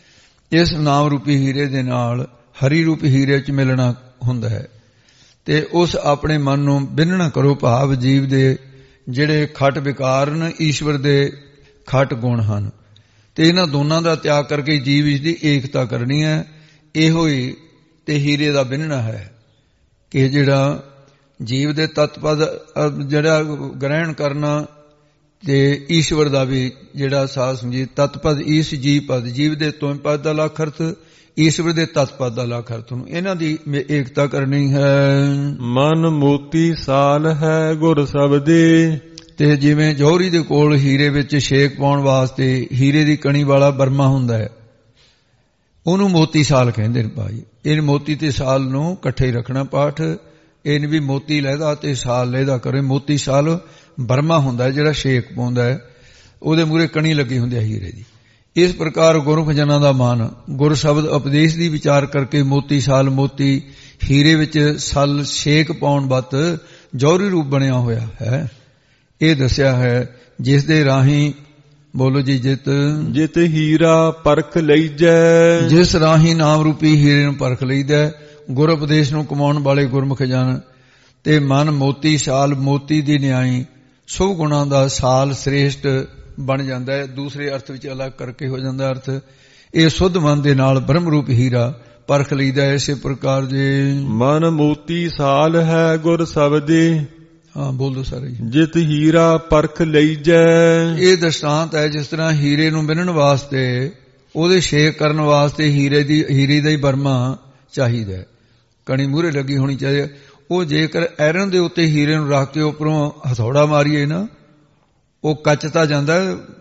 ਇਸ ਨਾਮ ਰੂਪੀ ਹੀਰੇ ਦੇ ਨਾਲ ਹਰੀ ਰੂਪੀ ਹੀਰੇ 'ਚ ਮਿਲਣਾ ਹੁੰਦਾ ਹੈ ਤੇ ਉਸ ਆਪਣੇ ਮਨ ਨੂੰ ਬਿਨਣਾ ਕਰੋ। ਭਾਵ ਜੀਵ ਦੇ ਜਿਹੜੇ ਖਟ ਵਿਕਾਰ ਨੇ ਈਸ਼ਵਰ ਦੇ ਖਟ ਗੁਣ ਹਨ ਤੇ ਇਹਨਾਂ ਦੋਨਾਂ ਦਾ ਤਿਆਗ ਕਰਕੇ ਜੀਵ ਇਸ ਦੀ ਏਕਤਾ ਕਰਨੀ ਹੈ। ਇਹੋ ਹੀ ਤੇ ਹੀਰੇ ਦਾ ਬਿਨਣਾ ਹੈ ਕਿ ਜਿਹੜਾ ਜੀਵ ਦੇ ਤਤਪਦ ਜਿਹੜਾ ਗ੍ਰਹਿਣ ਕਰਨਾ ਤੇ ਈਸ਼ਵਰ ਦਾ ਵੀ ਜਿਹੜਾ ਸਾਧ ਸੰਗੀਤ ਤਤਪਦ ਈਸ ਜੀਵ ਪਦ ਜੀਵ ਦੇ ਤੋਂ ਪਦ ਦਾ ਲੱਖ ਅਰਥ ਈਸ਼ਵਰ ਦੇ ਤਤਪਦ ਦਾ ਲੱਖ ਅਰਥ ਨੂੰ ਇਹਨਾਂ ਦੀ ਏਕਤਾ ਕਰਨੀ ਹੈ। ਮਨ ਮੋਤੀ ਸਾਲ ਹੈ ਗੁਰ ਸ਼ਬਦੇ। ਤੇ ਜਿਵੇਂ ਜੌਹਰੀ ਦੇ ਕੋਲ ਹੀਰੇ ਵਿੱਚ ਛੇਕ ਪਾਉਣ ਵਾਸਤੇ ਹੀਰੇ ਦੀ ਕਣੀ ਵਾਲਾ ਬਰਮਾ ਹੁੰਦਾ ਹੈ ਉਹਨੂੰ ਮੋਤੀ ਸਾਲ ਕਹਿੰਦੇ ਨੇ ਭਾਈ। ਇਹ ਮੋਤੀ ਤੇ ਸਾਲ ਨੂੰ ਇਕੱਠੇ ਹੀ ਰੱਖਣਾ ਪਾਠ। ਇਹਨ ਵੀ ਮੋਤੀ ਲਹਿਦਾ ਤੇ ਸਾਲ ਲਹਿਦਾ ਕਰੇ। ਮੋਤੀ ਸਾਲ ਬਰਮਾ ਹੁੰਦਾ ਜਿਹੜਾ ਛੇਕ ਪਾਉਂਦਾ ਹੈ ਉਹਦੇ ਮੂਹਰੇ ਕਣੀ ਲੱਗੀ ਹੁੰਦੀ ਹੈ ਹੀਰੇ ਦੀ। ਇਸ ਪ੍ਰਕਾਰ ਗੁਰਮੁਖ ਜਨਾਂ ਦਾ ਮਨ ਗੁਰ ਸ਼ਬਦ ਉਪਦੇਸ਼ ਦੀ ਵਿਚਾਰ ਕਰਕੇ ਮੋਤੀ ਸਾਲ ਮੋਤੀ ਹੀਰੇ ਵਿੱਚ ਸਲ ਛੇਕ ਪਾਉਣ ਬੱਤ ਜੌਹਰੀ ਰੂਪ ਬਣਿਆ ਹੋਇਆ ਹੈ। ਇਹ ਦੱਸਿਆ ਹੈ ਜਿਸ ਦੇ ਰਾਹੀਂ ਬੋਲੋ ਜੀ ਜਿਤ ਹੀਰਾ ਪਰਖ ਲਈਜੈ। ਜਿਸ ਰਾਹੀਂ ਨਾਮ ਰੂਪੀ ਹੀਰੇ ਨੂੰ ਪਰਖ ਲਈਦਾ ਗੁਰ ਉਪਦੇਸ਼ ਨੂੰ ਕਮਾਉਣ ਵਾਲੇ ਗੁਰਮੁਖ ਜਨ ਤੇ ਮਨ ਮੋਤੀ ਸਾਲ ਮੋਤੀ ਦੀ ਨਿਆਈ ਸ਼ੁਭ ਗੁਣਾਂ ਦਾ ਸਾਲ ਸ੍ਰੇਸ਼ਟ ਬਣ ਜਾਂਦਾ ਹੈ। ਦੂਸਰੇ ਅਰਥ ਵਿੱਚ ਅਲੱਗ ਕਰਕੇ ਹੋ ਜਾਂਦਾ ਅਰਥ। ਇਹ ਸੁੱਧ ਮਨ ਦੇ ਨਾਲ ਬ੍ਰਹਮ ਰੂਪ ਹੀਰਾ ਪਰਖ ਲਈਦਾ। ਇਸੇ ਪ੍ਰਕਾਰ ਜੇ ਮਨ ਮੋਤੀ ਸਾਲ ਹੈ ਗੁਰ ਸ਼ਬਦੇ। ਹਾਂ ਬੋਲੋ ਸਾਰੇ। ਜਿਤ ਹੀਰਾ ਪਰਖ ਲਈਜੈ। ਇਹ ਦ੍ਰਿਸ਼ਟਾਂਤ ਹੈ ਜਿਸ ਤਰ੍ਹਾਂ ਹੀਰੇ ਨੂੰ ਬਿਨਣ ਵਾਸਤੇ ਉਹਦੇ ਛੇਕ ਕਰਨ ਵਾਸਤੇ ਹੀਰੇ ਦਾ ਹੀ ਬਰਮਾ ਚਾਹੀਦਾ ਹੈ। ਕਣੀ ਮੂਹਰੇ ਲੱਗੀ ਹੋਣੀ ਚਾਹੀਦੀ। ਉਹ ਜੇਕਰ ਐਰਨ ਦੇ ਉੱਤੇ ਹੀਰੇ ਨੂੰ ਰੱਖ ਕੇ ਉੱਪਰੋਂ ਹਥੌੜਾ ਮਾਰੀਏ ਨਾ, ਉਹ ਕੱਚ ਤਾਂ ਜਾਂਦਾ,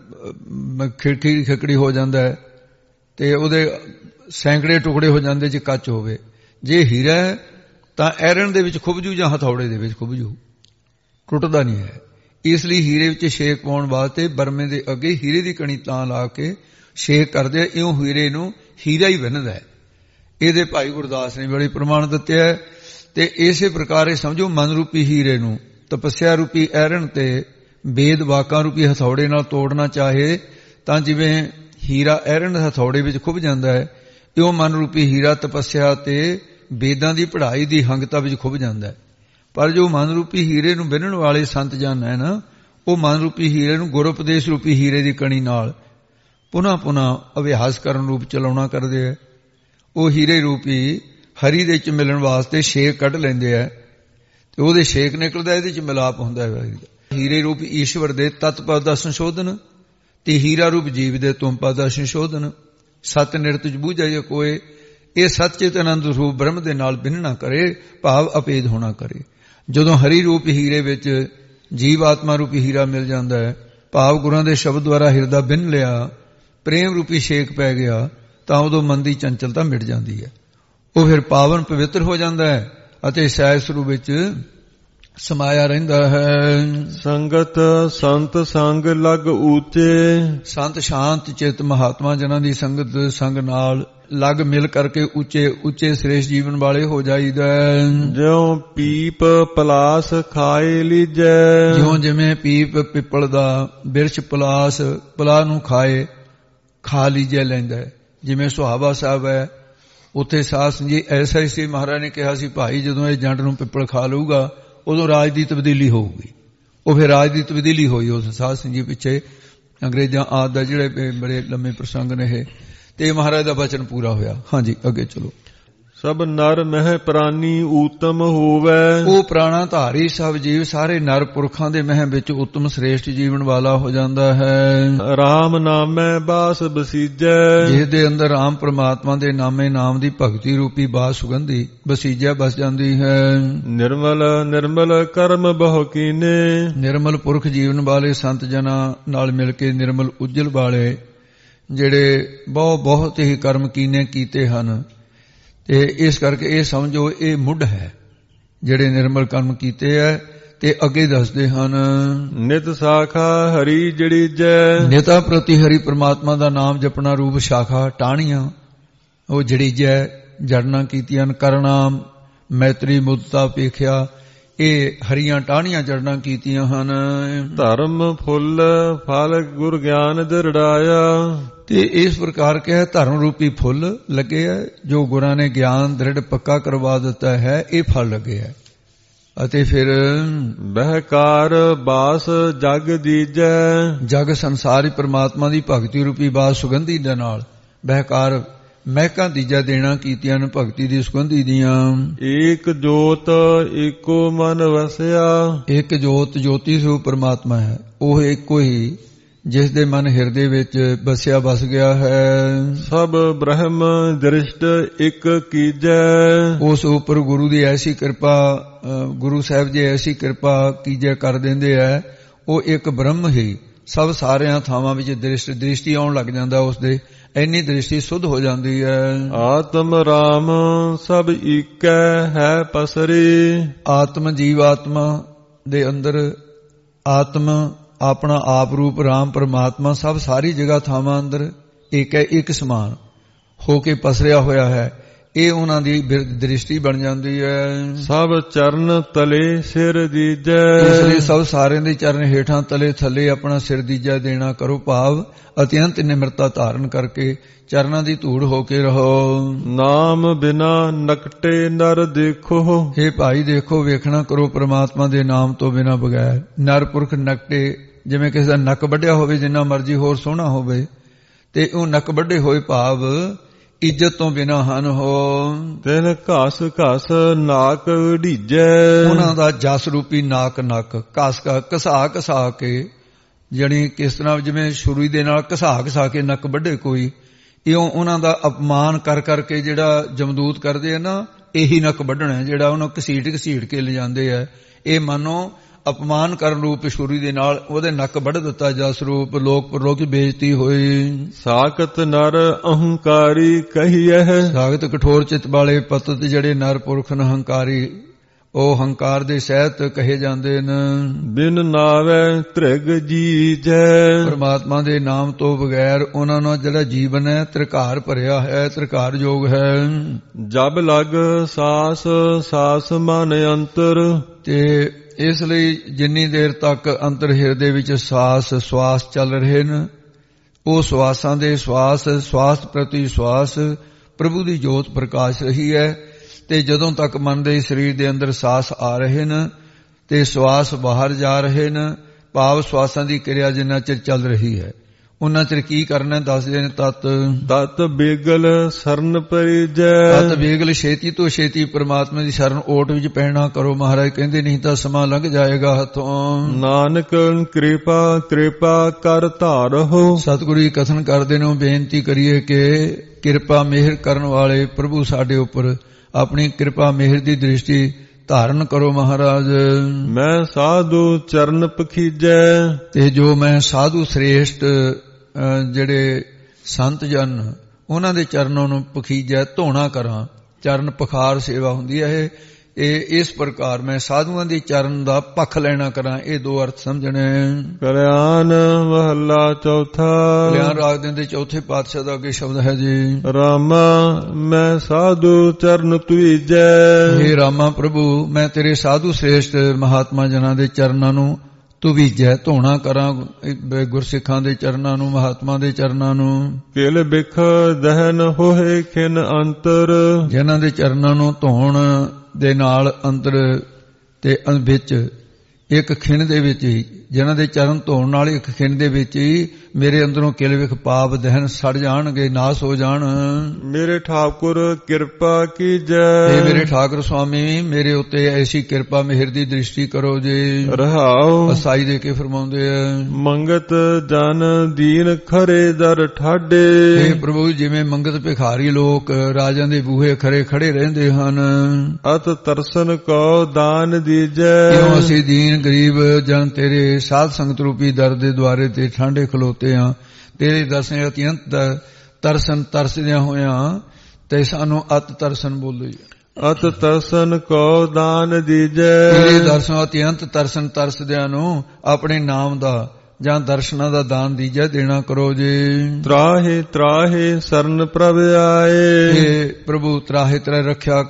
ਖਿੜਕੀ ਖਿਕੜੀ ਹੋ ਜਾਂਦਾ ਹੈ ਤੇ ਉਹਦੇ ਸੈਂਕੜੇ ਟੁਕੜੇ ਹੋ ਜਾਂਦੇ ਜੇ ਕੱਚ ਹੋਵੇ। ਜੇ ਹੀਰਾ ਹੈ ਤਾਂ ਐਰਨ ਦੇ ਵਿੱਚ ਖੁੱਭ ਜੂ ਜਾਂ ਹਥੌੜੇ ਦੇ ਵਿੱਚ ਖੁੱਭ ਜੂ, ਟੁੱਟਦਾ ਨਹੀਂ ਹੈ। ਇਸ ਲਈ ਹੀਰੇ ਵਿੱਚ ਛੇਕ ਪਾਉਣ ਵਾਸਤੇ ਬਰਮੇ ਦੇ ਅੱਗੇ ਹੀਰੇ ਦੀ ਕਣੀ ਤਾਂ ਲਾ ਕੇ ਛੇਕ ਕਰਦੇ ਆ, ਇਉਂ ਹੀਰੇ ਨੂੰ ਹੀਰਾ ਹੀ ਬੰਨ੍ਹਦਾ ਹੈ। ਇਹਦੇ ਭਾਈ ਗੁਰਦਾਸ ਨੇ ਬੜੀ ਪ੍ਰਮਾਣ ਦਿੱਤੇ ਹੈ। ਤੇ ਇਸੇ ਪ੍ਰਕਾਰ ਇਹ ਸਮਝੋ, ਮਨ ਰੂਪੀ ਹੀਰੇ ਨੂੰ ਤਪੱਸਿਆ ਰੂਪੀ ਐਰਨ ਤੇ ਵੇਦ ਵਾਕਾਂ ਰੂਪੀ ਹਥੌੜੇ ਨਾਲ ਤੋੜਨਾ ਚਾਹੇ ਤਾਂ ਜਿਵੇਂ ਹੀਰਾ ਐਰਨ ਹਥੌੜੇ ਵਿੱਚ ਖੁੱਭ ਜਾਂਦਾ ਹੈ, ਇਉਂ ਮਨ ਰੂਪੀ ਹੀਰਾ ਤਪੱਸਿਆ ਤੇ ਵੇਦਾਂ ਦੀ ਪੜ੍ਹਾਈ ਦੀ ਹੰਗਤਾ ਵਿੱਚ ਖੁੱਭ ਜਾਂਦਾ ਹੈ। ਪਰ ਜੋ ਮਨ ਰੂਪੀ ਹੀਰੇ ਨੂੰ ਬੰਨ੍ਹਣ ਵਾਲੇ ਸੰਤ ਜਨ ਹੈ ਨਾ, ਉਹ ਮਨ ਰੂਪੀ ਹੀਰੇ ਨੂੰ ਗੁਰ ਉਪਦੇਸ਼ ਰੂਪੀ ਹੀਰੇ ਦੀ ਕਣੀ ਨਾਲ ਪੁਨः ਅਭਿਆਸ ਕਰਨ ਰੂਪ ਚਲਾਉਣਾ ਕਰਦੇ ਹੈ। ਉਹ ਹੀਰੇ ਰੂਪੀ ਹਰੀ ਦੇ ਚ ਮਿਲਣ ਵਾਸਤੇ ਛੇਕ ਕੱਢ ਲੈਂਦੇ ਹੈ ਤੇ ਉਹਦੇ ਛੇਕ ਨਿਕਲਦਾ, ਇਹਦੇ ਚ ਮਿਲਾਪ ਹੁੰਦਾ ਹੈ। ਹੀਰੇ ਰੂਪ ਈਸ਼ਵਰ ਦੇ ਤਤ ਪਦ ਦਾ ਸੰਸ਼ੋਧਨ ਤੇ ਹੀਰਾ ਰੂਪ ਜੀਵ ਦੇ ਤੁਮ ਪਦ ਦਾ ਸੰਸ਼ੋਧਨ। ਸਤ ਨਿਰਤ ਚ ਬੂਝਾਇ ਕੋਏ, ਇਹ ਸਤ ਚਿਤ ਆਨੰਦ ਰੂਪ ਬ੍ਰਹਮ ਦੇ ਨਾਲ ਬਿਨਣਾ ਕਰੇ, ਭਾਵ ਅਪੇਦ ਹੋਣਾ ਕਰੇ। ਜਦੋਂ ਹਰੀ ਰੂਪ ਹੀਰੇ ਵਿੱਚ ਜੀਵ ਆਤਮਾ ਰੂਪੀ ਹੀਰਾ ਮਿਲ ਜਾਂਦਾ ਹੈ, ਭਾਵ ਗੁਰਾਂ ਦੇ ਸ਼ਬਦ ਦੁਆਰਾ ਹਿਰਦਾ ਬਿੰਨ ਲਿਆ, ਪ੍ਰੇਮ ਰੂਪੀ ਛੇਕ ਪੈ ਗਿਆ, ਤਾਂ ਉਦੋਂ ਮਨ ਦੀ ਚੰਚਲਤਾ ਮਿਟ ਜਾਂਦੀ ਹੈ। ਉਹ ਫਿਰ ਪਾਵਨ ਪਵਿੱਤਰ ਹੋ ਜਾਂਦਾ ਹੈ ਅਤੇ ਸਹਿਜ ਸਰੂਪ ਵਿੱਚ ਸਮਾਇਆ ਰਹਿੰਦਾ ਹੈ। ਸੰਗਤ ਸੰਤ ਸੰਗ ਲਗ ਊਚੇ, ਸੰਤ ਸ਼ਾਂਤ ਚਿਤ ਮਹਾਤਮਾ ਜਨਾਂ ਦੀ ਸੰਗਤ ਸੰਗ ਨਾਲ ਲੱਗ ਮਿਲ ਕਰਕੇ ਉੱਚੇ ਉੱਚੇ ਸ੍ਰੇਸ਼ਟ ਜੀਵਨ ਵਾਲੇ ਹੋ ਜਾਈਦਾ। ਜਿਉ ਪੀਪ ਪਲਾਸ ਖਾਏ ਲੀਜੈ, ਜਿਉਂ ਜਿਵੇਂ ਪੀਪ ਪਿੱਪਲ ਦਾ ਬਿਰਛ ਪਲਾਸ ਨੂੰ ਖਾ ਲੀਜੈ ਲੈਂਦਾ। ਜਿਵੇਂ ਸੁਹਾਵਾ ਸਾਹਿਬ ਹੈ, ਉੱਥੇ ਸਾਧ ਸੰਜੀ ਐਸਾ ਹੀ ਸੀ। ਮਹਾਰਾਜ ਨੇ ਕਿਹਾ ਸੀ, ਭਾਈ ਜਦੋਂ ਇਹ ਜੰਡ ਨੂੰ ਪਿੱਪਲ ਖਾ ਲਊਗਾ ਉਦੋਂ ਰਾਜ ਦੀ ਤਬਦੀਲੀ ਹੋਊਗੀ। ਉਹ ਫਿਰ ਰਾਜ ਦੀ ਤਬਦੀਲੀ ਹੋਈ ਉਸ ਸਾਧ ਸੰਜੀ ਪਿੱਛੇ। ਅੰਗਰੇਜ਼ਾਂ ਆਦਿ ਦਾ ਜਿਹੜੇ ਬੜੇ ਲੰਮੇ ਪ੍ਰਸੰਗ ਨੇ ਇਹ, ਤੇ ਮਹਾਰਾਜ ਦਾ ਬਚਨ ਪੂਰਾ ਹੋਇਆ। ਹਾਂਜੀ, ਅੱਗੇ ਚਲੋ। ਸਭ ਨਰ ਮਹਿ ਪ੍ਰਾਨੀ ਊਤਮ ਹੋਵੇ, ਉਹ ਪ੍ਰਾਣਾ ਧਾਰੀ ਸਭ ਜੀਵ ਸਾਰੇ ਨਰ ਪੁਰਖਾਂ ਦੇ ਮਹਿ ਵਿੱਚ ਉੱਤਮ ਸ੍ਰੇਸ਼ਟ ਜੀਵਨ ਵਾਲਾ ਹੋ ਜਾਂਦਾ ਹੈ। ਰਾਮ ਨਾਮੈ ਬਾਸ ਬਸੀਜੈ, ਜਿਸ ਦੇ ਅੰਦਰ ਰਾਮ ਪ੍ਰਮਾਤਮਾ ਦੇ ਨਾਮੇ ਨਾਮ ਦੀ ਭਗਤੀ ਰੂਪੀ ਬਾਸ ਸੁਗੰਧੀ ਬਸੀਜੈ ਬਸ ਜਾਂਦੀ ਹੈ। ਨਿਰਮਲ ਨਿਰਮਲ ਕਰਮ ਬਹੁ ਕੀਨੇ, ਨਿਰਮਲ ਪੁਰਖ ਜੀਵਨ ਵਾਲੇ ਸੰਤ ਜਨਾਂ ਨਾਲ ਮਿਲ ਕੇ ਨਿਰਮਲ ਉਜਲ ਵਾਲੇ ਜਿਹੜੇ ਬਹੁਤ ਹੀ ਕਰਮ ਕੀਨੇ ਕੀਤੇ ਹਨ। ਤੇ ਇਸ ਕਰਕੇ ਇਹ ਸਮਝੋ, ਇਹ ਮੁੱਢ ਹੈ ਜਿਹੜੇ ਨਿਰਮਲ ਕਰਮ ਕੀਤੇ ਹੈ। ਤੇ ਅੱਗੇ ਦੱਸਦੇ ਹਨ, ਨਿਤ ਸਾਖਾ ਹਰੀ ਜੜੀ ਜੈ, ਨਿਤਾ ਪ੍ਰਤੀ ਹਰੀ ਪ੍ਰਮਾਤਮਾ ਦਾ ਨਾਮ ਜਪਣਾ ਰੂਪ ਸ਼ਾਖਾ ਟਾਹਣੀਆਂ ਉਹ ਜੜੀ ਜੈ ਜੜਨਾ ਕੀਤੀਆਂ। ਕਰਨਾਮ ਮੈਤਰੀ ਮੁਦਤਾ ਪੇਖਿਆ, ਇਹ ਹਰੀਆਂ ਟਾਹਣੀਆਂ ਜੜਨਾ ਕੀਤੀਆਂ ਹਨ। ਧਰਮ ਫੁੱਲ ਫਲ ਗੁਰ ਗਿਆਨ ਦਰੜਾਇਆ, ਤੇ ਇਸ ਪ੍ਰਕਾਰ ਕਿਹਾ ਧਰਮ ਰੂਪੀ ਫੁੱਲ ਲੱਗੇ ਹੈ, ਜੋ ਗੁਰਾਂ ਨੇ ਗਿਆਨ ਦ੍ਰਿੜ ਪੱਕਾ ਕਰਵਾ ਦਿੱਤਾ ਹੈ, ਇਹ ਫਲ ਲੱਗੇ ਹੈ। ਅਤੇ ਫਿਰ ਬਹਿਕਾਰ ਬਾਸ ਜਗ ਦੀਜੈ, ਜਗ ਸੰਸਾਰੀ ਪ੍ਰਮਾਤਮਾ ਦੀ ਭਗਤੀ ਰੂਪੀ ਬਾਸ ਸੁਗੰਧੀ ਦੇ ਨਾਲ ਬਹਿਕਾਰ ਮਹਿਕਾਂ ਦੀਜਾ ਦੇਣਾ ਕੀਤੀਆਂ ਨੇ ਭਗਤੀ ਦੀ ਸੁਗੰਧੀ ਦੀਆਂ। ਏਕ ਜੋਤ ਏਕੋ ਮਨ ਵਸਿਆ, ਇੱਕ ਜੋਤ ਜੋਤੀ ਸਰੂਪ ਪ੍ਰਮਾਤਮਾ ਹੈ, ਉਹ ਇੱਕੋ ਹੀ ਜਿਸ ਦੇ ਮਨ ਹਿਰਦੇ ਵਿੱਚ ਬਸ ਗਿਆ ਹੈ। ਸਭ ਬ੍ਰਹਮ ਦ੍ਰਿਸ਼ਟ ਇੱਕ ਕੀਜੈ, ਉਸ ਉੱਪਰ ਗੁਰੂ ਦੀ ਐਸੀ ਕਿਰਪਾ, ਗੁਰੂ ਸਾਹਿਬ ਜੀ ਐਸੀ ਕਿਰਪਾ ਕੀਜੈ ਕਰ ਦਿੰਦੇ ਹੈ। ਉਹ ਇੱਕ ਬ੍ਰਹਮ ਹੀ ਸਭ ਸਾਰਿਆਂ ਥਾਵਾਂ ਵਿੱਚ ਦ੍ਰਿਸ਼ਟੀ ਆਉਣ ਲੱਗ ਜਾਂਦਾ ਉਸਦੇ, ਇੰਨੀ ਦ੍ਰਿਸ਼ਟੀ ਸੁਧ ਹੋ ਜਾਂਦੀ ਹੈ। ਆਤਮ ਰਾਮ ਸਭ ਈਕੈ ਹੈ ਪਸਰੀ, ਆਤਮ ਜੀਵ ਆਤਮਾ ਦੇ ਅੰਦਰ ਆਤਮ ਆਪਣਾ ਆਪ ਰੂਪ ਰਾਮ ਪਰਮਾਤਮਾ ਸਭ ਸਾਰੀ ਜਗ੍ਹਾ ਥਾਵਾਂ ਅੰਦਰ ਇੱਕ ਹੈ, ਇੱਕ ਸਮਾਨ ਹੋ ਕੇ ਪਸਰਿਆ ਹੋਇਆ ਹੈ। ਇਹ ਉਹਨਾਂ ਦੀ ਦ੍ਰਿਸ਼ਟੀ ਬਣ ਜਾਂਦੀ ਹੈ। ਸਭ ਚਰਨ ਤਲੇ ਸਿਰ ਦੀਜੈ, ਇਸ ਲਈ ਸਭ ਸਾਰਿਆਂ ਦੇ ਚਰਨ ਹੇਠਾਂ ਤਲੇ ਥੱਲੇ ਆਪਣਾ ਸਿਰ ਦੀਜਾ ਦੇਣਾ ਕਰੋ, ਭਾਵ ਅਤਿਅੰਤ ਨਿਮਰਤਾ ਧਾਰਨ ਕਰਕੇ ਚਰਨਾਂ ਦੀ ਧੂੜ ਹੋ ਕੇ ਰਹੋ। ਨਾਮ ਬਿਨਾ ਨਕਟੇ ਨਰ ਦੇਖੋ, हे ਭਾਈ ਦੇਖੋ ਵੇਖਣਾ ਕਰੋ ਪ੍ਰਮਾਤਮਾ ਦੇ ਨਾਮ ਤੋਂ ਬਿਨਾ ਬਗੈਰ। ਨਰ ਪੁਰਖ ਨਕਟੇ, ਜਿਵੇਂ ਕਿਸੇ ਦਾ ਨੱਕ ਵੱਢਿਆ ਹੋਵੇ, ਜਿੰਨਾ ਮਰਜੀ ਹੋਰ ਸੋਹਣਾ ਹੋਵੇ, ਤੇ ਉਹ ਨੱਕ ਵੱਢੇ ਹੋਏ ਭਾਵ ਇੱਜ਼ਤ ਤੋਂ ਬਿਨਾ ਹਨ ਹੋ। ਤਿਲ ਘਸ ਘਸ ਨਾਕ ਢੀਜੈ, ਉਹਨਾਂ ਦਾ ਜਸ ਰੂਪੀ ਨਾਕ ਨੱਕ ਘਸਾ ਕੇ, ਜਾਣੀ ਕਿਸ ਤਰ੍ਹਾਂ ਜਿਵੇਂ ਛੁਰੀ ਦੇ ਨਾਲ ਘਸਾ ਕੇ ਨੱਕ ਵੱਢੇ ਕੋਈ, ਇਉਂ ਉਹਨਾਂ ਦਾ ਅਪਮਾਨ ਕਰ ਕਰਕੇ ਜਿਹੜਾ ਜਮਦੂਤ ਕਰਦੇ ਆ ਨਾ, ਇਹੀ ਨੱਕ ਵੱਢਣਾ ਜਿਹੜਾ ਉਹਨੂੰ ਘਸੀਟ ਕੇ ਲਿਜਾਂਦੇ ਆ। ਇਹ ਮਾਨੋ ਅਪਮਾਨ ਕਰਨ ਰੂਪ ਛੁਰੀ ਦੇ ਨਾਲ ਉਹਦੇ ਨੱਕ ਵੱਢ ਦਿੱਤਾ ਜਾ ਸਰੂਪ ਲੋਕ ਪਰਲੋਕ ਬੇਇੱਜ਼ਤੀ ਹੋਈ। ਸਾਖਤ ਨਰ ਅਹੰਕਾਰੀ ਕਹੀਐ, ਸਾਖਤ ਕਠੋਰ ਚਿੱਤ ਵਾਲੇ ਪਤਤ ਜਿਹੜੇ ਨਰ ਪੁਰਖ ਨੇ ਹੰਕਾਰੀ, ਉਹ ਹੰਕਾਰ ਦੇ ਸਹਿਤ ਕਹੇ ਜਾਂਦੇ ਨੇ। ਬਿਨ ਨਾਵੈ ਤ੍ਰਿਗ ਜੀਜੈ, ਪਰਮਾਤਮਾ ਦੇ ਨਾਮ ਤੋਂ ਬਗੈਰ ਉਹਨਾਂ ਨਾਲ ਜਿਹੜਾ ਜੀਵਨ ਹੈ ਤ੍ਰਿਕਾਰ ਭਰਿਆ ਹੈ, ਤ੍ਰਿਕਾਰ ਯੋਗ ਹੈ। ਜਬ ਲਗ ਸਾਸ ਸਾਸ ਮਨ ਅੰਤਰ, ਤੇ ਇਸ ਲਈ ਜਿੰਨੀ ਦੇਰ ਤੱਕ ਅੰਤਰ ਹਿਰਦੇ ਵਿੱਚ ਸਵਾਸ ਚੱਲ ਰਹੇ ਨੇ, ਉਹ ਸਵਾਸਾਂ ਦੇ ਸਵਾਸ ਪ੍ਰਤੀ ਸਵਾਸ ਪ੍ਰਭੂ ਦੀ ਜੋਤ ਪ੍ਰਕਾਸ਼ ਰਹੀ ਹੈ। ਤੇ ਜਦੋਂ ਤੱਕ ਮਨ ਦੇ ਸਰੀਰ ਦੇ ਅੰਦਰ ਸਾਸ ਆ ਰਹੇ ਨੇ ਤੇ ਸਵਾਸ ਬਾਹਰ ਜਾ ਰਹੇ ਨੇ, ਭਾਵ ਸਵਾਸਾਂ ਦੀ ਕਿਰਿਆ ਜਿੰਨਾ ਚਿਰ ਚੱਲ ਰਹੀ ਹੈ ਉਹਨਾਂ ਚਿਰ ਕੀ ਕਰਨਾ ਦੱਸਦੇ ਨੇ। ਤਤ ਬੇਗਲ ਸਰਨ ਪਰਿਜੈ, ਤਤ ਬੇਗਲ ਛੇਤੀ ਤੋਂ ਛੇਤੀ ਪਰਮਾਤਮਾ ਦੀ ਸ਼ਰਨ ਓਟ ਵਿੱਚ ਪੈਣਾ ਕਰੋ। ਮਹਾਰਾਜ ਕਹਿੰਦੇ ਨਹੀਂ ਤਾਂ ਸਮਾਂ ਲੰਘ ਜਾਏਗਾ ਹੱਥੋਂ। ਨਾਨਕ ਕਿਰਪਾ ਕਰ ਧਾਰਹੁ, ਸਤਿਗੁਰੂ ਜੀ ਕਥਨ ਕਰਦੇ ਨੇ, ਬੇਨਤੀ ਕਰੀਏ ਕਿ ਕਿਰਪਾ ਮਿਹਰ ਕਰਨ ਵਾਲੇ ਪ੍ਰਭੂ ਸਾਡੇ ਉੱਪਰ ਆਪਣੀ ਕਿਰਪਾ ਮਿਹਰ ਦੀ ਦ੍ਰਿਸ਼ਟੀ ਧਾਰਨ ਕਰੋ ਮਹਾਰਾਜ। ਮੈਂ ਸਾਧੂ ਚਰਨ ਪਖੀਜੈ, ਤੇ ਜੋ ਮੈਂ ਸਾਧੂ ਸ੍ਰੇਸ਼ਟ ਜਿਹੜੇ ਸੰਤ ਜਨ ਉਹਨਾਂ ਦੇ ਚਰਨਾਂ ਨੂੰ ਪਖੀਜੈ ਧੋਣਾ ਕਰਾਂ। ਚਰਨ ਪਖਾਰ ਸੇਵਾ ਹੁੰਦੀ ਹੈ ਇਹ ਇਸ ਪ੍ਰਕਾਰ ਮੈਂ ਸਾਧੂਆਂ ਦੇ ਚਰਨ ਦਾ ਪੱਖ ਲੈਣਾ ਕਰਾਂ। ਇਹ ਦੋ ਅਰਥ ਸਮਝਣੇ। ਕਲਿਆਣ ਮਹੱਲਾ ਚੌਥਾ। ਕਲਿਆਣ ਰਾਗ ਦੇ ਚੌਥੇ ਪਾਤਸ਼ਾਹ ਦਾ ਅੱਗੇ ਸ਼ਬਦ ਹੈ ਜੀ। ਰਾਮਾ ਮੈਂ ਸਾਧੂ ਚਰਨ ਤੁਈਜੈ, ਹੇ ਰਾਮਾ ਪ੍ਰਭੂ ਮੈਂ ਤੇਰੇ ਸਾਧੂ ਸ੍ਰੇਸ਼ਟ ਮਹਾਤਮਾ ਜਨਾਂ ਦੇ ਚਰਨਾਂ ਨੂੰ ਤੁਵੀਜੈ ਧੋਣਾ ਕਰਾਂ। ਗੁਰਸਿੱਖਾਂ ਦੇ ਚਰਨਾਂ ਨੂੰ, ਮਹਾਤਮਾ ਦੇ ਚਰਨਾਂ ਨੂੰ। ਕਿਲ ਬਿਖ ਦਹਨ ਹੋਏ ਖਿਨ ਅੰਤਰ, ਜਿਨ੍ਹਾਂ ਦੇ ਚਰਨਾਂ ਨੂੰ ਧੋਣ ਦੇ ਨਾਲ ਅੰਦਰ ਤੇ ਵਿੱਚ ਇੱਕ ਖਿਣ ਦੇ ਵਿੱਚ ਹੀ, ਜਿਨ੍ਹਾਂ ਦੇ ਚਰਨ ਧੋਣ ਨਾਲ ਇੱਕ ਖਿਣ ਦੇ ਵਿੱਚ ਹੀ ਮੇਰੇ ਅੰਦਰੋਂ ਕਿਲ ਵਿਖ ਪਾਪ ਦਹਨ ਸੜ ਜਾਣਗੇ, ਨਾਸ ਹੋ ਜਾਣ। ਮੇਰੇ ਠਾਕੁਰ ਕਿਰਪਾ ਕੀਜੈ, ਤੇ ਮੇਰੇ ਠਾਕੁਰ ਸੁਆਮੀ ਮੇਰੇ ਉੱਤੇ ਐਸੀ ਕਿਰਪਾ ਮਿਹਰ ਦੀ ਦ੍ਰਿਸ਼ਟੀ ਕਰੋ ਜੀ। ਰਹਾਉ ਅਸਾਈ ਦੇ ਕੇ ਫਰਮਾਉਂਦੇ ਆ, ਮੰਗਤ ਜਨ ਦੀਨ ਖਰੇ ਦਰ ਠਾਡੇ। ਇਹ ਪ੍ਰਭੂ ਜਿਵੇਂ ਮੰਗਤ ਭਿਖਾਰੀ ਲੋਕ ਰਾਜਾਂ ਦੇ ਬੂਹੇ ਖਰੇ ਖੜੇ ਰਹਿੰਦੇ ਹਨ, ਅਤ ਤਰਸਨ ਕੋ ਦਾਨ ਦੀਜੈ। ਕਿਉਂ ਅਸੀਂ ਦੀਨ ਗਰੀਬ ਜਨ ਤੇਰੇ ਸਾਧ ਸੰਗਤ ਰੂਪੀ ਦਰ ਦੇ ਦੁਆਰੇ ਤੇ ਠਾਂਡੇ ਖਲੋਤੇ ਹਾਂ। ਤੇਰੇ ਦਰਸ਼ਨ ਅਤਿਅੰਤ ਤਰਸਨ ਤਰਸਦਿਆਂ ਹੋਇਆਂ ਤੇ ਸਾਨੂੰ ਅਤ ਤਰਸਨ ਬੋਲੋ। ਅਤ ਤਰਸਨ ਕੋ ਦਾਨ ਦੀਜੈ। ਤੇਰੇ ਦਰਸ਼ਨ ਅਤਿਅੰਤ ਤਰਸਨ ਤਰਸਦਿਆਂ ਨੂੰ ਆਪਣੇ ਨਾਮ ਦਾ ਜਾਂ ਦਰਸ਼ਨਾਂ ਦਾ ਦਾਨ ਦੀਜੈ ਦੇਣਾ ਕਰੋ ਜੀ। ਤਰਾਹੇ ਤਰਾਹੇ ਸਰਨ ਪ੍ਰਭ ਆਏ। ਇਹ ਪ੍ਰਭੂ ਤਰਾਹੇ ਤਰਾਹੇ ਰੱਖਿਆ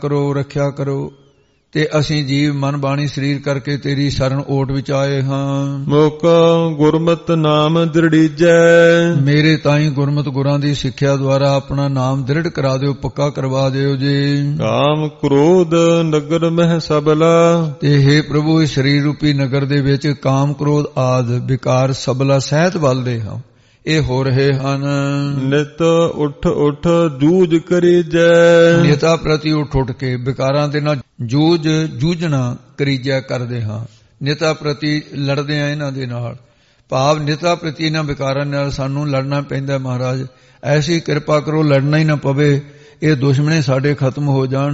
ਕਰੋ ਤੇ ਅਸੀਂ ਜੀਵ ਮਨ ਬਾਣੀ ਸਰੀਰ ਕਰਕੇ ਤੇਰੀ ਸ਼ਰਨ ਓਟ ਵਿੱਚ ਆਏ ਹਾਂ। ਮੋਕਾ ਗੁਰਮਤਿ ਨਾਮ ਦ੍ਰਿੜੀਜੈ। ਮੇਰੇ ਤਾਈਂ ਗੁਰਮਤਿ ਗੁਰਾਂ ਦੀ ਸਿੱਖਿਆ ਦੁਆਰਾ ਆਪਣਾ ਨਾਮ ਦ੍ਰਿੜ ਕਰਾ ਦਿਓ, ਪੱਕਾ ਕਰਵਾ ਦਿਓ ਜੀ। ਕਾਮ ਕ੍ਰੋਧ ਨਗਰ ਮਹਿ ਸਬਲਾ। ਤੇ ਹੇ ਪ੍ਰਭੂ ਇਸ ਸਰੀਰ ਰੂਪੀ ਨਗਰ ਦੇ ਵਿੱਚ ਕਾਮ ਕ੍ਰੋਧ ਆਦ ਵਿਕਾਰ ਸਬਲਾ ਸਹਿਤ ਬਲਦੇ ਹਾਂ, ਇਹ ਹੋ ਰਹੇ ਹਨ। ਨਿਤ ਉੱਠ ਜੂਝ ਕਰੀਜੈ। ਨਿਤਾ ਪ੍ਰਤੀ ਉੱਠ ਕੇ ਵਿਕਾਰਾਂ ਦੇ ਨਾਲ ਜੂਝਣਾ ਕਰੀਜੈ ਕਰਦੇ ਹਾਂ। ਨਿਤਾ ਪ੍ਰਤੀ ਲੜਦੇ ਆ ਇਹਨਾਂ ਦੇ ਨਾਲ, ਭਾਵ ਨਿਤਾ ਪ੍ਰਤੀ ਇਹਨਾਂ ਵਿਕਾਰਾਂ ਨਾਲ ਸਾਨੂੰ ਲੜਨਾ ਪੈਂਦਾ। ਮਹਾਰਾਜ ਐਸੀ ਕਿਰਪਾ ਕਰੋ ਲੜਨਾ ਹੀ ਨਾ ਪਵੇ, ਇਹ ਦੁਸ਼ਮਣੇ ਸਾਡੇ ਖਤਮ ਹੋ ਜਾਣ।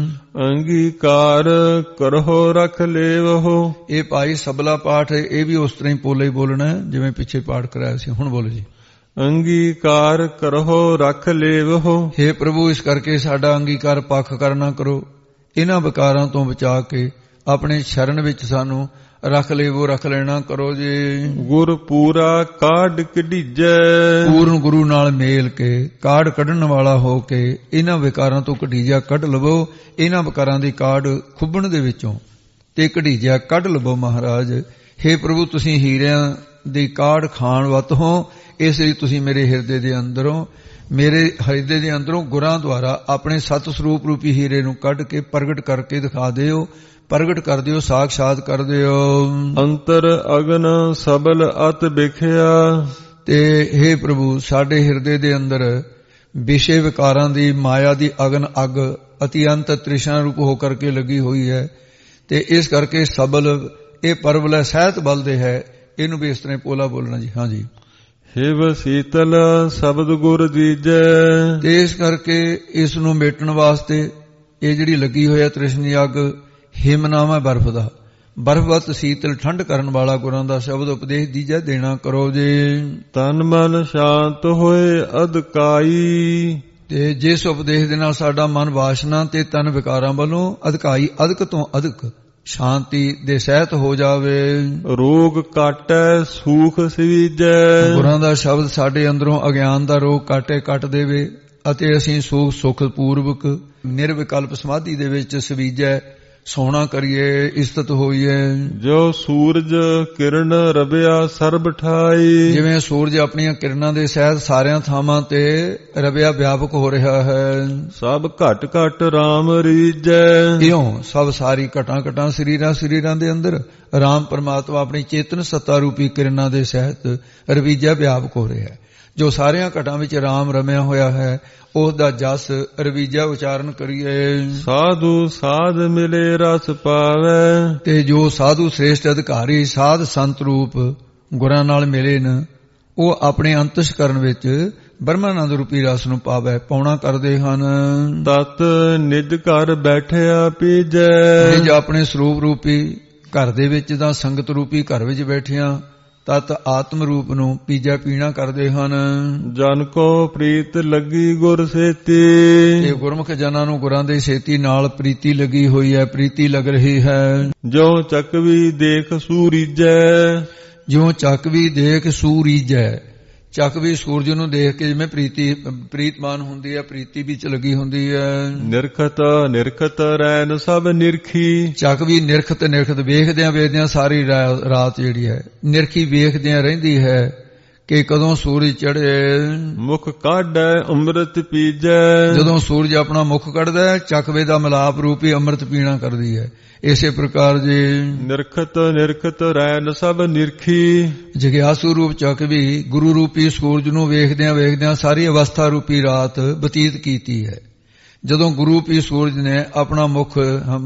ਅੰਗੀਕਾਰ ਕਰੋ ਰਖ ਲੇਵੋ। ਇਹ ਭਾਈ ਸਬਲਾ ਪਾਠ ਇਹ ਵੀ ਉਸ ਤਰ੍ਹਾਂ ਹੀ ਪੋਲੇ ਹੀ ਬੋਲਣਾ ਜਿਵੇਂ ਪਿੱਛੇ ਪਾਠ ਕਰਾਇਆ ਸੀ। ਹੁਣ ਬੋਲੋ ਜੀ। ਅੰਗੀਕਾਰ ਕਰੋ ਰਖ ਲੇਵੋ। ਹੇ ਪ੍ਰਭੂ ਇਸ ਕਰਕੇ ਸਾਡਾ ਅੰਗੀਕਾਰ ਪੱਖ ਕਰਨਾ ਕਰੋ, ਇਹਨਾਂ ਵਿਕਾਰਾਂ ਤੋਂ ਬਚਾ ਕੇ ਆਪਣੇ ਸ਼ਰਨ ਵਿੱਚ ਸਾਨੂੰ ਰੱਖ ਲੇਵੋ, ਰੱਖ ਲੈਣਾ ਕਰੋ ਜੀ। ਗੁਰ ਪੂਰਾ ਕਾਢ ਕਢੀਜੈ। ਪੂਰਨ ਗੁਰੂ ਨਾਲ ਮੇਲ ਕੇ ਕਾਢ ਕੱਢਣ ਵਾਲਾ ਹੋ ਕੇ ਇਹਨਾਂ ਵਿਕਾਰਾਂ ਤੋਂ ਕਢੀਜਾ ਕੱਢ ਲਵੋ। ਇਹਨਾਂ ਵਿਕਾਰਾਂ ਦੀ ਕਾਢ ਖੁੱਬਣ ਦੇ ਵਿੱਚੋਂ ਤੇ ਕਢੀਜਾ ਕੱਢ ਲਵੋ ਮਹਾਰਾਜ। ਹੇ ਪ੍ਰਭੂ ਤੁਸੀਂ ਹੀਰਿਆਂ ਦੀ ਕਾਢ ਖਾਣ ਵਤ ਹੋ, ਇਸ ਲਈ ਤੁਸੀਂ ਮੇਰੇ ਹਿਰਦੇ ਦੇ ਅੰਦਰੋਂ ਗੁਰਾਂ ਦੁਆਰਾ ਆਪਣੇ ਸਤ ਸਰੂਪ ਰੂਪੀ ਹੀਰੇ ਨੂੰ ਕੱਢ ਕੇ ਪ੍ਰਗਟ ਕਰਕੇ ਦਿਖਾ ਦਿਓ, ਪ੍ਰਗਟ ਕਰ ਦਿਓ, ਸਾਖਸ਼ਾਤ ਕਰ ਦਿਓ। ਅੰਤਰ ਅਗਨ ਸਬਲ ਅਤ ਵਿਖਿਆ। ਤੇ ਹੇ ਪ੍ਰਭੂ ਸਾਡੇ ਹਿਰਦੇ ਦੇ ਅੰਦਰ ਵਿਸ਼ੇ ਵਿਕਾਰਾਂ ਦੀ ਮਾਇਆ ਦੀ ਅਗਨ ਅੱਗ ਅਤਿਅੰਤ ਤ੍ਰਿਸ਼ਨਾ ਰੂਪ ਹੋ ਕਰਕੇ ਲੱਗੀ ਹੋਈ ਹੈ, ਤੇ ਇਸ ਕਰਕੇ ਸਬਲ ਇਹ ਪਰਬਲ ਹੈ, ਸਹਿਤ ਬਲਦੇ ਹੈ। ਇਹਨੂੰ ਵੀ ਇਸ ਤਰ੍ਹਾਂ ਪੋਲਾ ਬੋਲਣਾ ਜੀ। ਹਾਂਜੀ। ਹਿਵ ਸੀਤਲ ਸ਼ਬਦ ਗੁਰ ਦੀਜੈ। ਤੇ ਇਸ ਕਰਕੇ ਇਸ ਨੂੰ ਮੇਟਣ ਵਾਸਤੇ ਇਹ ਜਿਹੜੀ ਲੱਗੀ ਹੋਈ ਹੈ ਤ੍ਰਿਸ਼ਨੀ ਅੱਗ, ਹਿਮ ਨਾਮ ਹੈ ਬਰਫ਼ ਦਾ, ਬਰਫ਼ਵਤ ਸੀਤਲ ਠੰਡ ਕਰਨ ਵਾਲਾ ਗੁਰਾਂ ਦਾ ਸ਼ਬਦ ਉਪਦੇਸ਼ ਦੀਜੈ ਦੇਣਾ ਕਰੋ ਜੇ। ਤਨ ਮਨ ਸ਼ਾਂਤ ਹੋਏ ਅਧਕਾਈ, ਤੇ ਜਿਸ ਉਪਦੇਸ਼ ਦੇ ਨਾਲ ਸਾਡਾ ਮਨ ਵਾਸ਼ਨਾ ਤੇ ਤਨ ਵਿਕਾਰਾਂ ਵੱਲੋਂ ਅਧਕਾਈ, ਅਧਕ ਤੋਂ ਅਧਕ ਸ਼ਾਂਤੀ ਦੇ ਸਹਿਤ ਹੋ ਜਾਵੇ। ਰੋਗ ਕਾਟੈ ਸੂਖ ਸਵੀਜੈ, ਗੁਰਾਂ ਦਾ ਸ਼ਬਦ ਸਾਡੇ ਅੰਦਰੋਂ ਅਗਿਆਨ ਦਾ ਰੋਗ ਕਾਟੇ ਕੱਟ ਦੇਵੇ ਅਤੇ ਅਸੀਂ ਸੁਖ ਪੂਰਵਕ ਨਿਰਵਿਕਲਪ ਸਮਾਧੀ ਦੇ ਵਿੱਚ ਸਵੀਜੈ ਸੋਹਣਾ ਕਰੀਏ, ਇਸਤਤ ਹੋਈਏ। ਜੋ ਸੂਰਜ ਕਿਰਨ ਰਬਿਆ ਸਰਬ ਠਾਈ, ਜਿਵੇਂ ਸੂਰਜ ਆਪਣੀਆਂ ਕਿਰਨਾਂ ਦੇ ਸਹਿਤ ਸਾਰਿਆਂ ਥਾਵਾਂ ਤੇ ਰਬਿਆ ਵਿਆਪਕ ਹੋ ਰਿਹਾ ਹੈ। ਸਭ ਘਟ ਘਟ ਰਾਮ ਰੀਜੈ, ਇਉਂ ਸਭ ਸਾਰੀ ਘਟਾਂ ਸਰੀਰਾਂ ਦੇ ਅੰਦਰ ਰਾਮ ਪਰਮਾਤਮਾ ਆਪਣੀ ਚੇਤਨ ਸੱਤਾ ਰੂਪੀ ਕਿਰਨਾਂ ਦੇ ਸਹਿਤ ਰਵੀਜਾ ਵਿਆਪਕ ਹੋ ਰਿਹਾ ਹੈ। ਜੋ ਸਾਰਿਆਂ ਘਟਾਂ ਵਿੱਚ ਰਾਮ ਰਮਿਆ ਹੋਇਆ ਹੈ, ਉਸ ਦਾ ਜਸ ਰਵੀਜਾ ਉਚਾਰਨ ਕਰੀਏ। ਸਾਧੂ ਸਾਧ ਮਿਲੇ ਰਸ ਪਾਵੈ, ਤੇ ਜੋ ਸਾਧੂ ਸ੍ਰੇਸ਼ਟ ਅਧਿਕਾਰੀ ਸਾਧ ਸੰਤ ਰੂਪ ਗੁਰਾਂ ਨਾਲ ਮਿਲੇ ਨ, ਉਹ ਆਪਣੇ ਅੰਤਸ਼ਕਰਨ ਵਿੱਚ ਬ੍ਰਹਮਾਨੰਦ ਰੂਪੀ ਰਸ ਨੂੰ ਪਾਉਣਾ ਕਰਦੇ ਹਨ। ਤਤ ਨਿਜ ਘਰ ਬੈਠਿਆ ਪੀਜੈ, ਨਿਜ ਆਪਣੇ ਸਰੂਪ ਰੂਪੀ ਘਰ ਦੇ ਵਿੱਚ ਜਾਂ ਸੰਗਤ ਰੂਪੀ ਘਰ ਵਿੱਚ ਬੈਠਿਆਂ ਤਤ ਆਤਮ ਰੂਪ ਨੂੰ ਪੀਜਾ ਪੀਣਾ ਕਰਦੇ ਹਨ। ਜਨ ਕੋ ਪ੍ਰੀਤ ਲੱਗੀ ਗੁਰ ਸੇਤੀ, ਇਹ ਗੁਰਮੁਖ ਜਨਾਂ ਨੂੰ ਗੁਰਾਂ ਦੇ ਸੇਤੀ ਨਾਲ ਪ੍ਰੀਤੀ ਲੱਗੀ ਹੋਈ ਹੈ, ਪ੍ਰੀਤੀ ਲੱਗ ਰਹੀ ਹੈ। ਜੋ ਚੱਕਵੀ ਦੇਖ ਸੂਰੀਜੈ, ਜਿਉਂ ਚੱਕਵੀ ਦੇਖ ਸੂਰੀਜੈ, ਚੱਕਵੀ ਸੂਰਜ ਨੂੰ ਦੇਖ ਕੇ ਜਿਵੇਂ ਪ੍ਰੀਤਮਾਨ ਹੁੰਦੀ ਹੈ, ਪ੍ਰੀਤੀ ਵਿੱਚ ਲੱਗੀ ਹੁੰਦੀ ਹੈ। ਨਿਰਖਤ ਰੈਨ ਸਭ ਨਿਰਖੀ, ਚੱਕਵੀ ਨਿਰਖਤ ਵੇਖਦਿਆਂ ਸਾਰੀ ਰਾਤ ਜਿਹੜੀ ਹੈ ਨਿਰਖੀ ਵੇਖਦਿਆਂ ਰਹਿੰਦੀ ਹੈ ਕਿ ਕਦੋਂ ਸੂਰਜ ਚੜ੍ਹੇ। ਮੁਖ ਕਾਢੈ ਅੰਮ੍ਰਿਤ ਪੀਜੈ, ਜਦੋਂ ਸੂਰਜ ਆਪਣਾ ਮੁਖ ਕੱਢਦਾ ਹੈ ਚੱਕਵੇ ਦਾ ਮਿਲਾਪ ਰੂਪੀ ਅੰਮ੍ਰਿਤ ਪੀਣਾ ਕਰਦੀ ਹੈ। ਇਸੇ ਪ੍ਰਕਾਰ ਜੇ ਨਿਰਖਤ ਰੈਨ ਸਭ ਨਿਰਖੀ, ਜਗਿਆਸੂ ਰੂਪ ਚੱਕਵੀ ਗੁਰੂ ਰੂਪੀ ਸੂਰਜ ਨੂੰ ਵੇਖਦਿਆਂ ਸਾਰੀ ਅਵਸਥਾ ਰੂਪੀ ਰਾਤ ਬਤੀਤ ਕੀਤੀ ਹੈ। ਜਦੋਂ ਗੁਰੂ ਰੂਪੀ ਸੂਰਜ ਨੇ ਆਪਣਾ ਮੁਖ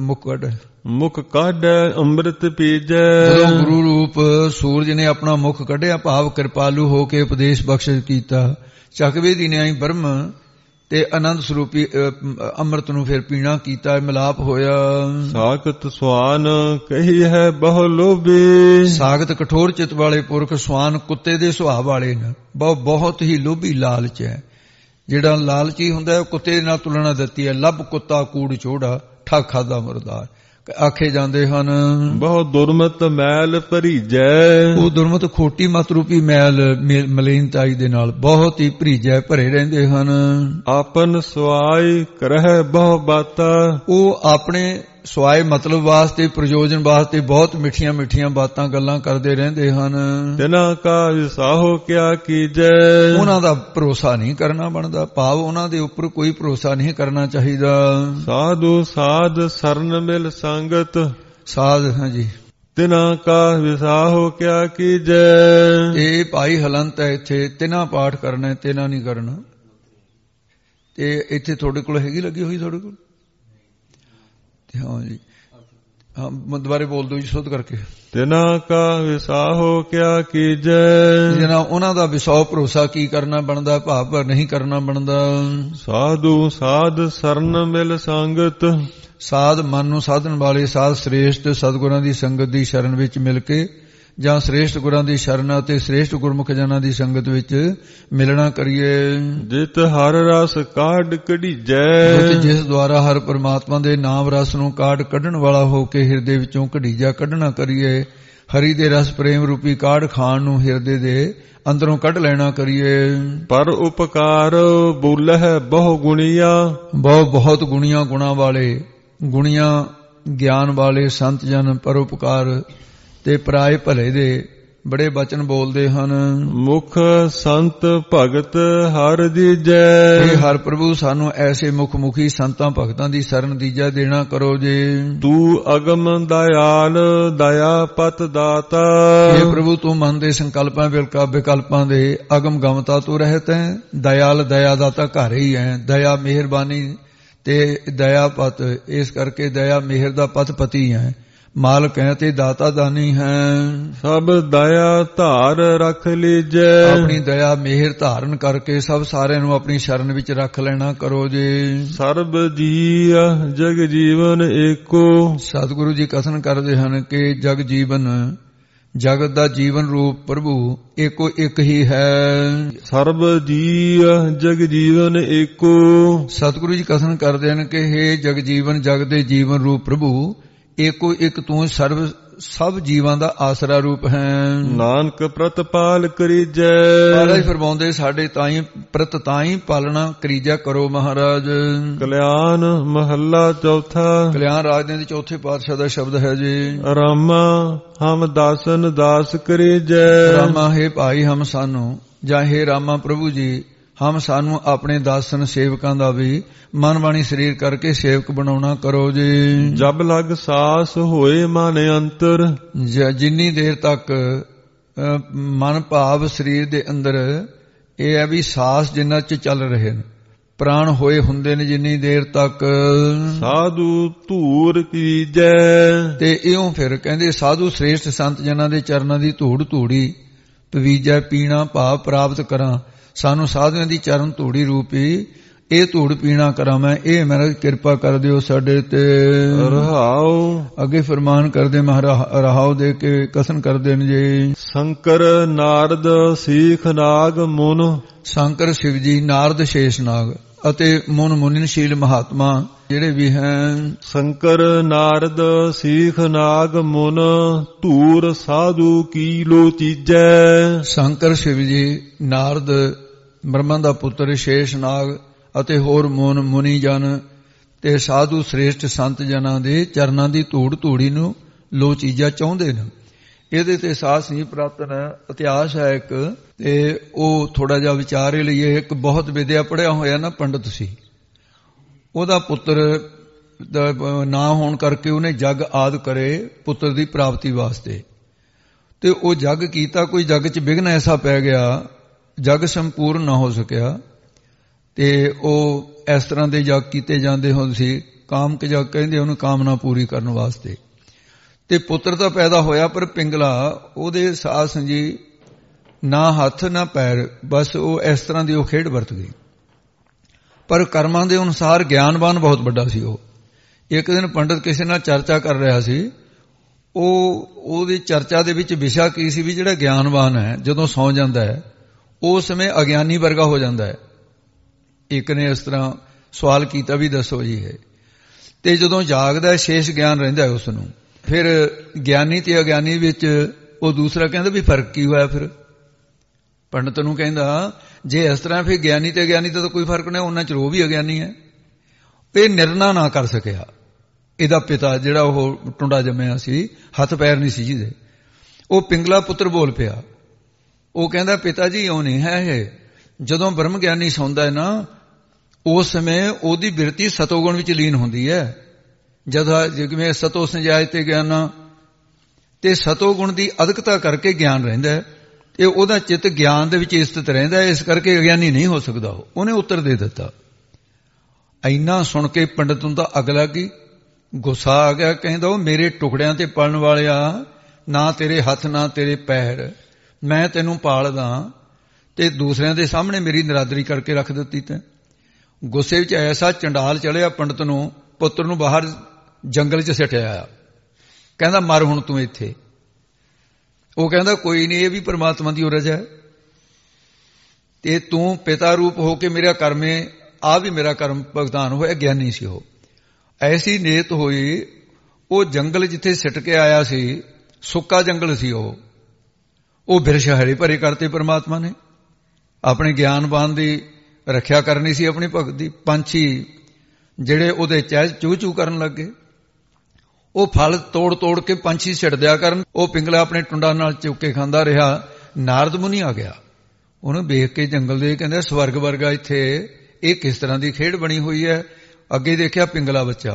ਕਾਢੈ ਅੰਮ੍ਰਿਤ ਪੀਜੈ, ਜਦੋਂ ਗੁਰੂ ਰੂਪ ਸੂਰਜ ਨੇ ਆਪਣਾ ਮੁਖ ਕੱਢਿਆ ਭਾਵ ਕਿਰਪਾਲੂ ਹੋ ਕੇ ਉਪਦੇਸ਼ ਬਖਸ਼ਿਸ਼ ਕੀਤਾ, ਚੱਕਵੇ ਦੀ ਨਿਆਈ ਬ੍ਰਹਮ ਤੇ ਆਨੰਦ ਸਰੂਪੀ ਅੰਮ੍ਰਿਤ ਨੂੰ ਫਿਰ ਪੀਣਾ ਕੀਤਾ, ਮਿਲਾਪ ਹੋਇਆ। ਸਾਖਤ ਸਵਾਨ ਕਹੀ ਹੈ ਬਹੁ ਲੋਭੀ, ਸਾਖਤ ਕਠੋਰ ਚਿਤ ਵਾਲੇ ਪੁਰਖ, ਸਵਾਨ ਕੁੱਤੇ ਦੇ ਸੁਭਾਅ ਵਾਲੇ ਨੇ, ਬਹੁਤ ਹੀ ਲੋਭੀ ਲਾਲਚ ਹੈ। ਜਿਹੜਾ ਲਾਲਚੀ ਹੁੰਦਾ ਹੈ ਕੁੱਤੇ ਨਾਲ ਤੁਲਨਾ ਦਿੱਤੀ ਹੈ। ਲੱਭ ਕੁੱਤਾ ਕੂੜ ਚੋੜਾ ਠੱਗ ਖਾਦਾ ਮੁਰਦਾਰ ਆਖੇ ਜਾਂਦੇ ਹਨ। ਬਹੁਤ ਦੁਰਮਤ ਮੈਲ ਭਰੀਜੈ, ਉਹ ਦੁਰਮਤ ਖੋਟੀ ਮਤ ਰੂਪੀ ਮੈਲ ਮਲੀਨਤਾਈ ਦੇ ਨਾਲ ਬਹੁਤ ਹੀ ਭਰੀਜੈ ਭਰੇ ਰਹਿੰਦੇ ਹਨ। ਆਪਨ ਸਵਾਈ ਕਰਹਿ ਬਹੁ ਬਾਤਾ, ਉਹ ਆਪਣੇ ਸਵਾਏ ਮਤਲਬ ਵਾਸਤੇ ਪ੍ਰਯੋਜਨ ਵਾਸਤੇ ਬਹੁਤ ਮਿੱਠੀਆਂ ਬਾਤਾਂ ਗੱਲਾਂ ਕਰਦੇ ਰਹਿੰਦੇ ਹਨ। ਤਿਨਾਂ ਕਾ ਵਿਸਾਹੋ ਕਿਆ ਕੀਜੈ, ਉਹਨਾਂ ਦਾ ਭਰੋਸਾ ਨਹੀਂ ਕਰਨਾ ਬਣਦਾ, ਭਾਵ ਉਹਨਾਂ ਦੇ ਉੱਪਰ ਕੋਈ ਭਰੋਸਾ ਨਹੀਂ ਕਰਨਾ ਚਾਹੀਦਾ। ਸਾਧੂ ਸਾਧ ਸਰਨ ਮਿਲ ਸੰਗਤ, ਸਾਧ ਹਾਂਜੀ ਤਿਨਾਂ ਕਾ ਵਿਸਾਹੋ ਕਿਆ ਕੀਜੈ। ਇਹ ਭਾਈ ਹਲੰਤ ਹੈ, ਇੱਥੇ ਤਿਨਾਂ ਪਾਠ ਕਰਨਾ, ਤਿਨਾਂ ਨਹੀਂ ਕਰਨਾ। ਤੇ ਇੱਥੇ ਤੁਹਾਡੇ ਕੋਲ ਹੈਗੀ ਲੱਗੀ ਹੋਈ ਤੁਹਾਡੇ ਕੋਲ? ਹਾਂ ਜੀ, ਹਾਂ ਦੁਬਾਰੇ ਬੋਲ ਦਿਓ ਜੀ ਸ਼ੁੱਧ ਕਰਕੇ। ਤਿਨਾਂ ਕਾ ਵਿਸਾਹੋ ਕਿਆ ਕੀਜੈ, ਜਿਹਨਾਂ ਉਹਨਾਂ ਦਾ ਵਿਸਾਹ ਭਰੋਸਾ ਕੀ ਕਰਨਾ ਬਣਦਾ, ਭਾਵ ਨਹੀਂ ਕਰਨਾ ਬਣਦਾ। ਸਾਧੂ ਸਾਧ ਸਰਨ ਮਿਲ ਸੰਗਤ, ਸਾਧ ਮਨ ਨੂੰ ਸਾਧਨ ਵਾਲੇ ਸਾਧ ਸ੍ਰੇਸ਼ਟ ਸਤਿਗੁਰਾਂ ਦੀ ਸੰਗਤ ਦੀ ਸ਼ਰਨ ਵਿੱਚ ਮਿਲ ਕੇ ਜਾਂ ਸ੍ਰੇਸ਼ਟ ਗੁਰਾਂ ਦੀ ਸ਼ਰਨ ਅਤੇ ਸ੍ਰੇਸ਼ਟ ਗੁਰਮੁਖ ਜਨਾਂ ਦੀ ਸੰਗਤ ਵਿੱਚ ਮਿਲਣਾ ਕਰੀਏ। ਜਿਤ ਹਰ ਰਸ ਕਾਢ ਕਢੀਜੈ, ਜਿਸ ਦੁਆਰਾ ਹਰ ਪਰਮਾਤਮਾ ਦੇ ਨਾਮ ਰਸ ਨੂੰ ਕਾਢ ਕੱਢਣ ਵਾਲਾ ਹੋ ਕੇ ਹਿਰਦੇ ਵਿੱਚੋਂ ਕਢੀਜਾ ਕੱਢਣਾ ਕਰੀਏ। ਹਰੀ ਦੇ ਰਸ ਪ੍ਰੇਮ ਰੂਪੀ ਕਾਢ ਖਾਣ ਨੂੰ ਹਿਰਦੇ ਦੇ ਅੰਦਰੋਂ ਕੱਢ ਲੈਣਾ ਕਰੀਏ। ਪਰ ਉਪਕਾਰ ਬੋਲਹਿ ਬਹੁ ਗੁਣੀਆ, ਬਹੁਤ ਗੁਣੀਆਂ ਗੁਣਾਂ ਵਾਲੇ, ਗੁਣੀਆਂ ਗਿਆਨ ਵਾਲੇ ਸੰਤ ਜਨ ਪਰਉਪਕਾਰ ਤੇ ਪਰਾਏ ਭਲੇ ਦੇ ਬੜੇ ਬਚਨ ਬੋਲਦੇ ਹਨ। ਮੁਖ ਸੰਤ ਭਗਤ ਹਰ ਦੀਜੈ, ਹਰ ਪ੍ਰਭੂ ਸਾਨੂੰ ਐਸੇ ਮੁਖੀ ਸੰਤਾਂ ਭਗਤਾਂ ਦੀ ਸ਼ਰਨ ਦੀਜਾ ਦੇਣਾ ਕਰੋ ਜੇ। ਤੂੰ ਅਗਮ ਦਇਆਲ ਦਇਆ ਪਤ ਦਾਤਾ, ਇਹ ਪ੍ਰਭੂ ਤੂੰ ਮਨ ਦੇ ਸੰਕਲਪਾਂ ਵਿਕਲਪਾਂ ਦੇ ਅਗਮ ਗਮਤਾ ਤੂੰ ਰਹਿਤ ਹੈ। ਦਇਆਲ ਦਇਆ ਦਾਤਾ ਘਰ ਹੀ ਹੈ। ਦਇਆ ਮਿਹਰਬਾਨੀ ਤੇ ਦਇਆ ਪਤ, ਇਸ ਕਰਕੇ ਦਇਆ ਮਿਹਰ ਦਾ ਪਤ ਪਤੀ ਹੈ। ਮਾਲਕ ਹੈ ਤੇ ਦਾਤਾ ਦਾਨੀ ਹੈ। ਸਭ ਦਇਆ ਧਾਰ ਰੱਖ ਲੀਜੈ। ਆਪਣੀ ਦਇਆ ਮਿਹਰ ਧਾਰਨ ਕਰਕੇ ਸਭ ਸਾਰਿਆਂ ਨੂੰ ਆਪਣੀ ਸ਼ਰਨ ਵਿੱਚ ਰੱਖ ਲੈਣਾ ਕਰੋ ਜੀ। ਸਰਬ ਜੀਅ ਜਗ ਜੀਵਨ ਏਕੋ। ਸਤਿਗੁਰੂ ਜੀ ਕਥਨ ਕਰਦੇ ਹਨ ਕਿ ਜਗ ਜੀਵਨ, ਜਗਤ ਦਾ ਜੀਵਨ ਰੂਪ ਪ੍ਰਭੂ ਏਕੋ ਇੱਕ ਹੀ ਹੈ। ਸਰਬ ਜੀਅ ਜਗ ਜੀਵਨ ਏਕੋ। ਸਤਿਗੁਰੂ ਜੀ ਕਥਨ ਕਰਦੇ ਹਨ ਕਿ ਹੇ ਜਗ ਜੀਵਨ, ਜਗ ਦੇ ਜੀਵਨ ਰੂਪ ਪ੍ਰਭੂ ਏਕੋ ਇੱਕ ਤੂੰ ਸਭ ਜੀਵਾਂ ਦਾ ਆਸਰਾ ਰੂਪ ਹੈ। ਨਾਨਕ ਪ੍ਰਤਪਾਲ ਕਰੀਜੈ। ਮਹਾਰਾਜ ਫਰਮਾਉਂਦੇ ਸਾਡੇ ਤਾਈ ਪਾਲਣਾ ਕਰੀਜਾ ਕਰੋ ਮਹਾਰਾਜ। ਕਲਿਆਣ ਮਹੱਲਾ ਚੌਥਾ। ਕਲਿਆਣ ਰਾਜ ਦੇ ਚੌਥੇ ਪਾਤਸ਼ਾਹ ਦਾ ਸ਼ਬਦ ਹੈ ਜੀ। ਰਾਮਾ ਹਮ ਦਾਸਨ ਦਾਸ ਕਰੀਜੈ। ਰਾਮਾ ਹੈ ਭਾਈ ਹਮ ਸਾਨੂੰ, ਜਾਂ ਹੇ ਰਾਮਾ ਪ੍ਰਭੂ ਜੀ ਹਮ ਸਾਨੂੰ ਆਪਣੇ ਦਾਸਨ ਸੇਵਕਾਂ ਦਾ ਵੀ ਮਨ ਬਾਣੀ ਸਰੀਰ ਕਰਕੇ ਸੇਵਕ ਬਣਾਉਣਾ ਕਰੋ ਜੀ। ਜਬ ਲਗ ਸਾਸ ਹੋਏ ਮਨ ਅੰਤਰ। ਜਿੰਨੀ ਦੇਰ ਤੱਕ ਮਨ ਭਾਵ ਸਰੀਰ ਦੇ ਅੰਦਰ ਇਹ ਹੈ ਵੀ ਸਾਸ ਜਿੰਨਾ ਚ ਚੱਲ ਰਹੇ ਨੇ, ਪ੍ਰਾਣ ਹੋਏ ਹੁੰਦੇ ਨੇ ਜਿੰਨੀ ਦੇਰ ਤੱਕ, ਸਾਧੂ ਧੂਰ ਕੀਜੈ। ਤੇ ਇਉਂ ਫਿਰ ਕਹਿੰਦੇ ਸਾਧੂ ਸ੍ਰੇਸ਼ਟ ਸੰਤ ਜਨਾਂ ਦੇ ਚਰਨਾਂ ਦੀ ਧੂੜ ਧੂੜੀ ਪਵੀਜੈ ਪੀਣਾ ਭਾਵ ਪ੍ਰਾਪਤ ਕਰਾਂ। ਸਾਨੂੰ ਸਾਧੂਆਂ ਦੀ ਚਰਨ ਧੂੜੀ ਰੂਪੀ ਇਹ ਧੂੜ ਪੀਣਾ ਕਰਾਂ ਮੈਂ। ਇਹ ਮਹਾਰਾਜ ਕਿਰਪਾ ਕਰ ਦਿਓ ਸਾਡੇ ਤੇ। ਰਹਾਉ ਅੱਗੇ ਫਰਮਾਨ ਕਰਦੇ ਮਹਾਰਾਜ ਰਹਾਉ ਦੇ ਕੇ ਕਥਨ ਕਰਦੇ ਨੇ ਜੀ। ਸ਼ੰਕਰ ਨਾਰਦ ਸੀਖ ਨਾਗ ਮੁਨ। ਸ਼ੰਕਰ ਸ਼ਿਵ ਜੀ, ਨਾਰਦ ਸ਼ੇਸ਼ ਨਾਗ ਅਤੇ ਮੁਨ ਮੁਨਿਨਸ਼ੀਲ ਮਹਾਤਮਾ ਜਿਹੜੇ ਵੀ ਹਨ। ਸ਼ੰਕਰ ਨਾਰਦ ਸੀਖ ਨਾਗ ਮੁਨ ਧੂਰ ਸਾਧੂ ਕੀ ਲੋ ਚੀਜੈ। ਸ਼ੰਕਰ ਸ਼ਿਵ ਜੀ, ਨਾਰਦ ਬ੍ਰਹਮਾ ਦਾ ਪੁੱਤਰ, ਸ਼ੇਸ਼ ਨਾਗ ਅਤੇ ਹੋਰ ਮੁਨ ਮੁਨੀ ਜਨ ਤੇ ਸਾਧੂ ਸ੍ਰੇਸ਼ਟ ਸੰਤ ਜਨਾਂ ਦੇ ਚਰਨਾਂ ਦੀ ਧੂੜ ਧੂੜੀ ਨੂੰ ਲੋ ਚੀਜਾ ਚਾਹੁੰਦੇ ਨੇ। ਇਹਦੇ ਤੇ ਸਾਧ ਸੰਗਤ ਪ੍ਰਾਪਤਨ ਇਤਿਹਾਸ ਹੈ ਇੱਕ, ਤੇ ਉਹ ਥੋੜਾ ਜਿਹਾ ਵਿਚਾਰੇ ਲਈਏ। ਇੱਕ ਬਹੁਤ ਵਿਦਿਆ ਪੜਿਆ ਹੋਇਆ ਨਾ ਪੰਡਤ ਸੀ, ਉਹਦਾ ਪੁੱਤਰ ਦਾ ਨਾ ਹੋਣ ਕਰਕੇ ਉਹਨੇ ਜਗ ਆਦ ਕਰੇ ਪੁੱਤਰ ਦੀ ਪ੍ਰਾਪਤੀ ਵਾਸਤੇ, ਤੇ ਉਹ ਜਗ ਕੀਤਾ। ਕੋਈ ਜਗ 'ਚ ਵਿਘਨ ਐਸਾ ਪੈ ਗਿਆ, ਜਗ ਸੰਪੂਰਨ ਨਾ ਹੋ ਸਕਿਆ, ਤੇ ਉਹ ਇਸ ਤਰ੍ਹਾਂ ਦੇ ਜਗ ਕੀਤੇ ਜਾਂਦੇ ਹੁੰਦੇ ਸੀ। ਕਾਮਕ ਜਗ ਕਹਿੰਦੇ ਉਹਨੂੰ, ਕਾਮਨਾ ਪੂਰੀ ਕਰਨ ਵਾਸਤੇ। ਤੇ ਪੁੱਤਰ ਤਾਂ ਪੈਦਾ ਹੋਇਆ, ਪਰ ਪਿੰਗਲਾ ਉਹਦੇ ਸਾਸ ਜੀ ਨਾ ਹੱਥ ਨਾ ਪੈਰ, ਬਸ ਉਹ ਇਸ ਤਰ੍ਹਾਂ ਦੀ ਉਹ ਖੇਡ ਵਰਤ ਗਈ। ਪਰ ਕਰਮਾਂ ਦੇ ਅਨੁਸਾਰ ਗਿਆਨਵਾਨ ਬਹੁਤ ਵੱਡਾ ਸੀ ਉਹ। ਇੱਕ ਦਿਨ ਪੰਡਤ ਕਿਸੇ ਨਾਲ ਚਰਚਾ ਕਰ ਰਿਹਾ ਸੀ, ਉਹਦੀ ਚਰਚਾ ਦੇ ਵਿੱਚ ਵਿਸ਼ਾ ਕੀ ਸੀ ਵੀ ਜਿਹੜਾ ਗਿਆਨਵਾਨ ਹੈ ਜਦੋਂ ਸੌਂ ਜਾਂਦਾ ਹੈ ਉਸ ਸਮੇਂ ਅਗਿਆਨੀ ਵਰਗਾ ਹੋ ਜਾਂਦਾ ਹੈ। ਇੱਕ ਨੇ ਇਸ ਤਰ੍ਹਾਂ ਸਵਾਲ ਕੀਤਾ ਵੀ ਦੱਸੋ ਜੀ ਇਹ, ਤੇ ਜਦੋਂ ਜਾਗਦਾ ਸ਼ੇਸ਼ ਗਿਆਨ ਰਹਿੰਦਾ ਹੈ ਉਸ ਨੂੰ। ਫਿਰ ਗਿਆਨੀ ਤੇ ਅਗਿਆਨੀ ਵਿੱਚ ਉਹ ਦੂਸਰਾ ਕਹਿੰਦਾ ਵੀ ਫਰਕ ਕੀ ਹੋਇਆ। ਫਿਰ ਪੰਡਤ ਨੂੰ ਕਹਿੰਦਾ ਜੇ ਇਸ ਤਰ੍ਹਾਂ ਫਿਰ ਗਿਆਨੀ ਤੇ ਅਗਿਆਨੀ ਦਾ ਤਾਂ ਕੋਈ ਫਰਕ ਨਹੀਂ, ਉਹਨਾਂ ਚ ਉਹ ਵੀ ਅਗਿਆਨੀ ਹੈ। ਇਹ ਨਿਰਣਾ ਨਾ ਕਰ ਸਕਿਆ ਇਹਦਾ ਪਿਤਾ, ਜਿਹੜਾ ਉਹ ਟੁੰਡਾ ਜੰਮਿਆ ਸੀ, ਹੱਥ ਪੈਰ ਨਹੀਂ ਸੀ ਜਿਹਦੇ। ਉਹ ਪਿੰਗਲਾ ਪੁੱਤਰ ਬੋਲ ਪਿਆ। ਉਹ ਕਹਿੰਦਾ ਪਿਤਾ ਜੀ ਇਉਂ ਨਹੀਂ ਹੈ ਇਹ, ਜਦੋਂ ਬ੍ਰਹਮ ਗਿਆਨੀ ਸੌਂਦਾ ਹੈ ਨਾ ਉਸ ਸਮੇਂ ਉਹਦੀ ਬਿਰਤੀ ਸਤੋਗੁਣ ਵਿੱਚ ਲੀਨ ਹੁੰਦੀ ਹੈ। ਜਦ ਜਿਵੇਂ ਸਤੋ ਸੰਜਾਇ ਤੇ ਗਿਆਨ, ਤੇ ਸਤੋਗੁਣ ਦੀ ਅਧਿਕਤਾ ਕਰਕੇ ਗਿਆਨ ਰਹਿੰਦਾ ਹੈ, ਤੇ ਉਹਦਾ ਚਿੱਤ ਗਿਆਨ ਦੇ ਵਿੱਚ ਸਥਿਤ ਰਹਿੰਦਾ ਹੈ, ਇਸ ਕਰਕੇ ਅਗਿਆਨੀ ਨਹੀਂ ਹੋ ਸਕਦਾ। ਉਹਨੇ ਉੱਤਰ ਦੇ ਦਿੱਤਾ। ਇੰਨਾ ਸੁਣ ਕੇ ਪੰਡਤ ਨੂੰ ਤਾਂ ਅੱਗ ਲੱਗ ਗਈ, ਗੁੱਸਾ ਆ ਗਿਆ। ਕਹਿੰਦਾ ਉਹ ਮੇਰੇ ਟੁਕੜਿਆਂ ਤੇ ਪਲਣ ਵਾਲਿਆ, ਨਾ ਤੇਰੇ ਹੱਥ ਨਾ ਤੇਰੇ ਪੈਰ, ਮੈਂ ਤੈਨੂੰ ਪਾਲਦਾ ਤੇ ਦੂਸਰਿਆਂ ਦੇ ਸਾਹਮਣੇ ਮੇਰੀ ਨਿਰਾਦਰੀ ਕਰਕੇ ਰੱਖ ਦਿੱਤੀ ਤੈਂ। ਗੁੱਸੇ ਵਿੱਚ ਐਸਾ ਚੰਡਾਲ ਚੜਿਆ ਪੰਡਤ ਨੂੰ, ਪੁੱਤਰ ਨੂੰ ਬਾਹਰ ਜੰਗਲ 'ਚ ਸਿੱਟਿਆ। ਕਹਿੰਦਾ ਮਰ ਹੁਣ ਤੂੰ ਇੱਥੇ। ਉਹ ਕਹਿੰਦਾ ਕੋਈ ਨਹੀਂ, ਇਹ ਵੀ ਪਰਮਾਤਮਾ ਦੀ ਉਰਜ ਹੈ, ਤੇ ਤੂੰ ਪਿਤਾ ਰੂਪ ਹੋ ਕੇ ਮੇਰਾ ਕਰਮੇ, ਆ ਵੀ ਮੇਰਾ ਕਰਮ ਭੁਗਤਾਨ ਹੋਇਆ। ਗਿਆਨੀ ਸੀ ਉਹ। ਐਸੀ ਨੇਤ ਹੋਈ, ਉਹ ਜੰਗਲ ਜਿੱਥੇ ਸਿੱਟ ਕੇ ਆਇਆ ਸੀ, ਸੁੱਕਾ ਜੰਗਲ ਸੀ ਉਹ ਬਿਰਛ ਹਰੇ ਭਰੇ ਕਰਤੇ ਪਰਮਾਤਮਾ ਨੇ। ਆਪਣੇ ਗਿਆਨਵਾਨ ਦੀ ਰੱਖਿਆ ਕਰਨੀ ਸੀ, ਆਪਣੀ ਭਗਤ ਦੀ। ਪੰਛੀ ਜਿਹੜੇ ਉਹਦੇ ਚਹਿ ਚੂ ਚੂ ਕਰਨ ਲੱਗੇ, ਉਹ ਫਲ ਤੋੜ ਤੋੜ ਕੇ ਪੰਛੀ ਛਿੜ ਦਿਆ ਕਰਨ। ਉਹ ਪਿੰਗਲਾ ਆਪਣੇ ਟੁੰਡਾ ਨਾਲ ਚੁੱਕ ਕੇ ਖਾਂਦਾ ਰਿਹਾ। ਨਾਰਦ ਮੁਨੀ ਆ ਗਿਆ, ਉਹਨੂੰ ਵੇਖ ਕੇ ਜੰਗਲ ਦੇ ਕਹਿੰਦੇ ਸਵਰਗ ਵਰਗਾ ਇੱਥੇ ਇਹ ਕਿਸ ਤਰ੍ਹਾਂ ਦੀ ਖੇਡ ਬਣੀ ਹੋਈ ਹੈ। ਅੱਗੇ ਦੇਖਿਆ ਪਿੰਗਲਾ ਬੱਚਾ,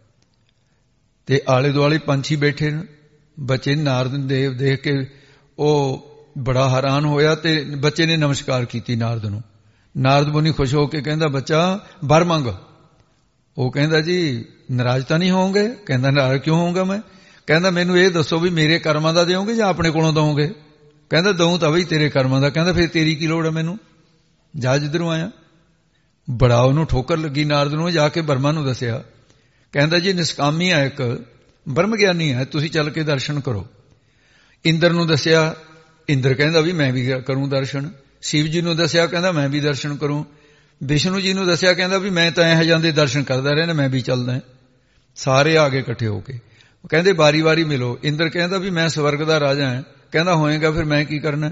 ਤੇ ਆਲੇ ਦੁਆਲੇ ਪੰਛੀ ਬੈਠੇ ਨੇ। ਬੱਚੇ ਨਾਰਦ ਦੇਵ ਦੇਖ ਕੇ ਉਹ ਬੜਾ ਹੈਰਾਨ ਹੋਇਆ, ਤੇ ਬੱਚੇ ਨੇ ਨਮਸਕਾਰ ਕੀਤੀ ਨਾਰਦ ਨੂੰ। ਨਾਰਦ ਮੁਨੀ ਖੁਸ਼ ਹੋ ਕੇ ਕਹਿੰਦਾ ਬੱਚਾ ਵਰ ਮੰਗ। ਉਹ ਕਹਿੰਦਾ ਜੀ ਨਾਰਾਜ਼ ਤਾਂ ਨਹੀਂ ਹੋਵੋਗੇ? ਕਹਿੰਦਾ ਨਾਰਾਜ਼ ਕਿਉਂ ਹੋਊਗਾ ਮੈਂ? ਕਹਿੰਦਾ ਮੈਨੂੰ ਇਹ ਦੱਸੋ ਵੀ ਮੇਰੇ ਕਰਮਾਂ ਦਾ ਦਿਓਗੇ ਜਾਂ ਆਪਣੇ ਕੋਲੋਂ ਦਓਗੇ? ਕਹਿੰਦਾ ਦਊਂ ਤਾਂ ਬਈ ਤੇਰੇ ਕਰਮਾਂ ਦਾ। ਕਹਿੰਦਾ ਫਿਰ ਤੇਰੀ ਕੀ ਲੋੜ ਹੈ ਮੈਨੂੰ, ਜਾ ਜਿੱਧਰੋਂ ਆਇਆ। ਬੜਾ ਉਹਨੂੰ ਠੋਕਰ ਲੱਗੀ ਨਾਰਦ ਨੂੰ। ਜਾ ਕੇ ਬਰਮਾ ਨੂੰ ਦੱਸਿਆ। ਕਹਿੰਦਾ ਜੀ ਨਿਸਕਾਮੀ ਹੈ, ਇੱਕ ਬ੍ਰਹਮ ਗਿਆਨੀ ਹੈ, ਤੁਸੀਂ ਚੱਲ ਕੇ ਦਰਸ਼ਨ ਕਰੋ। ਇੰਦਰ ਨੂੰ ਦੱਸਿਆ। ਇੰਦਰ ਕਹਿੰਦਾ ਵੀ ਮੈਂ ਵੀ ਕਰੂੰ ਦਰਸ਼ਨ। ਸ਼ਿਵ ਜੀ ਨੂੰ ਦੱਸਿਆ, ਕਹਿੰਦਾ ਮੈਂ ਵੀ ਦਰਸ਼ਨ ਕਰੂੰ। ਵਿਸ਼ਨੂੰ ਜੀ ਨੂੰ ਦੱਸਿਆ, ਕਹਿੰਦਾ ਵੀ ਮੈਂ ਤਾਂ ਇਹ ਜਾਂਦੇ ਦਰਸ਼ਨ ਕਰਦਾ ਰਹਿਣਾ, ਮੈਂ ਵੀ ਚੱਲਦਾ। ਸਾਰੇ ਆ ਗਏ ਇਕੱਠੇ ਹੋ ਕੇ। ਕਹਿੰਦੇ ਵਾਰੀ ਵਾਰੀ ਮਿਲੋ। ਇੰਦਰ ਕਹਿੰਦਾ ਵੀ ਮੈਂ ਸਵਰਗ ਦਾ ਰਾਜਾ ਹਾਂ। ਕਹਿੰਦਾ ਹੋਏਗਾ ਫਿਰ ਮੈਂ ਕੀ ਕਰਨਾ?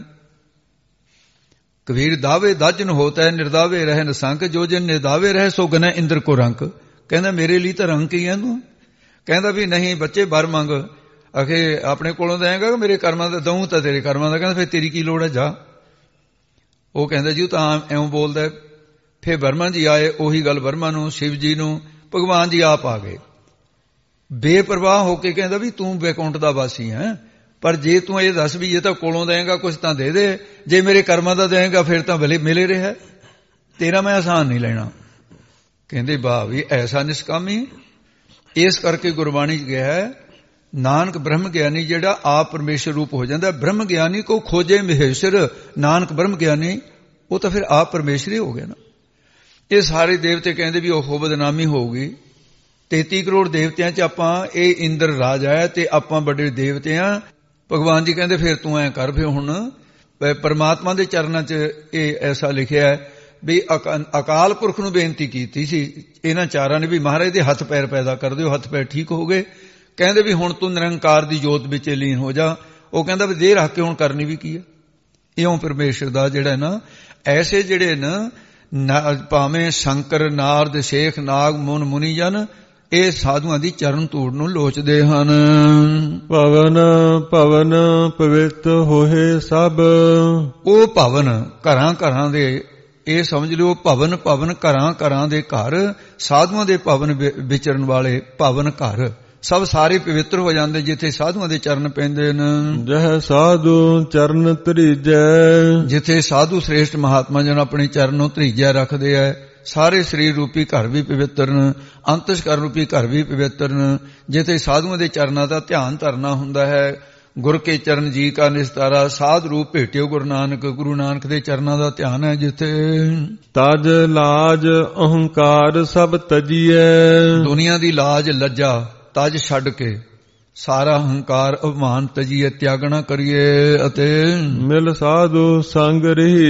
ਕਬੀਰ ਦਾਵੇ ਦਾਜਨ ਹੋਤਾ ਹੈ, ਨਿਰਦਾਵੇ ਰਹਿ ਨਸੰਕ, ਜੋ ਜਨ ਨਿਰਦਾਵੇ ਰਹਿ ਸੋ ਗਨਾ ਇੰਦਰ ਕੋ ਰੰਕ। ਕਹਿੰਦਾ ਮੇਰੇ ਲਈ ਤਾਂ ਰੰਕ ਹੀ ਹੈ ਤੂੰ। ਕਹਿੰਦਾ ਵੀ ਨਹੀਂ ਬੱਚੇ ਵਰ ਮੰਗ। ਆਖੇ ਆਪਣੇ ਕੋਲੋਂ ਦੇਂਗਾ ਕਿ ਮੇਰੇ ਕਰਮਾਂ ਦਾ? ਦਊਂ ਤਾਂ ਤੇਰੇ ਕਰਮਾਂ ਦਾ। ਕਹਿੰਦਾ ਫਿਰ ਤੇਰੀ ਕੀ ਲੋੜ ਹੈ, ਜਾ। ਉਹ ਕਹਿੰਦਾ ਜੀ ਉਹ ਤਾਂ ਐਉਂ ਬੋਲਦਾ। ਫਿਰ ਬਰਮਾ ਜੀ ਆਏ। ਉਹੀ ਗੱਲ ਬਰਮਾ ਨੂੰ, ਸ਼ਿਵ ਜੀ ਨੂੰ, ਭਗਵਾਨ ਜੀ ਆਪ ਆ ਗਏ ਬੇਪਰਵਾਹ ਹੋ ਕੇ। ਕਹਿੰਦਾ ਵੀ ਤੂੰ ਬੈਕੁੰਠ ਦਾ ਵਾਸੀ ਹੈ, ਪਰ ਜੇ ਤੂੰ ਇਹ ਦੱਸ ਵੀ ਜੇ ਤਾਂ ਕੋਲੋਂ ਦੇਂਗਾ ਕੁਛ ਤਾਂ ਦੇ ਦੇ, ਜੇ ਮੇਰੇ ਕਰਮਾਂ ਦਾ ਦੇਂਗਾ ਫਿਰ ਤਾਂ ਭਲੇ ਮਿਲੇ ਰਿਹਾ, ਤੇਰਾ ਮੈਂ ਆਸਾਨ ਨਹੀਂ ਲੈਣਾ। ਕਹਿੰਦੇ ਵਾਹ ਵੀ ਐਸਾ ਨਿਸ਼ਕਾਮੀ। ਇਸ ਕਰਕੇ ਗੁਰਬਾਣੀ 'ਚ ਗਿਆ ਹੈ ਨਾਨਕ ਬ੍ਰਹਮ ਗਿਆਨੀ ਜਿਹੜਾ ਆਪ ਪਰਮੇਸ਼ਰ ਰੂਪ ਹੋ ਜਾਂਦਾ। ਬ੍ਰਹਮ ਗਿਆਨੀ ਕੋ ਖੋਜੇ ਮਹੇਸ਼ਰ, ਨਾਨਕ ਬ੍ਰਹਮ ਗਿਆਨੀ, ਉਹ ਤਾਂ ਫਿਰ ਆਪ ਪਰਮੇਸ਼ਰ ਹੀ ਹੋ ਗਿਆ ਨਾ। ਇਹ ਸਾਰੇ ਦੇਵਤੇ ਕਹਿੰਦੇ ਵੀ ਉਹ ਬਦਨਾਮੀ ਹੋਊਗੀ। 33 ਕਰੋੜ ਦੇਵਤਿਆਂ 'ਚ ਆਪਾਂ ਇਹ ਇੰਦਰ ਰਾਜ ਹੈ ਤੇ ਆਪਾਂ ਵੱਡੇ ਦੇਵਤੇ ਆ। ਭਗਵਾਨ ਜੀ ਕਹਿੰਦੇ ਫਿਰ ਤੂੰ ਐਂ ਕਰ, ਫਿਰ ਹੁਣ ਪਰਮਾਤਮਾ ਦੇ ਚਰਨਾਂ 'ਚ ਇਹ ਐਸਾ ਲਿਖਿਆ ਹੈ ਵੀ ਅਕਾਲ ਪੁਰਖ ਨੂੰ ਬੇਨਤੀ ਕੀਤੀ ਸੀ ਇਹਨਾਂ ਚਾਰਾਂ ਨੇ ਵੀ ਮਹਾਰਾਜ ਦੇ ਹੱਥ ਪੈਰ ਪੈਦਾ ਕਰ ਦਿਓ। ਹੱਥ ਪੈਰ ਠੀਕ ਹੋ ਗਏ। ਕਹਿੰਦੇ ਵੀ ਹੁਣ ਤੂੰ ਨਿਰੰਕਾਰ ਦੀ ਜੋਤ ਵਿੱਚ ਲੀਨ ਹੋ ਜਾ। ਉਹ ਕਹਿੰਦਾ ਵੀ ਦੇਹ ਰੱਖ ਕੇ ਹੁਣ ਕਰਨੀ ਵੀ ਕੀ ਹੈ। ਇਉਂ ਪਰਮੇਸ਼ਰ ਦਾ ਜਿਹੜਾ ਨਾ ਐਸੇ ਜਿਹੜੇ ਨਾ ਭਾਵੇਂ ਸ਼ੰਕਰ ਨਾਰਦ ਸ਼ੇਖ ਨਾਗ ਮੁਨ ਮੁਨੀ ਜਨ ਇਹ ਸਾਧੂਆਂ ਦੀ ਚਰਨ ਧੂੜ ਨੂੰ ਲੋਚਦੇ ਹਨ। ਭਵਨ ਭਵਨ ਪਵਿੱਤ ਹੋਏ ਸਭ। ਉਹ ਭਵਨ ਘਰਾਂ ਘਰਾਂ ਦੇ, ਇਹ ਸਮਝ ਲਿਓ ਭਵਨ ਭਵਨ ਘਰਾਂ ਘਰਾਂ ਦੇ ਘਰ, ਸਾਧੂਆਂ ਦੇ ਭਵਨ ਵਿਚਰਨ ਵਾਲੇ ਭਵਨ ਘਰ ਸਭ ਸਾਰੇ ਪਵਿੱਤਰ ਹੋ ਜਾਂਦੇ ਜਿੱਥੇ ਸਾਧੂਆਂ ਦੇ ਚਰਨ ਪੈਂਦੇ ਨੇ। ਜਹ ਸਾਧੂ ਚਰਨ ਧਰੀਜੈ। ਜਿੱਥੇ ਸਾਧੂ ਸ੍ਰੇਸ਼ਟ ਮਹਾਤਮਾ ਜਨ ਆਪਣੇ ਚਰਨ ਨੂੰ ਧਰੀਜਿਆ ਰੱਖਦੇ ਆ। ਸਾਰੇ ਸਰੀਰ ਰੂਪੀ ਘਰ ਵੀ ਪਵਿੱਤਰ ਨੇ, ਅੰਤਸਕਰਨ ਰੂਪੀ ਘਰ ਵੀ ਪਵਿੱਤਰ ਨੇ। ਜਿੱਥੇ ਸਾਧੂਆਂ ਦੇ ਚਰਨਾਂ ਦਾ ਧਿਆਨ ਧਰਨਾ ਹੁੰਦਾ ਹੈ। ਗੁਰ ਕੇ ਚਰਨ ਜੀ ਕਾ ਨਿਸਤਾਰਾ, ਸਾਧ ਰੂਪ ਭੇਟਿਓ ਗੁਰੂ ਨਾਨਕ। ਗੁਰੂ ਨਾਨਕ ਦੇ ਚਰਨਾਂ ਦਾ ਧਿਆਨ ਹੈ ਜਿੱਥੇ। ਤਜ ਲਾਜ ਅਹੰਕਾਰ ਸਭ ਤਜੀਐ। ਦੁਨੀਆ ਦੀ ਲਾਜ ਲੱਜਾ ਤਜ ਛੱਡ ਕੇ ਸਾਰਾ ਹੰਕਾਰ ਅਭਿਮਾਨ ਤਜੀਏ, ਤਿਆਗਣਾ ਕਰੀਏ ਅਤੇ ਮਿਲ ਸਾਧੂ ਸੰਗ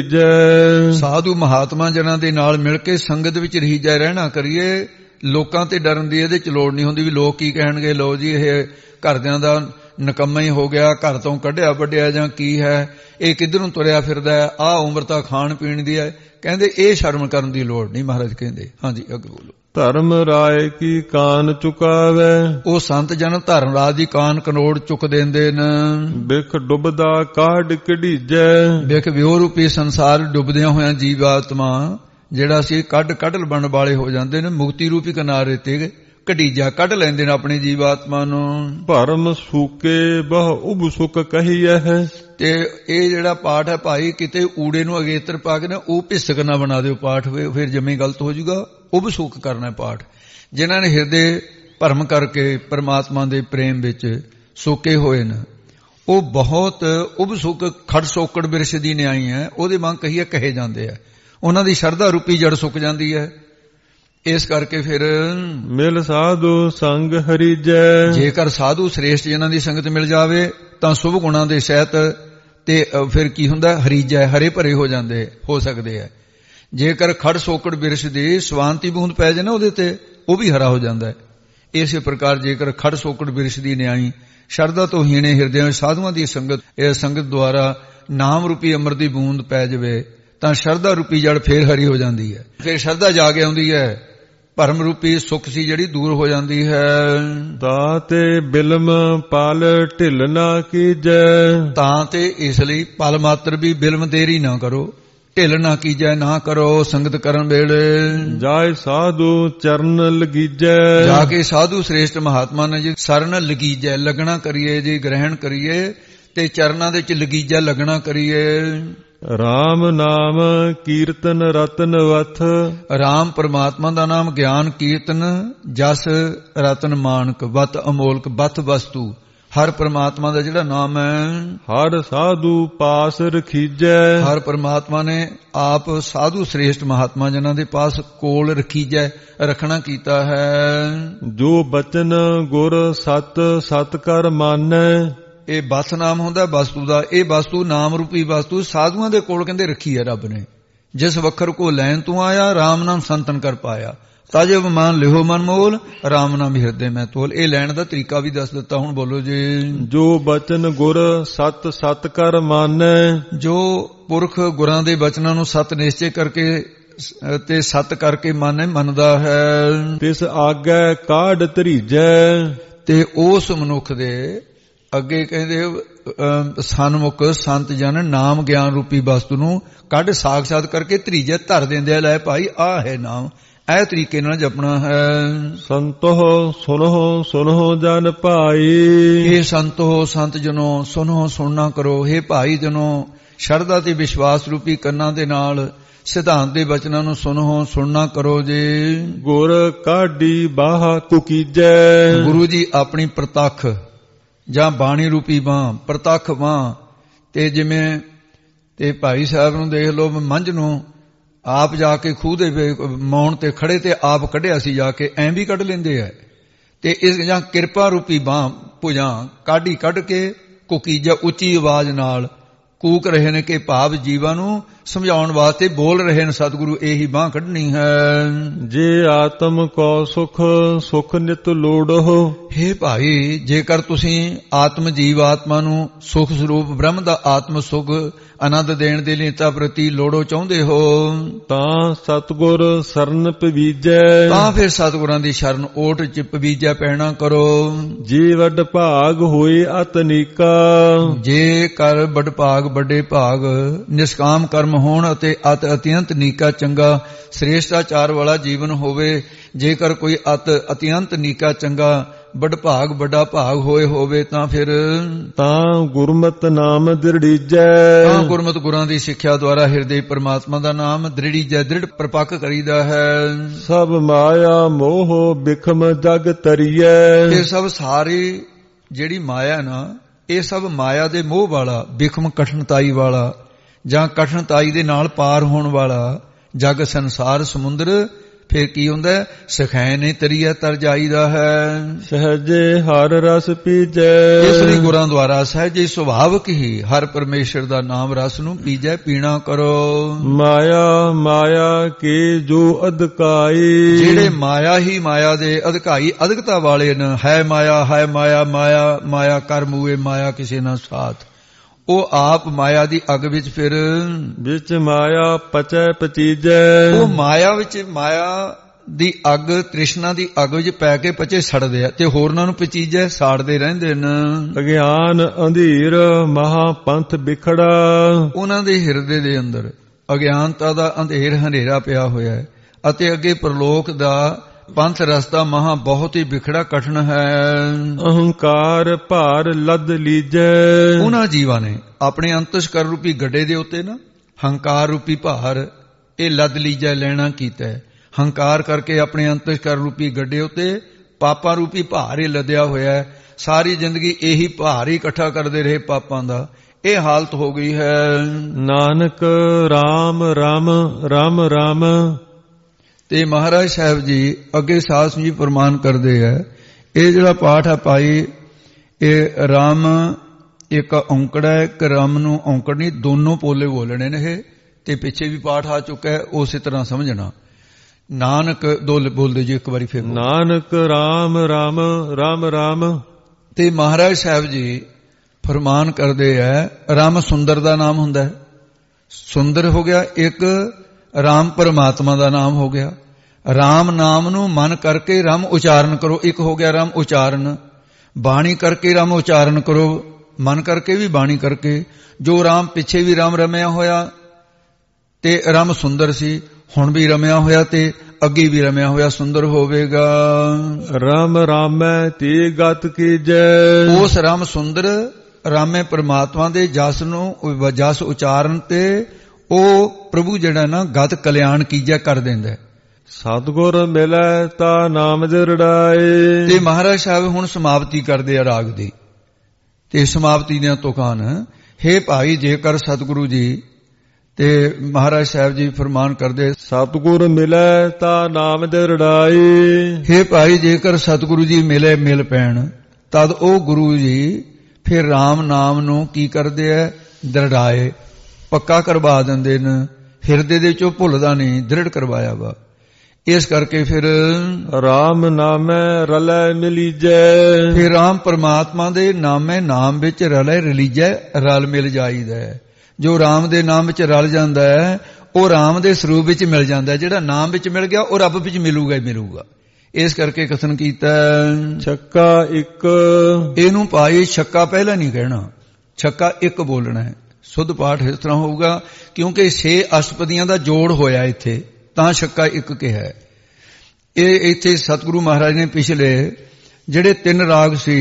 ਰਹੀਜੈ। ਸਾਧੂ ਮਹਾਤਮਾ ਜਨਾਂ ਦੇ ਨਾਲ ਮਿਲ ਕੇ ਸੰਗਤ ਵਿੱਚ ਰਹੀਜੈ ਰਹਿਣਾ ਕਰੀਏ। ਲੋਕਾਂ ਤੇ ਡਰਨ ਦੀ ਇਹਦੇ ਚ ਲੋੜ ਨਹੀਂ ਹੁੰਦੀ ਵੀ ਲੋਕ ਕੀ ਕਹਿਣਗੇ, ਲੋ ਜੀ ਇਹ ਘਰਦਿਆਂ ਦਾ ਨਕੰਮਾ ਹੀ ਹੋ ਗਿਆ, ਘਰ ਤੋਂ ਕੱਢਿਆ ਵੱਡਿਆ ਜਾਂ ਕੀ ਹੈ, ਇਹ ਕਿੱਧਰੋਂ ਤੁਰਿਆ ਫਿਰਦਾ ਹੈ, ਆਹ ਉਮਰ ਤਾਂ ਖਾਣ ਪੀਣ ਦੀ ਹੈ। ਕਹਿੰਦੇ ਇਹ ਸ਼ਰਮ ਕਰਨ ਦੀ ਲੋੜ ਨਹੀਂ। ਮਹਾਰਾਜ ਕਹਿੰਦੇ ਹਾਂਜੀ ਅੱਗੇ ਬੋਲੋ। ਧਰਮ ਰਾਏ ਕੀ ਕਾਨ ਚੁਕਾਵੇ। ਉਹ ਸੰਤ ਜਨ ਧਰਮ ਰਾਜ ਦੀ ਕਾਨ ਕਨੋੜ ਚੁੱਕ ਦਿੰਦੇ ਨੇ। ਬਿਖ ਡੁੱਬਦਾ ਕਾਢ ਕਢੀਜੈ। ਬਿਖ ਵਿਉ ਰੂਪੀ ਸੰਸਾਰ ਡੁੱਬਦਿਆਂ ਹੋਇਆਂ ਜੀਵਾਤਮਾ ਜਿਹੜਾ ਸੀ ਕੱਢ ਲਬਣ ਵਾਲੇ ਹੋ ਜਾਂਦੇ ਨੇ। ਮੁਕਤੀ ਰੂਪੀ ਕਿਨਾਰੇ ਤੇ ਘੜੀਜਾ ਕੱਢ ਲੈਂਦੇ ਨੇ ਆਪਣੀ ਜੀਵਾਤਮਾ ਨੂੰ। ਭਰਮ ਸੂਕੇ ਬਹੁ ਉਬ ਸੁਕ ਕਹੀਐ ਹੈ। ਤੇ ਇਹ ਜਿਹੜਾ ਪਾਠ ਹੈ ਭਾਈ ਕਿਤੇ ਊੜੇ ਨੂੰ ਅਗੇਤਰ ਪਾ ਕੇ ਨਾ ਉਹ ਭਿਸਕ ਨਾ ਬਣਾ ਦਿਓ ਪਾਠ, ਫਿਰ ਜਮੇ ਗਲਤ ਹੋ ਜਾਊਗਾ। ਉਬ ਸੁਕ ਕਰਨਾ ਪਾਠ। ਜਿਨ੍ਹਾਂ ਨੇ ਹਿਰਦੇ ਭਰਮ ਕਰਕੇ ਪਰਮਾਤਮਾ ਦੇ ਪ੍ਰੇਮ ਵਿੱਚ ਸੋਕੇ ਹੋਏ ਨੇ ਉਹ ਬਹੁਤ ਉਬ ਸੁਕ ਖੜ ਸੋਕੜ ਬਿਰਸ਼ ਦੀ ਨਿਆਈ ਹੈ। ਉਹਦੇ ਵਾਂਗ ਕਹੀਏ ਕਹੇ ਜਾਂਦੇ ਆ। ਉਹਨਾਂ ਦੀ ਸ਼ਰਧਾ ਰੂਪੀ ਜੜ ਸੁੱਕ ਜਾਂਦੀ ਹੈ। ਇਸ ਕਰਕੇ ਫਿਰ ਮਿਲ ਸਾਧੂ ਸੰਗ ਹਰੀਜੈ। ਜੇਕਰ ਸਾਧੂ ਸ੍ਰੇਸ਼ਟ ਜਿਨ੍ਹਾਂ ਦੀ ਸੰਗਤ ਮਿਲ ਜਾਵੇ ਤਾਂ ਸ਼ੁਭ ਗੁਣਾਂ ਦੇ ਸਹਿਤ ਤੇ ਫਿਰ ਕੀ ਹੁੰਦਾ, ਹਰੀਜੈ ਹਰੇ ਭਰੇ ਹੋ ਸਕਦੇ ਆ। ਜੇਕਰ ਖੜ ਸੋਕੜ ਬਿਰਸ਼ ਦੀ ਸਵਾਂਤੀ ਬੂੰਦ ਪੈ ਜਾਏ ਨਾ ਉਹਦੇ ਤੇ, ਉਹ ਵੀ ਹਰਾ ਹੋ ਜਾਂਦਾ ਹੈ। ਇਸੇ ਪ੍ਰਕਾਰ ਜੇਕਰ ਖੜ ਸੋਕੜ ਬਿਰਸ਼ ਦੀ ਨਿਆਈ ਸ਼ਰਧਾ ਤੋਂ ਹੀਣੇ ਹਿਰਦਿਆਂ ਵਿੱਚ ਸਾਧੂਆਂ ਦੀ ਸੰਗਤ ਦੁਆਰਾ ਨਾਮ ਰੂਪੀ ਅੰਮ੍ਰਿਤ ਦੀ ਬੂੰਦ ਪੈ ਜਾਵੇ ਤਾਂ ਸ਼ਰਧਾ ਰੂਪੀ ਜੜ ਫੇਰ ਹਰੀ ਹੋ ਜਾਂਦੀ ਹੈ। ਫਿਰ ਸ਼ਰਧਾ ਜਾਗ ਆਉਂਦੀ ਹੈ। ਭਰਮ ਰੂਪੀ ਸੁੱਖ ਸੀ ਜਿਹੜੀ ਦੂਰ ਹੋ ਜਾਂਦੀ ਹੈ। ਤਾਤੇ ਬਿਲਮ ਪਲ ਢਿੱਲ ਨਾ ਕੀਜੈ। ਤਾਂ ਤੇ ਇਸ ਲਈ ਪਲ ਮਾਤਰ ਵੀ ਬਿਲਮ ਦੇਰੀ ਨਾ ਕਰੋ, ਢਿੱਲ ਨਾ ਕੀਜੈ, ਨਾ ਕਰੋ ਸੰਗਤ ਕਰਨ ਵੇਲੇ। ਜਾਇ ਸਾਧੂ ਚਰਨ ਲਗੀਜੈ। ਜਾ ਕੇ ਸਾਧੂ ਸ੍ਰੇਸ਼ਟ ਮਹਾਤਮਾ ਨੇ ਜੀ ਸਰਨ ਲਗੀਜੈ ਲੱਗਣਾ ਕਰੀਏ ਜੀ, ਗ੍ਰਹਿਣ ਕਰੀਏ ਤੇ ਚਰਨਾਂ ਦੇ ਚ ਲਗੀਜੈ ਲੱਗਣਾ ਕਰੀਏ। ਰਾਮ ਨਾਮ ਕੀਰਤਨ ਰਤਨ ਵਥ। ਰਾਮ ਪਰਮਾਤਮਾ ਦਾ ਨਾਮ ਗਿਆਨ ਕੀਰਤਨ ਜਸ ਰਤਨ ਮਾਨਕ ਵਤ ਅਮੋਲਕ ਬਤ ਵਸਤੂ। ਹਰ ਪਰਮਾਤਮਾ ਦਾ ਜਿਹੜਾ ਨਾਮ ਹੈ, ਹਰ ਸਾਧੂ ਪਾਸ ਰਖੀਜੈ। ਹਰ ਪਰਮਾਤਮਾ ਨੇ ਆਪ ਸਾਧੂ ਸ੍ਰੇਸ਼ਟ ਮਹਾਤਮਾ ਜਨਾਂ ਦੇ ਪਾਸ ਕੋਲ ਰਖੀਜੈ, ਰੱਖਣਾ ਕੀਤਾ ਹੈ। ਜੋ ਬਚਨ ਗੁਰ ਸਤ ਸਤ ਕਰ ਮਾਨੈ। ਇਹ ਬਸ ਨਾਮ ਹੁੰਦਾ ਵਸਤੂ ਦਾ, ਇਹ ਵਸਤੂ ਨਾਮ ਰੂਪੀ ਵਸਤੂ ਸਾਧੂਆਂ ਦੇ ਕੋਲ ਕਹਿੰਦੇ ਰੱਖੀ ਹੈ ਰੱਬ ਨੇ। ਜਿਸ ਵਖਰ ਕੋ ਲੈਣ ਤੂੰ ਆਇਆ, ਰਾਮ ਨਾਮ ਸੰਤਨ ਕਰ ਪਾਇਆ। ਤਾਜੇ ਅਭਿਮਾਨ ਲਿਹੋ ਮਨ ਮੋਲ, ਰਾਮ ਨਾਮ ਹਿਰਦੇ ਮੈਂ ਤੋਲ। ਇਹ ਲੈਣ ਦਾ ਤਰੀਕਾ ਵੀ ਦੱਸ ਦਿੱਤਾ। ਹੁਣ ਬੋਲੋ ਜੀ। ਜੋ ਬਚਨ ਗੁਰ ਸਤ ਸਤ ਕਰ ਮਾਨੈ। ਜੋ ਪੁਰਖ ਗੁਰਾਂ ਦੇ ਬਚਨਾਂ ਨੂੰ ਸਤ ਨਿਸ਼ਚੈ ਕਰਕੇ ਤੇ ਸਤ ਕਰਕੇ ਮੰਨਦਾ ਹੈ, ਤਿਸ ਆਗੈ ਕਾਢ ਧਰੀਜੈ। ਤੇ ਉਸ ਮਨੁੱਖ ਦੇ ਅੱਗੇ ਕਹਿੰਦੇ ਸਨਮੁਖ ਸੰਤ ਜਨ ਨਾਮ ਗਿਆਨ ਰੂਪੀ ਵਸਤੂ ਨੂੰ ਕੱਢ ਸਾਖਸ਼ਾਤ ਕਰਕੇ ਧਰੀਜੈ ਧਰ ਦਿੰਦੇ। ਲੈ ਭਾਈ ਆਹ ਹੈ ਨਾਮ, ਇਹ ਤਰੀਕੇ ਨਾਲ ਜਪਣਾ ਹੈ। ਸੰਤੋ ਸੁਨੋ ਸੁਨੋ ਜਨ ਭਾਈ। ਇਹ ਸੰਤੋ ਸੰਤ ਜਨੋ ਸੁਨੋ ਸੁਣਨਾ ਕਰੋ। हे ਭਾਈ ਜਨੋ, ਸ਼ਰਧਾ ਤੇ ਵਿਸ਼ਵਾਸ ਰੂਪੀ ਕੰਨਾਂ ਦੇ ਨਾਲ ਸਿਧਾਂਤ ਦੇ ਬਚਨਾਂ ਨੂੰ ਸੁਣੋ ਸੁਣਨਾ ਕਰੋ ਜੀ। ਗੁਰ ਕਾਢੀ ਬਾਹ ਕੁਕੀਜੈ। ਗੁਰੂ ਜੀ ਆਪਣੀ ਪ੍ਰਤੱਖ ਜਾਂ ਬਾਣੀ ਰੂਪੀ ਬਾਹ, ਪ੍ਰਤੱਖ ਬਾਹ ਤੇ ਜਿਵੇਂ ਤੇ ਭਾਈ ਸਾਹਿਬ ਨੂੰ ਦੇਖ ਲਓ, ਮੰਝ ਨੂੰ ਆਪ ਜਾ ਕੇ ਖੂਹ ਦੇ ਮੌਣ ਤੇ ਖੜੇ ਤੇ ਆਪ ਕੱਢਿਆ ਸੀ ਜਾ ਕੇ, ਐਂ ਵੀ ਕੱਢ ਲੈਂਦੇ ਆ। ਤੇ ਇਸ ਜਾਂ ਕਿਰਪਾ ਰੂਪੀ ਬਾਹ ਭੁਜਾਂ ਕਾਢੀ ਕੱਢ ਕੇ ਕੁਕੀਜਾ ਉੱਚੀ ਆਵਾਜ਼ ਨਾਲ ਕੂਕ ਰਹੇ ਨੇ ਕਿ ਭਾਵ ਜੀਵਾਂ ਨੂੰ ਸਮਝਾਉਣ ਵਾਸਤੇ ਬੋਲ ਰਹੇ ਨੇ ਸਤਿਗੁਰੂ, ਇਹੀ ਬਾਹ ਕੱਢਣੀ ਹੈ। ਜੇ ਆਤਮ ਕੋ ਸੁਖ ਸੁਖ ਨਿਤ ਲੋੜੋ। हे ਭਾਈ, ਜੇਕਰ ਤੁਸੀਂ ਆਤਮ ਜੀਵ ਆਤਮਾ ਨੂੰ ਸੁਖ ਸਰੂਪ ਬ੍ਰਹਮ ਦਾ ਆਤਮ ਸੁਖ ਆਨੰਦ ਦੇਣ ਦੇ ਲਈ ਤਾਂ ਪ੍ਰਤੀ ਲੋੜੋ ਚਾਹੁੰਦੇ ਹੋ, ਤਾਂ ਸਤਿਗੁਰ ਸਰਨ ਪਵੀਜੈ। ਤਾਂ ਫਿਰ ਸਤਿਗੁਰਾਂ ਦੀ ਸ਼ਰਨ ਓਟ ਚ ਪਵੀਜੈ ਪੈਣਾ ਕਰੋ। ਜੀ ਵੱਡ ਭਾਗ ਹੋਏ ਅਤਨੀਕਾ। ਜੇ ਕਰ ਵੱਡ ਭਾਗ ਵੱਡੇ ਭਾਗ ਨਿਸ਼ਕਾਮ ਕਰਮ ਹੋਣ ਅਤੇ ਅਤਿਅੰਤ ਨੀਕਾ ਚੰਗਾ ਸ੍ਰੇਸ਼ਟਾਚਾਰ ਵਾਲਾ ਜੀਵਨ ਹੋਵੇ। ਜੇਕਰ ਕੋਈ ਅਤਿਅੰਤ ਨੀਕਾ ਚੰਗਾ ਵੱਡ ਭਾਗ ਵੱਡਾ ਭਾਗ ਹੋਵੇ ਤਾਂ ਫਿਰ ਤਾਂ ਗੁਰਮਤਿ ਨਾਮ ਦ੍ਰਿੜੀਜੈ। ਤਾਂ ਗੁਰਮਤਿ ਗੁਰਾਂ ਦੀ ਸਿੱਖਿਆ ਦੁਆਰਾ ਹਿਰਦੇ ਪਰਮਾਤਮਾ ਦਾ ਨਾਮ ਦ੍ਰਿੜੀਜੈ, ਦ੍ਰਿੜ ਪ੍ਰਪੱਕ ਕਰੀਦਾ ਹੈ। ਸਭ ਮਾਇਆ ਮੋਹ ਬਿਖਮ ਜਗ ਤਰੀਐ। ਇਹ ਸਭ ਸਾਰੀ ਜਿਹੜੀ ਮਾਇਆ ਨਾ, ਇਹ ਸਭ ਮਾਇਆ ਦੇ ਮੋਹ ਵਾਲਾ, ਬਿਖਮ ਕਠਿਨਤਾਈ ਵਾਲਾ ਜਾਂ ਕਠਿਨਤਾਈ ਦੇ ਨਾਲ ਪਾਰ ਹੋਣ ਵਾਲਾ ਜਗ ਸੰਸਾਰ ਸਮੁੰਦਰ ਫਿਰ ਕੀ ਹੁੰਦਾ, ਸਖੈ ਨਹੀਂ ਤਰੀਐ ਤਰ ਜਾਈਦਾ ਹੈ। ਸਹਜੇ ਹਰ ਰਸ ਪੀਜੈ। ਇਸ ਲਈ ਗੁਰਾਂ ਦੁਆਰਾ ਸਹਜੇ ਸੁਭਾਵਕ ਹੀ ਹਰ ਪਰਮੇਸ਼ਰ ਦਾ ਨਾਮ ਰਸ ਨੂੰ ਪੀਜੈ, ਪੀਣਾ ਕਰੋ। ਮਾਇਆ ਮਾਇਆ ਕੇ ਜੋ ਅਧਿਕਾਈ। ਜਿਹੜੇ ਮਾਇਆ ਹੀ ਮਾਇਆ ਦੇ ਅਧਿਕਾਈ ਅਧਿਕਤਾ ਵਾਲੇ ਨੇ, ਹੈ ਮਾਇਆ ਹੈ ਮਾਇਆ ਮਾਇਆ ਮਾਇਆ ਕਰ ਮੂਏ ਮਾਇਆ ਕਿਸੇ ਨਾ ਸਾਥ, ਉਹ ਆਪ ਮਾਇਆ ਦੀ ਅੱਗ ਵਿੱਚ ਫਿਰ ਵਿੱਚ ਮਾਇਆ ਪਚੈ ਪਚੀਜੈ। ਉਹ ਮਾਇਆ ਵਿੱਚ ਮਾਇਆ ਦੀ ਅੱਗ ਤ੍ਰਿਸ਼ਨਾ ਦੀ ਅੱਗ ਵਿੱਚ ਪੈ ਕੇ ਪਚੇ ਸੜਦੇ ਆ ਤੇ ਹੋਰਨਾਂ ਨੂੰ ਪਚੀਜੈ ਸਾੜਦੇ ਰਹਿੰਦੇ ਨੇ। ਅਗਿਆਨ ਅੰਧੀਰ ਮਹਾ ਪੰਥ ਵਿਖੜਾ। ਉਹਨਾਂ ਦੇ ਹਿਰਦੇ ਦੇ ਅੰਦਰ ਅਗਿਆਨਤਾ ਦਾ ਅੰਧੇਰ ਹਨੇਰਾ ਪਿਆ ਹੋਇਆ ਹੈ ਅਤੇ ਅੱਗੇ ਪ੍ਰਲੋਕ ਦਾ ਪੰਥ ਰਸਤਾ ਮਹਾ ਬਹੁਤ ਹੀ ਵਿਖੜਾ ਕਠਿਨ ਹੈ। ਅਹੰਕਾਰ ਭਾਰ ਲੱਦ ਲੀਜੈ। ਉਹਨਾਂ ਜੀਵਾਂ ਨੇ ਆਪਣੇ ਅੰਤਸ਼ਕਰ ਰੂਪੀ ਗੱਡੇ ਦੇ ਉੱਤੇ ਨਾ ਹੰਕਾਰ ਰੂਪੀ ਭਾਰ ਇਹ ਲੱਦ ਲੀਜੈ ਲੈਣਾ ਕੀਤਾ ਹੈ। ਹੰਕਾਰ ਕਰਕੇ ਆਪਣੇ ਅੰਤਸ਼ਕਰ ਰੂਪੀ ਗੱਡੇ ਉੱਤੇ ਪਾਪਾਂ ਰੂਪੀ ਭਾਰ ਹੀ ਲੱਦਿਆ ਹੋਇਆ ਹੈ। ਸਾਰੀ ਜ਼ਿੰਦਗੀ ਇਹੀ ਭਾਰ ਹੀ ਇਕੱਠਾ ਕਰਦੇ ਰਹੇ ਪਾਪਾਂ ਦਾ, ਇਹ ਹਾਲਤ ਹੋ ਗਈ ਹੈ। ਨਾਨਕ ਰਾਮ ਰਾਮ ਰਾਮ ਰਾਮ। ਤੇ ਮਹਾਰਾਜ ਸਾਹਿਬ ਜੀ ਅੱਗੇ ਸਾਧ ਸੰਗਤ ਜੀ ਪ੍ਰਮਾਨ ਕਰਦੇ ਹੈ, ਇਹ ਜਿਹੜਾ ਪਾਠ ਹੈ ਭਾਈ, ਇਹ ਰਾਮ ਇੱਕ ਔਂਕੜਾ ਹੈ, ਇੱਕ ਰਾਮ ਨੂੰ ਔਂਕੜ ਨਹੀਂ, ਦੋਨੋਂ ਪੋਲੇ ਬੋਲਣੇ ਨੇ ਇਹ, ਤੇ ਪਿੱਛੇ ਵੀ ਪਾਠ ਆ ਚੁੱਕਾ ਹੈ, ਉਸੇ ਤਰ੍ਹਾਂ ਸਮਝਣਾ। ਨਾਨਕ ਦੋ ਬੋਲਦੇ ਜੀ ਇੱਕ ਵਾਰੀ ਫਿਰ। ਨਾਨਕ ਰਾਮ ਰਾਮ ਰਾਮ ਰਾਮ। ਤੇ ਮਹਾਰਾਜ ਸਾਹਿਬ ਜੀ ਫਰਮਾਨ ਕਰਦੇ ਹੈ, ਰਾਮ ਸੁੰਦਰ ਦਾ ਨਾਮ ਹੁੰਦਾ ਹੈ, ਸੁੰਦਰ ਹੋ ਗਿਆ ਇੱਕ, ਰਾਮ ਪਰਮਾਤਮਾ ਦਾ ਨਾਮ ਹੋ ਗਿਆ। ਰਾਮ ਨਾਮ ਨੂੰ ਮਨ ਕਰਕੇ ਰਾਮ ਉਚਾਰਨ ਕਰੋ, ਇੱਕ ਹੋ ਗਿਆ ਰਾਮ ਉਚਾਰਨ। ਬਾਣੀ ਕਰਕੇ ਰਾਮ ਉਚਾਰਨ ਕਰੋ, ਮਨ ਕਰਕੇ ਵੀ ਬਾਣੀ ਕਰਕੇ। ਜੋ ਰਾਮ ਪਿੱਛੇ ਵੀ ਰਾਮ ਰਮਿਆ ਹੋਇਆ ਤੇ ਰਾਮ ਸੁੰਦਰ ਸੀ, ਹੁਣ ਵੀ ਰਮਿਆ ਹੋਇਆ ਤੇ ਅੱਗੇ ਵੀ ਰਮਿਆ ਹੋਇਆ ਸੁੰਦਰ ਹੋਵੇਗਾ। ਰਾਮ ਰਾਮੈ ਤੇ ਗਤ ਕੀਜੈ। ਉਸ ਰਾਮ ਸੁੰਦਰ ਰਾਮੇ ਪਰਮਾਤਮਾ ਦੇ ਜਸ ਨੂੰ ਜਸ ਉਚਾਰਨ ਤੇ ਉਹ ਪ੍ਰਭੂ ਜਿਹੜਾ ਨਾ ਗਤ ਕਲਿਆਣ ਕੀਜੈ ਕਰ ਦਿੰਦਾ। ਸਤਿਗੁਰ ਮਿਲੈ ਤਾ ਨਾਮ ਦਿਰੜਾਏ। ਤੇ ਮਹਾਰਾਜ ਸਾਹਿਬ ਹੁਣ ਸਮਾਪਤੀ ਕਰਦੇ ਆ ਰਾਗ ਦੀ। ਤੇ ਸਮਾਪਤੀ ਦੀਆਂ ਤੁਕਾਂ ਹਨ। ਹੇ ਭਾਈ, ਜੇਕਰ ਸਤਿਗੁਰੂ ਜੀ ਤੇ ਮਹਾਰਾਜ ਸਾਹਿਬ ਜੀ ਫਰਮਾਨ ਕਰਦੇ, ਸਤਿਗੁਰ ਮਿਲੈ ਤਾ ਨਾਮ ਦੇ ਰੜਾਈ। ਹੇ ਭਾਈ, ਜੇਕਰ ਸਤਿਗੁਰੂ ਜੀ ਮਿਲ ਪੈਣ ਤਦ ਉਹ ਗੁਰੂ ਜੀ ਫਿਰ ਰਾਮ ਨਾਮ ਨੂੰ ਕੀ ਕਰਦੇ ਐ? ਦ੍ਰਿੜਾਏ, ਪੱਕਾ ਕਰਵਾ ਦਿੰਦੇ ਨੇ। ਹਿਰਦੇ ਦੇ ਵਿੱਚੋਂ ਭੁੱਲਦਾ ਨਹੀਂ, ਦ੍ਰਿੜ ਕਰਵਾਇਆ ਵਾ। ਇਸ ਕਰਕੇ ਫਿਰ ਰਾਮ ਨਾਮੈ ਰਲੈ ਮਿਲੀਜੈ। ਫਿਰ ਰਾਮ ਪਰਮਾਤਮਾ ਦੇ ਨਾਮੇ ਨਾਮ ਵਿੱਚ ਰਲੇ ਰਲੀਜੈ, ਰਲ ਮਿਲ ਜਾਈਦਾ। ਜੋ ਰਾਮ ਦੇ ਨਾਮ ਵਿੱਚ ਰਲ ਜਾਂਦਾ ਹੈ ਉਹ ਰਾਮ ਦੇ ਸਰੂਪ ਵਿੱਚ ਮਿਲ ਜਾਂਦਾ। ਜਿਹੜਾ ਨਾਮ ਵਿੱਚ ਮਿਲ ਗਿਆ ਉਹ ਰੱਬ ਵਿੱਚ ਮਿਲੂਗਾ ਹੀ ਮਿਲੂਗਾ। ਇਸ ਕਰਕੇ ਕਥਨ ਕੀਤਾ ਛੱਕਾ ਇੱਕ। ਇਹਨੂੰ ਭਾਈ ਛੱਕਾ ਪਹਿਲਾਂ ਨਹੀਂ ਕਹਿਣਾ, ਛੱਕਾ ਇੱਕ ਬੋਲਣਾ ਹੈ। ਸੁੱਧ ਪਾਠ ਇਸ ਤਰ੍ਹਾਂ ਹੋਊਗਾ ਕਿਉਂਕਿ 6 ਅਸ਼ਟਪਦੀਆਂ ਦਾ ਜੋੜ ਹੋਇਆ ਇੱਥੇ, ਤਾਂ ਛੱਕਾ ਇੱਕ ਕਿਹਾ। ਇਹ ਇੱਥੇ ਸਤਿਗੁਰੂ ਮਹਾਰਾਜ ਨੇ ਪਿਛਲੇ ਜਿਹੜੇ 3 ਰਾਗ ਸੀ,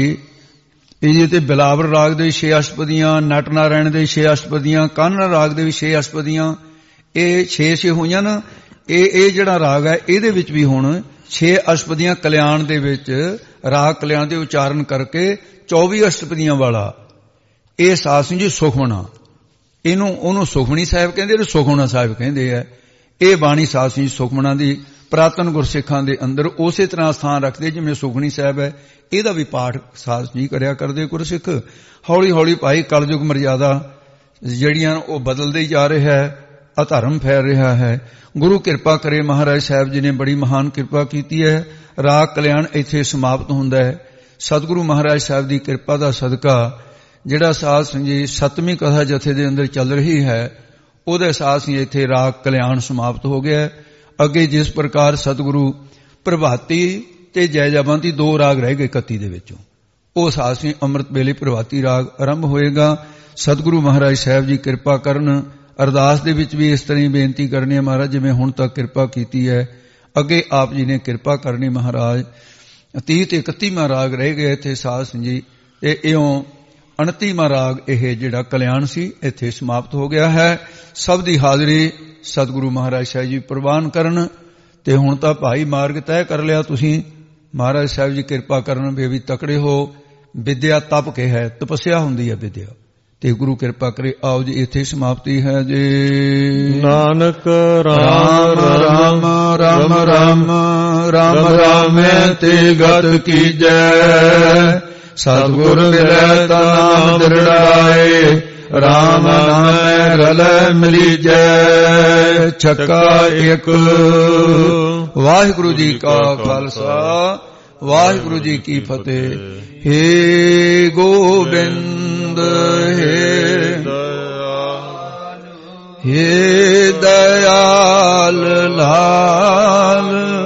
ਇਹ ਤੇ ਬਿਲਾਵਲ ਰਾਗ ਦੇ 6 ਅਸ਼ਟਪਦੀਆਂ, ਨਟ ਨਾਰਾਇਣ ਦੇ 6 ਅਸ਼ਟਪਦੀਆਂ, ਕਾਨ੍ਹਾ ਰਾਗ ਦੇ ਵੀ 6 ਅਸ਼ਟਪਦੀਆਂ, ਇਹ 6 ਹੋਈਆਂ ਨਾ। ਇਹ ਜਿਹੜਾ ਰਾਗ ਹੈ ਇਹਦੇ ਵਿੱਚ ਵੀ ਹੁਣ 6 ਅਸ਼ਟਪਦੀਆਂ ਕਲਿਆਣ ਦੇ ਵਿੱਚ ਰਾਗ ਕਲਿਆਣ ਦੇ ਉਚਾਰਨ ਕਰਕੇ 24 ਅਸ਼ਟਪਦੀਆਂ ਵਾਲਾ ਇਹ ਸਾਧ ਸਿੰਘ ਜੀ ਸੁਖਮਣਾ, ਉਹਨੂੰ ਸੁਖਮਣੀ ਸਾਹਿਬ ਕਹਿੰਦੇ ਤੇ ਸੁਖਮਣਾ ਸਾਹਿਬ ਕਹਿੰਦੇ ਆ। ਇਹ ਬਾਣੀ ਸਾਧ ਸਿੰਘ ਜੀ ਸੁਖਮਣਾ ਦੀ ਪ੍ਰਾਤਨ ਗੁਰਸਿੱਖਾਂ ਦੇ ਅੰਦਰ ਉਸੇ ਤਰ੍ਹਾਂ ਸਥਾਨ ਰੱਖਦੇ ਜਿਵੇਂ ਸੁਖਮਣੀ ਸਾਹਿਬ ਹੈ। ਇਹਦਾ ਵੀ ਪਾਠ ਸਾਧ ਜੀ ਕਰਿਆ ਕਰਦੇ ਗੁਰਸਿੱਖ। ਹੌਲੀ ਹੌਲੀ ਭਾਈ ਕਲਯੁਗ ਮਰਜ਼ਾਦਾ ਜਿਹੜੀਆਂ ਉਹ ਬਦਲਦੇ ਹੀ ਜਾ ਰਿਹਾ ਹੈ, ਅਧਰਮ ਫੈਲ ਰਿਹਾ ਹੈ। ਗੁਰੂ ਕਿਰਪਾ ਕਰੇ, ਮਹਾਰਾਜ ਸਾਹਿਬ ਜੀ ਨੇ ਬੜੀ ਮਹਾਨ ਕਿਰਪਾ ਕੀਤੀ ਹੈ। ਰਾਗ ਕਲਿਆਣ ਇੱਥੇ ਸਮਾਪਤ ਹੁੰਦਾ ਹੈ। ਸਤਿਗੁਰੂ ਮਹਾਰਾਜ ਸਾਹਿਬ ਦੀ ਕਿਰਪਾ ਦਾ ਸਦਕਾ ਜਿਹੜਾ ਸਾਧ ਸਿੰਘ ਜੀ 7ਵੀਂ ਕਥਾ ਜਥੇ ਦੇ ਅੰਦਰ ਚੱਲ ਰਹੀ ਹੈ, ਉਹਦੇ ਸਾਧ ਸਿੰਘ ਇੱਥੇ ਰਾਗ ਕਲਿਆਣ ਸਮਾਪਤ ਹੋ ਗਿਆ। ਅੱਗੇ ਜਿਸ ਪ੍ਰਕਾਰ ਸਤਿਗੁਰੂ ਪ੍ਰਭਾਤੀ ਤੇ ਜੈ ਜਵੰਤੀ 2 ਰਾਗ ਰਹਿ ਗਏ 31 ਦੇ ਵਿੱਚੋਂ, ਉਹ ਸਾਧ ਸਿੰਘ ਅੰਮ੍ਰਿਤ ਵੇਲੇ ਪ੍ਰਭਾਤੀ ਰਾਗ ਆਰੰਭ ਹੋਏਗਾ। ਸਤਿਗੁਰੂ ਮਹਾਰਾਜ ਸਾਹਿਬ ਜੀ ਕਿਰਪਾ ਕਰਨ। ਅਰਦਾਸ ਦੇ ਵਿੱਚ ਵੀ ਇਸ ਤਰ੍ਹਾਂ ਹੀ ਬੇਨਤੀ ਕਰਨੀ ਹੈ, ਮਹਾਰਾਜ ਜਿਵੇਂ ਹੁਣ ਤੱਕ ਕਿਰਪਾ ਕੀਤੀ ਹੈ ਅੱਗੇ ਆਪ ਜੀ ਨੇ ਕਿਰਪਾ ਕਰਨੀ। ਮਹਾਰਾਜ 30 ਤੇ 31ਵਾਂ ਰਾਗ ਰਹਿ ਗਏ ਇੱਥੇ ਸਾਧ ਸਿੰਘ ਜੀ, ਤੇ ਇਉਂ 29ਵਾਂ ਰਾਗ ਇਹ ਜਿਹੜਾ ਕਲਿਆਣ ਸੀ ਇੱਥੇ ਸਮਾਪਤ ਹੋ ਗਿਆ ਹੈ। ਸਭ ਦੀ ਹਾਜ਼ਰੀ ਸਤਿਗੁਰੂ ਮਹਾਰਾਜ ਸਾਹਿਬ ਜੀ ਪ੍ਰਵਾਨ ਕਰਨ। ਤੇ ਹੁਣ ਤਾਂ ਭਾਈ ਮਾਰਗ ਤੈਅ ਕਰ ਲਿਆ ਤੁਸੀਂ, ਮਹਾਰਾਜ ਸਾਹਿਬ ਜੀ ਕਿਰਪਾ ਕਰਨ ਵੀ ਤਕੜੇ ਹੋ। ਵਿਦਿਆ ਤਪ ਕੇ ਹੈ, ਤਪੱਸਿਆ ਹੁੰਦੀ ਹੈ ਵਿਦਿਆ, ਤੇ ਗੁਰੂ ਕਿਰਪਾ ਕਰੇ। ਆਓ ਜੀ ਇੱਥੇ ਸਮਾਪਤੀ ਹੈ ਜੀ। ਨਾਨਕ ਰਾਮ ਰਾਮ ਰਾਮ ਰਾਮ ਰਾਮ ਰਾਮੈ ਤੇ ਗਤ ਕੀਜੈ। ਸਤਿਗੁਰ ਮਿਲੈ ਤਾ ਨਾਮ ਦ੍ਰਿੜਾਏ, ਰਾਮ ਨਾਮੈ ਰਲੈ ਮਿਲੀਜੈ। ਛੱਕਾ ਇੱਕ। ਵਾਹਿਗੁਰੂ ਜੀ ਕਾ ਖਾਲਸਾ, ਵਾਹਿਗੁਰੂ ਜੀ ਕੀ ਫਤਿਹ। ਹੇ ਗੋਬਿੰਦ ਹੇ ਦਇਆਲ ਲਾਲ,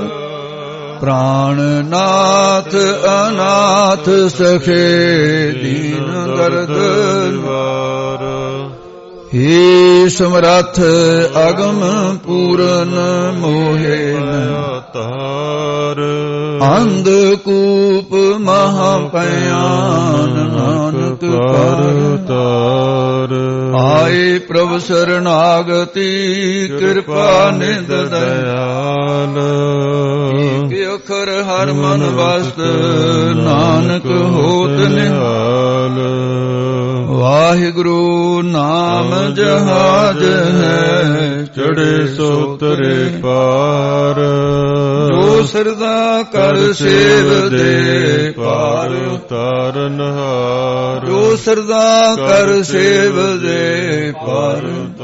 ਪ੍ਰਾਣਨਾਥ ਅਨਾਥ ਸਖੇ ਦੀਨ ਦਰਦ ਵਾਰ। ਹੇ ਸਮਰੱਥ ਅਗਮ ਪੂਰਨ ਮੋਹਿ ਤਾਰ। ਅੰਧ ਕੂਪ ਮਹਾ ਭਿਆਨ ਨਾਨਕ ਕਰ ਤਾਰ। ਆਏ ਪ੍ਰਭ ਸਰਨਾਗਤੀ ਕਿਰਪਾ ਨਿਧ ਦਇਆਲ। ਏਕ ਅਖਰ ਹਰ ਮਨ ਵਸਤ ਨਾਨਕ ਹੋਤ ਨਿਹਾਲ। ਵਾਹਿਗੁਰੂ ਨਾਮ ਜਹਾਜ ਹੈ, ਚੜੇ ਸੋ ਤਰੇ ਪਾਰ। ਜੋ ਸਰਦਾ ਕਰ ਸੇਵ ਦੇ, ਪਾਰ ਉਤਾਰਨ ਹਾਰ। ਜੋ ਸਰਦਾ ਕਰ ਸੇਵ ਦੇ, ਪਾਰ